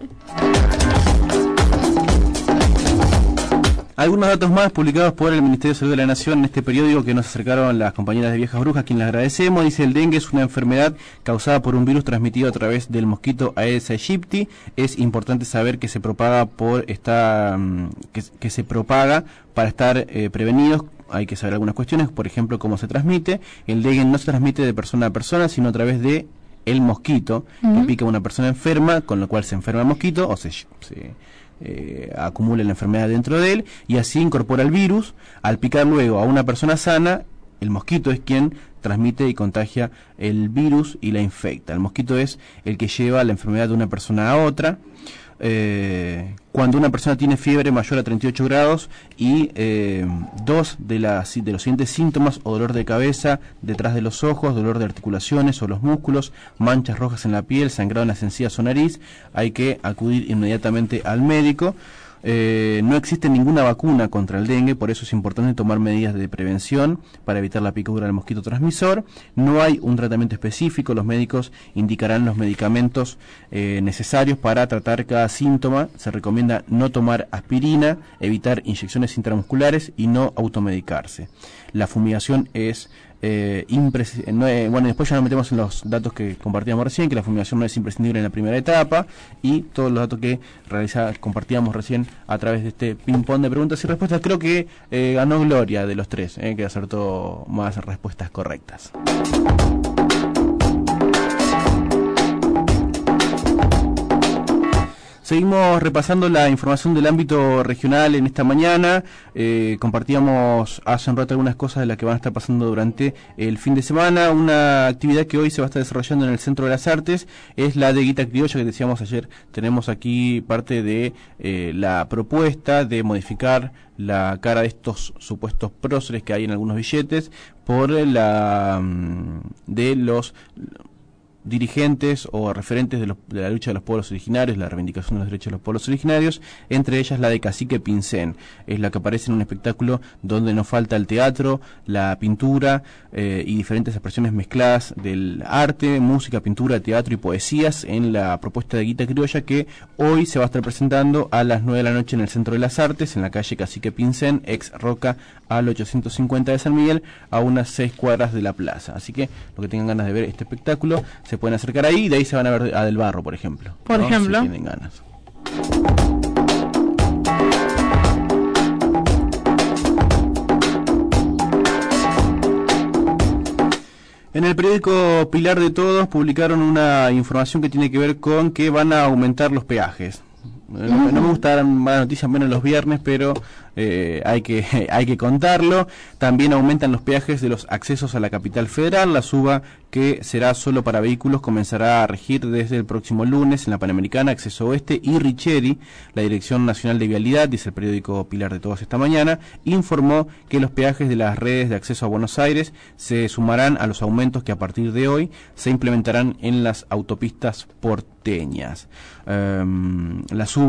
Speaker 2: Algunos datos más publicados por el Ministerio de Salud de la Nación en este periódico que nos acercaron las compañeras de Viejas Brujas, a quien les agradecemos. Dice: el dengue es una enfermedad causada por un virus transmitido a través del mosquito Aedes aegypti. Es importante saber que se propaga por esta que, que se propaga para estar eh, prevenidos. Hay que saber algunas cuestiones, por ejemplo, cómo se transmite. El dengue no se transmite de persona a persona, sino a través de el mosquito, uh-huh. que pica a una persona enferma, con lo cual se enferma el mosquito o se, se eh, acumula la enfermedad dentro de él, y así incorpora el virus. Al picar luego a una persona sana, el mosquito es quien transmite y contagia el virus y la infecta. El mosquito es el que lleva la enfermedad de una persona a otra. Eh, cuando una persona tiene fiebre mayor a treinta y ocho grados y eh, dos de, las, de los siguientes síntomas, o dolor de cabeza, detrás de los ojos, dolor de articulaciones o los músculos, manchas rojas en la piel, sangrado en las encías o nariz, hay que acudir inmediatamente al médico. Eh, no existe ninguna vacuna contra el dengue, por eso es importante tomar medidas de prevención para evitar la picadura del mosquito transmisor. No hay un tratamiento específico, los médicos indicarán los medicamentos eh, necesarios para tratar cada síntoma. Se recomienda no tomar aspirina, evitar inyecciones intramusculares y no automedicarse. La fumigación es Eh, impres- no, eh, bueno, después ya nos metemos en los datos que compartíamos recién, que la fumigación no es imprescindible en la primera etapa, y todos los datos que realiza, compartíamos recién a través de este ping-pong de preguntas y respuestas. Creo que eh, ganó Gloria de los tres, eh, que acertó más respuestas correctas. Seguimos repasando la información del ámbito regional en esta mañana. Eh, compartíamos hace un rato algunas cosas de las que van a estar pasando durante el fin de semana. Una actividad que hoy se va a estar desarrollando en el Centro de las Artes es la de Guita Criolla, que decíamos ayer. Tenemos aquí parte de eh, la propuesta de modificar la cara de estos supuestos próceres que hay en algunos billetes por la de los dirigentes o referentes de, los, de la lucha de los pueblos originarios, la reivindicación de los derechos de los pueblos originarios, entre ellas la de Cacique Pincén. Es la que aparece en un espectáculo donde no falta el teatro, la pintura eh, y diferentes expresiones mezcladas del arte, música, pintura, teatro y poesías en la propuesta de Guita Criolla, que hoy se va a estar presentando a las nueve de la noche en el Centro de las Artes, en la calle Cacique Pincén, ex Roca al ochocientos cincuenta de San Miguel, a unas seis cuadras de la plaza. Así que los que tengan ganas de ver este espectáculo se pueden acercar ahí, y de ahí se van a ver a Del Barro, por ejemplo.
Speaker 3: Por
Speaker 2: ¿no?
Speaker 3: ejemplo.
Speaker 2: Si tienen ganas. En el periódico Pilar de Todos publicaron una información que tiene que ver con que van a aumentar los peajes. No, no me gusta dar malas noticias menos los viernes, pero eh, hay que hay que contarlo. También aumentan los peajes de los accesos a la capital federal. La suba, que será solo para vehículos, comenzará a regir desde el próximo lunes en la Panamericana, Acceso Oeste y Richeri. La Dirección Nacional de Vialidad, dice el periódico Pilar de Todos esta mañana, informó que los peajes de las redes de acceso a Buenos Aires se sumarán a los aumentos que a partir de hoy se implementarán en las autopistas porteñas. Um, la suba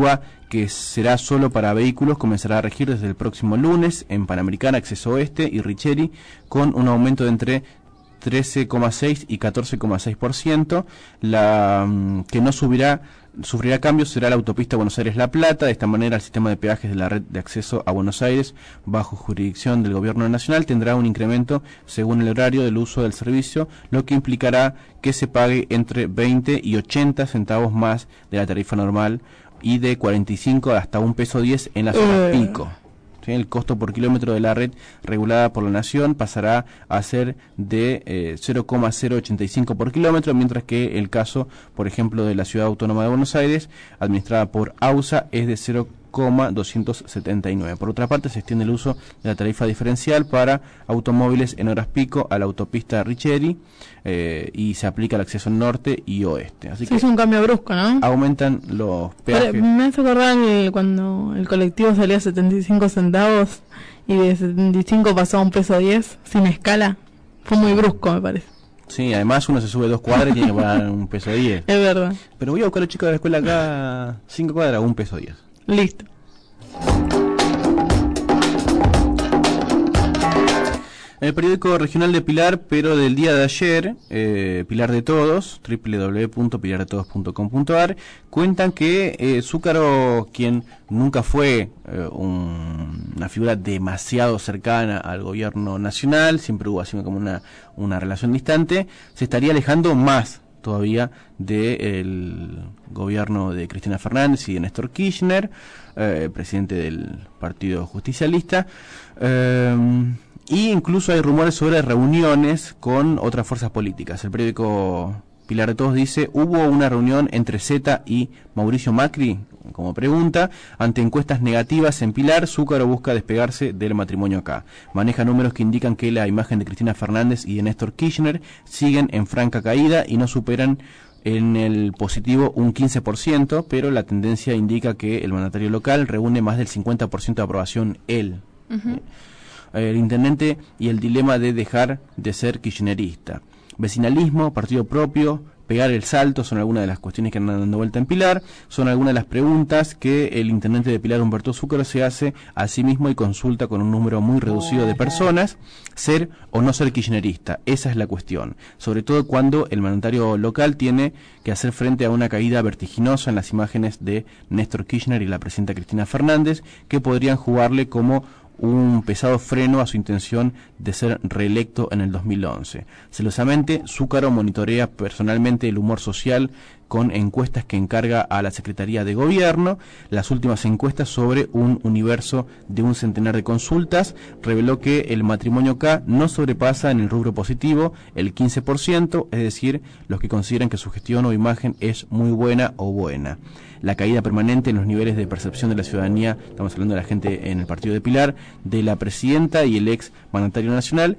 Speaker 2: que será solo para vehículos, comenzará a regir desde el próximo lunes en Panamericana, Acceso Oeste y Richeri, con un aumento de entre trece coma seis y catorce coma seis por ciento. La um, que no subirá sufrirá cambios será la autopista Buenos Aires-La Plata. De esta manera, el sistema de peajes de la red de acceso a Buenos Aires, bajo jurisdicción del Gobierno Nacional, tendrá un incremento según el horario del uso del servicio, lo que implicará que se pague entre veinte y ochenta centavos más de la tarifa normal y de cuarenta y cinco hasta un peso diez en las horas
Speaker 3: Eh.
Speaker 2: pico. El costo por kilómetro de la red regulada por la Nación pasará a ser de eh, cero coma cero ochenta y cinco por kilómetro, mientras que el caso, por ejemplo, de la Ciudad Autónoma de Buenos Aires, administrada por AUSA, es de cero coma doscientos setenta y nueve. Por otra parte, se extiende el uso de la tarifa diferencial para automóviles en horas pico a la autopista Richeri eh, y se aplica al acceso norte y oeste. Así
Speaker 3: Sí,
Speaker 2: que
Speaker 3: es un cambio brusco, ¿no?
Speaker 2: aumentan los peajes.
Speaker 3: Pero me hace acordar que cuando el colectivo salía a setenta y cinco centavos y de setenta y cinco pasó a un peso diez sin escala. Fue muy brusco, me parece.
Speaker 2: Sí, además uno se sube dos cuadras y tiene que pagar un peso diez.
Speaker 3: Es verdad.
Speaker 2: Pero voy a buscar a los chicos de la escuela acá, cinco cuadras, un peso diez.
Speaker 3: Listo.
Speaker 2: En el periódico regional de Pilar, pero del día de ayer, eh, Pilar de Todos, doble u doble u doble u punto pilar de todos punto com punto a r, cuentan que eh, Zúcaro, quien nunca fue eh, un, una figura demasiado cercana al gobierno nacional, siempre hubo así como una, una relación distante, se estaría alejando más todavía del gobierno de Cristina Fernández y de Néstor Kirchner, eh, presidente del Partido Justicialista, eh, y incluso hay rumores sobre reuniones con otras fuerzas políticas. El periódico Pilar de Todos dice: hubo una reunión entre Zeta y Mauricio Macri, como pregunta, ante encuestas negativas en Pilar. Zúcaro busca despegarse del matrimonio acá. Maneja números que indican que la imagen de Cristina Fernández y de Néstor Kirchner siguen en franca caída y no superan en el positivo un quince por ciento, pero la tendencia indica que el mandatario local reúne más del cincuenta por ciento de aprobación él.
Speaker 3: Uh-huh.
Speaker 2: El intendente y el dilema de dejar de ser kirchnerista. Vecinalismo, partido propio, pegar el salto son algunas de las cuestiones que andan dando vuelta en Pilar, son algunas de las preguntas que el intendente de Pilar, Humberto Zúcaro, se hace a sí mismo y consulta con un número muy reducido de personas, ser o no ser kirchnerista. Esa es la cuestión, sobre todo cuando el mandatario local tiene que hacer frente a una caída vertiginosa en las imágenes de Néstor Kirchner y la presidenta Cristina Fernández, que podrían jugarle como un pesado freno a su intención de ser reelecto en el dos mil once. Celosamente, Zúcaro monitorea personalmente el humor social con encuestas que encarga a la Secretaría de Gobierno. Las últimas encuestas, sobre un universo de un centenar de consultas, reveló que el matrimonio K no sobrepasa en el rubro positivo el quince por ciento, es decir, los que consideran que su gestión o imagen es muy buena o buena. La caída permanente en los niveles de percepción de la ciudadanía, estamos hablando de la gente en el partido de Pilar, de la presidenta y el ex mandatario nacional,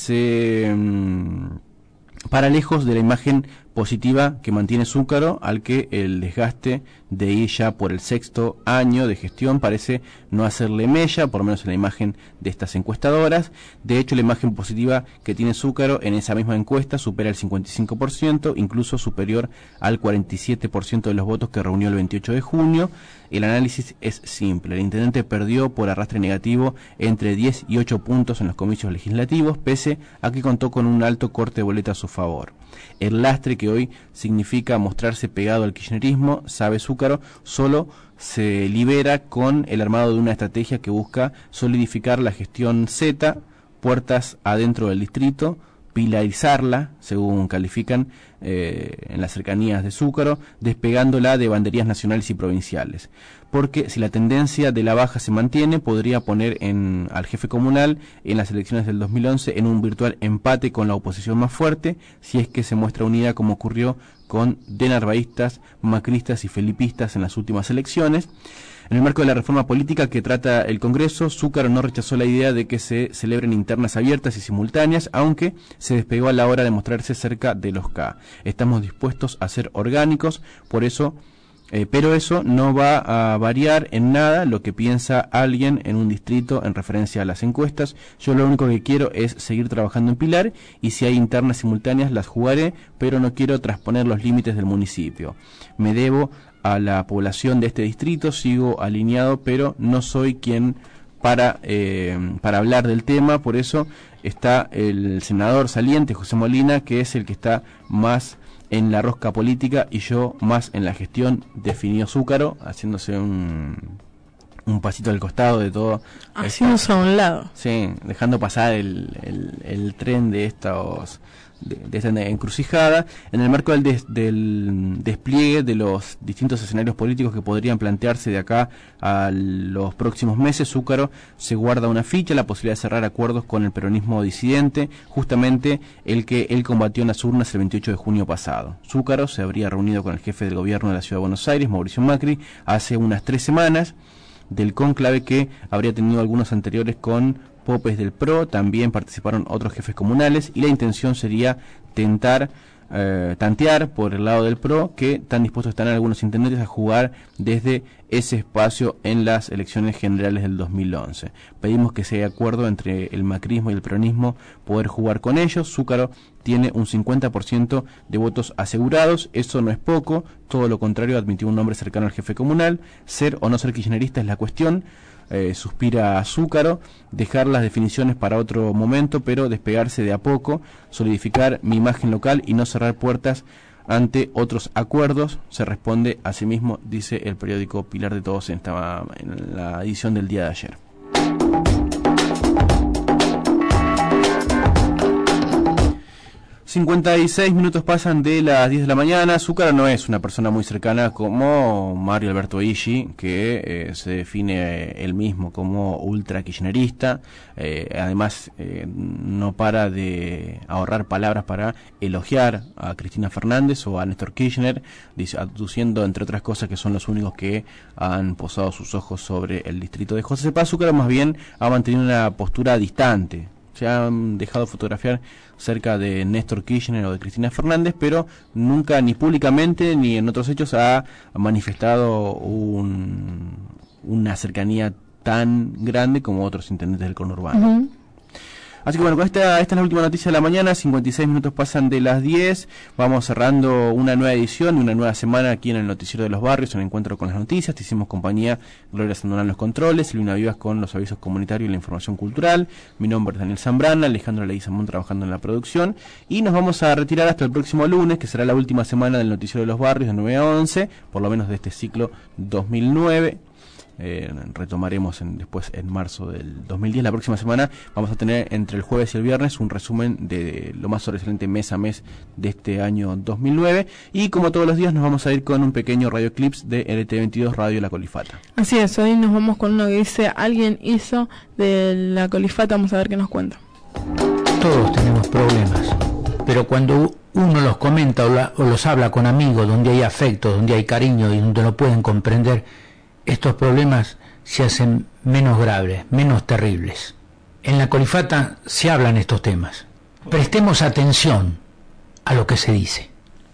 Speaker 2: se mmm, para lejos de la imagen positiva que mantiene Zúcaro, al que el desgaste de ir ya por el sexto año de gestión parece no hacerle mella, por lo menos en la imagen de estas encuestadoras. De hecho, la imagen positiva que tiene Zúcaro en esa misma encuesta supera el cincuenta y cinco por ciento, incluso superior al cuarenta y siete por ciento de los votos que reunió el veintiocho de junio. El análisis es simple: el intendente perdió por arrastre negativo entre diez y ocho puntos en los comicios legislativos, pese a que contó con un alto corte de boleta a su favor. El lastre que hoy significa mostrarse pegado al kirchnerismo, sabe Zúcaro, solo se libera con el armado de una estrategia que busca solidificar la gestión Z, puertas adentro del distrito, pilarizarla, según califican eh, en las cercanías de Zúcaro, despegándola de banderías nacionales y provinciales. Porque si la tendencia de la baja se mantiene, podría poner en, al jefe comunal en las elecciones del dos mil once en un virtual empate con la oposición más fuerte, si es que se muestra unida, como ocurrió con denarvaístas, macristas y felipistas en las últimas elecciones. En el marco de la reforma política que trata el Congreso, Zúcaro no rechazó la idea de que se celebren internas abiertas y simultáneas, aunque se despegó a la hora de mostrarse cerca de los K. Estamos dispuestos a ser orgánicos, por eso, eh, pero eso no va a variar en nada lo que piensa alguien en un distrito en referencia a las encuestas. Yo lo único que quiero es seguir trabajando en Pilar, y si hay internas simultáneas las jugaré, pero no quiero trasponer los límites del municipio. Me debo a la población de este distrito, sigo alineado, pero no soy quien para, eh, para hablar del tema, por eso está el senador saliente, José Molina, que es el que está más en la rosca política y yo más en la gestión, definió Zúcaro, haciéndose un, un pasito al costado de todo.
Speaker 3: Haciéndose a un lado.
Speaker 2: Sí, dejando pasar el, el, el tren de estos... De, de esta encrucijada, en el marco del, des, del despliegue de los distintos escenarios políticos que podrían plantearse de acá a los próximos meses. Zúcaro se guarda una ficha, la posibilidad de cerrar acuerdos con el peronismo disidente, justamente el que él combatió en las urnas el veintiocho de junio pasado. Zúcaro se habría reunido con el jefe del gobierno de la Ciudad de Buenos Aires, Mauricio Macri, hace unas tres semanas, del cónclave que habría tenido algunos anteriores con popes del P R O, también participaron otros jefes comunales y la intención sería tentar, eh, tantear por el lado del P R O que tan dispuestos están algunos intendentes a jugar desde ese espacio en las elecciones generales del dos mil once. Pedimos que sea acuerdo entre el macrismo y el peronismo poder jugar con ellos. Zúcaro tiene un cincuenta por ciento de votos asegurados, eso no es poco, todo lo contrario, admitió un hombre cercano al jefe comunal. Ser o no ser kirchnerista es la cuestión. Eh, suspira Zúcaro, dejar las definiciones para otro momento, pero despegarse de a poco, solidificar mi imagen local y no cerrar puertas ante otros acuerdos, se responde a sí mismo, dice el periódico Pilar de Todos en, esta, en la edición del día de ayer. cincuenta y seis minutos pasan de las diez de la mañana. Zúcaro no es una persona muy cercana como Mario Alberto Illi, que eh, se define él mismo como ultra kirchnerista. Eh, además, eh, no para de ahorrar palabras para elogiar a Cristina Fernández o a Néstor Kirchner, aduciendo, entre otras cosas, que son los únicos que han posado sus ojos sobre el distrito de José Paz. Zúcaro más bien ha mantenido una postura distante. Se han dejado fotografiar cerca de Néstor Kirchner o de Cristina Fernández, pero nunca, ni públicamente ni en otros hechos, ha manifestado un, una cercanía tan grande como otros intendentes del conurbano. Uh-huh. Así que bueno, con esta, esta es la última noticia de la mañana, cincuenta y seis minutos pasan de las diez, vamos cerrando una nueva edición, una nueva semana aquí en el Noticiero de los Barrios, en Encuentro con las Noticias. Te hicimos compañía, Gloria Sandona en los controles, Silvina Vivas con los avisos comunitarios y la información cultural. Mi nombre es Daniel Zambrana, Alejandro Leguizamón trabajando en la producción, y nos vamos a retirar hasta el próximo lunes, que será la última semana del Noticiero de los Barrios de nueve a once, por lo menos de este ciclo dos mil nueve. Eh, retomaremos en, después en marzo del dos mil diez. La próxima semana vamos a tener entre el jueves y el viernes un resumen de lo más sobresaliente mes a mes de este año dos mil nueve, y como todos los días nos vamos a ir con un pequeño radio clips de L T veintidós Radio La Colifata.
Speaker 3: Así es, hoy nos vamos con uno que dice alguien hizo de La Colifata. Vamos a ver qué nos cuenta.
Speaker 10: Todos tenemos problemas, pero cuando uno los comenta o, la, o los habla con amigos, donde hay afecto, donde hay cariño y donde lo pueden comprender, estos problemas se hacen menos graves, menos terribles. En La Colifata se hablan estos temas. Prestemos atención a lo que se dice.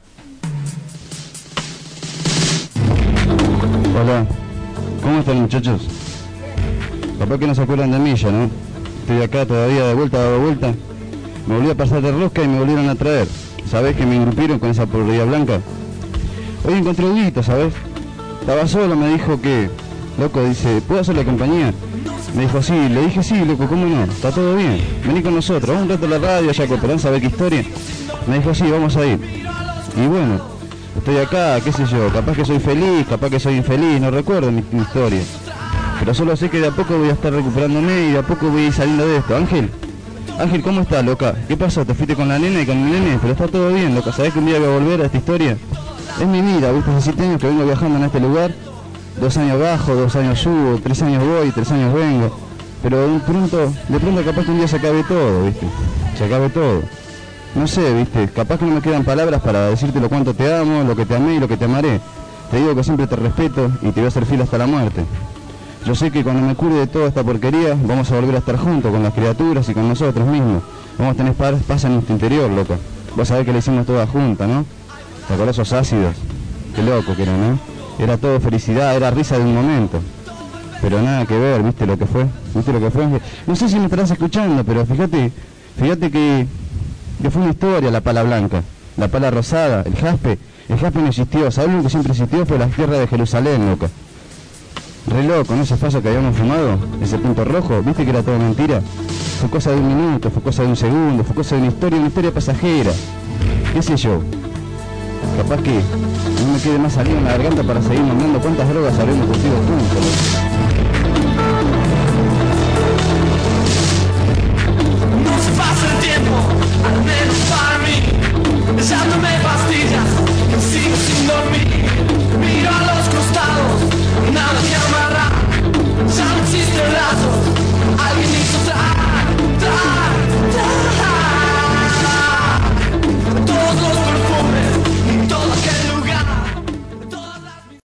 Speaker 11: Hola, ¿cómo están, muchachos? Capaz que no se acuerdan de mí ya, ¿no? Estoy acá todavía de vuelta, de vuelta. Me volví a pasar de rosca y me volvieron a traer. ¿Sabés que me engrupieron con esa porrería blanca? Hoy encontré un guito, ¿sabés? Estaba solo, me dijo que, loco, dice, ¿puedo hacerle compañía? Me dijo, sí, le dije, sí, loco, ¿cómo no? Está todo bien, vení con nosotros, vamos un rato a la radio, ya cooperán, ¿sabés qué historia? Me dijo, sí, vamos a ir. Y bueno, estoy acá, qué sé yo, capaz que soy feliz, capaz que soy infeliz, no recuerdo mi, mi historia. Pero solo sé que de a poco voy a estar recuperándome y de a poco voy a ir saliendo de esto. Ángel, Ángel, ¿cómo estás, loca? ¿Qué pasó? ¿Te fuiste con la nena y con mi nene? Pero está todo bien, loca, ¿sabés que un día voy a volver a esta historia? Es mi vida, ¿viste? Hace siete años que vengo viajando en este lugar. Dos años bajo, dos años subo, tres años voy, tres años vengo. Pero de pronto, de pronto capaz que un día se acabe todo, ¿viste? Se acabe todo. No sé, ¿viste? Capaz que no me quedan palabras para decirte lo cuánto te amo, lo que te amé y lo que te amaré. Te digo que siempre te respeto y te voy a hacer fiel hasta la muerte. Yo sé que cuando me cure de toda esta porquería, vamos a volver a estar juntos con las criaturas y con nosotros mismos. Vamos a tener paz en nuestro interior, loca. Vos sabés que le hicimos toda junta, ¿no? ¿Te acordás esos ácidos? Qué loco que era, ¿no? Era todo felicidad, era risa de un momento. Pero nada que ver, ¿viste lo que fue? ¿Viste lo que fue? No sé si me estarás escuchando, pero fíjate, fíjate que, que fue una historia la pala blanca, la pala rosada, el jaspe, El Jaspe no existió, ¿sabes lo que siempre existió? Fue la tierra de Jerusalén, loca. Re loco, ¿no? Ese fallo que habíamos fumado, ese punto rojo, ¿viste que era todo mentira? Fue cosa de un minuto, fue cosa de un segundo, fue cosa de una historia, una historia pasajera. ¿Qué sé yo? Capaz que no me quede más salido en la garganta para seguir mandando cuántas drogas habremos cogido juntos.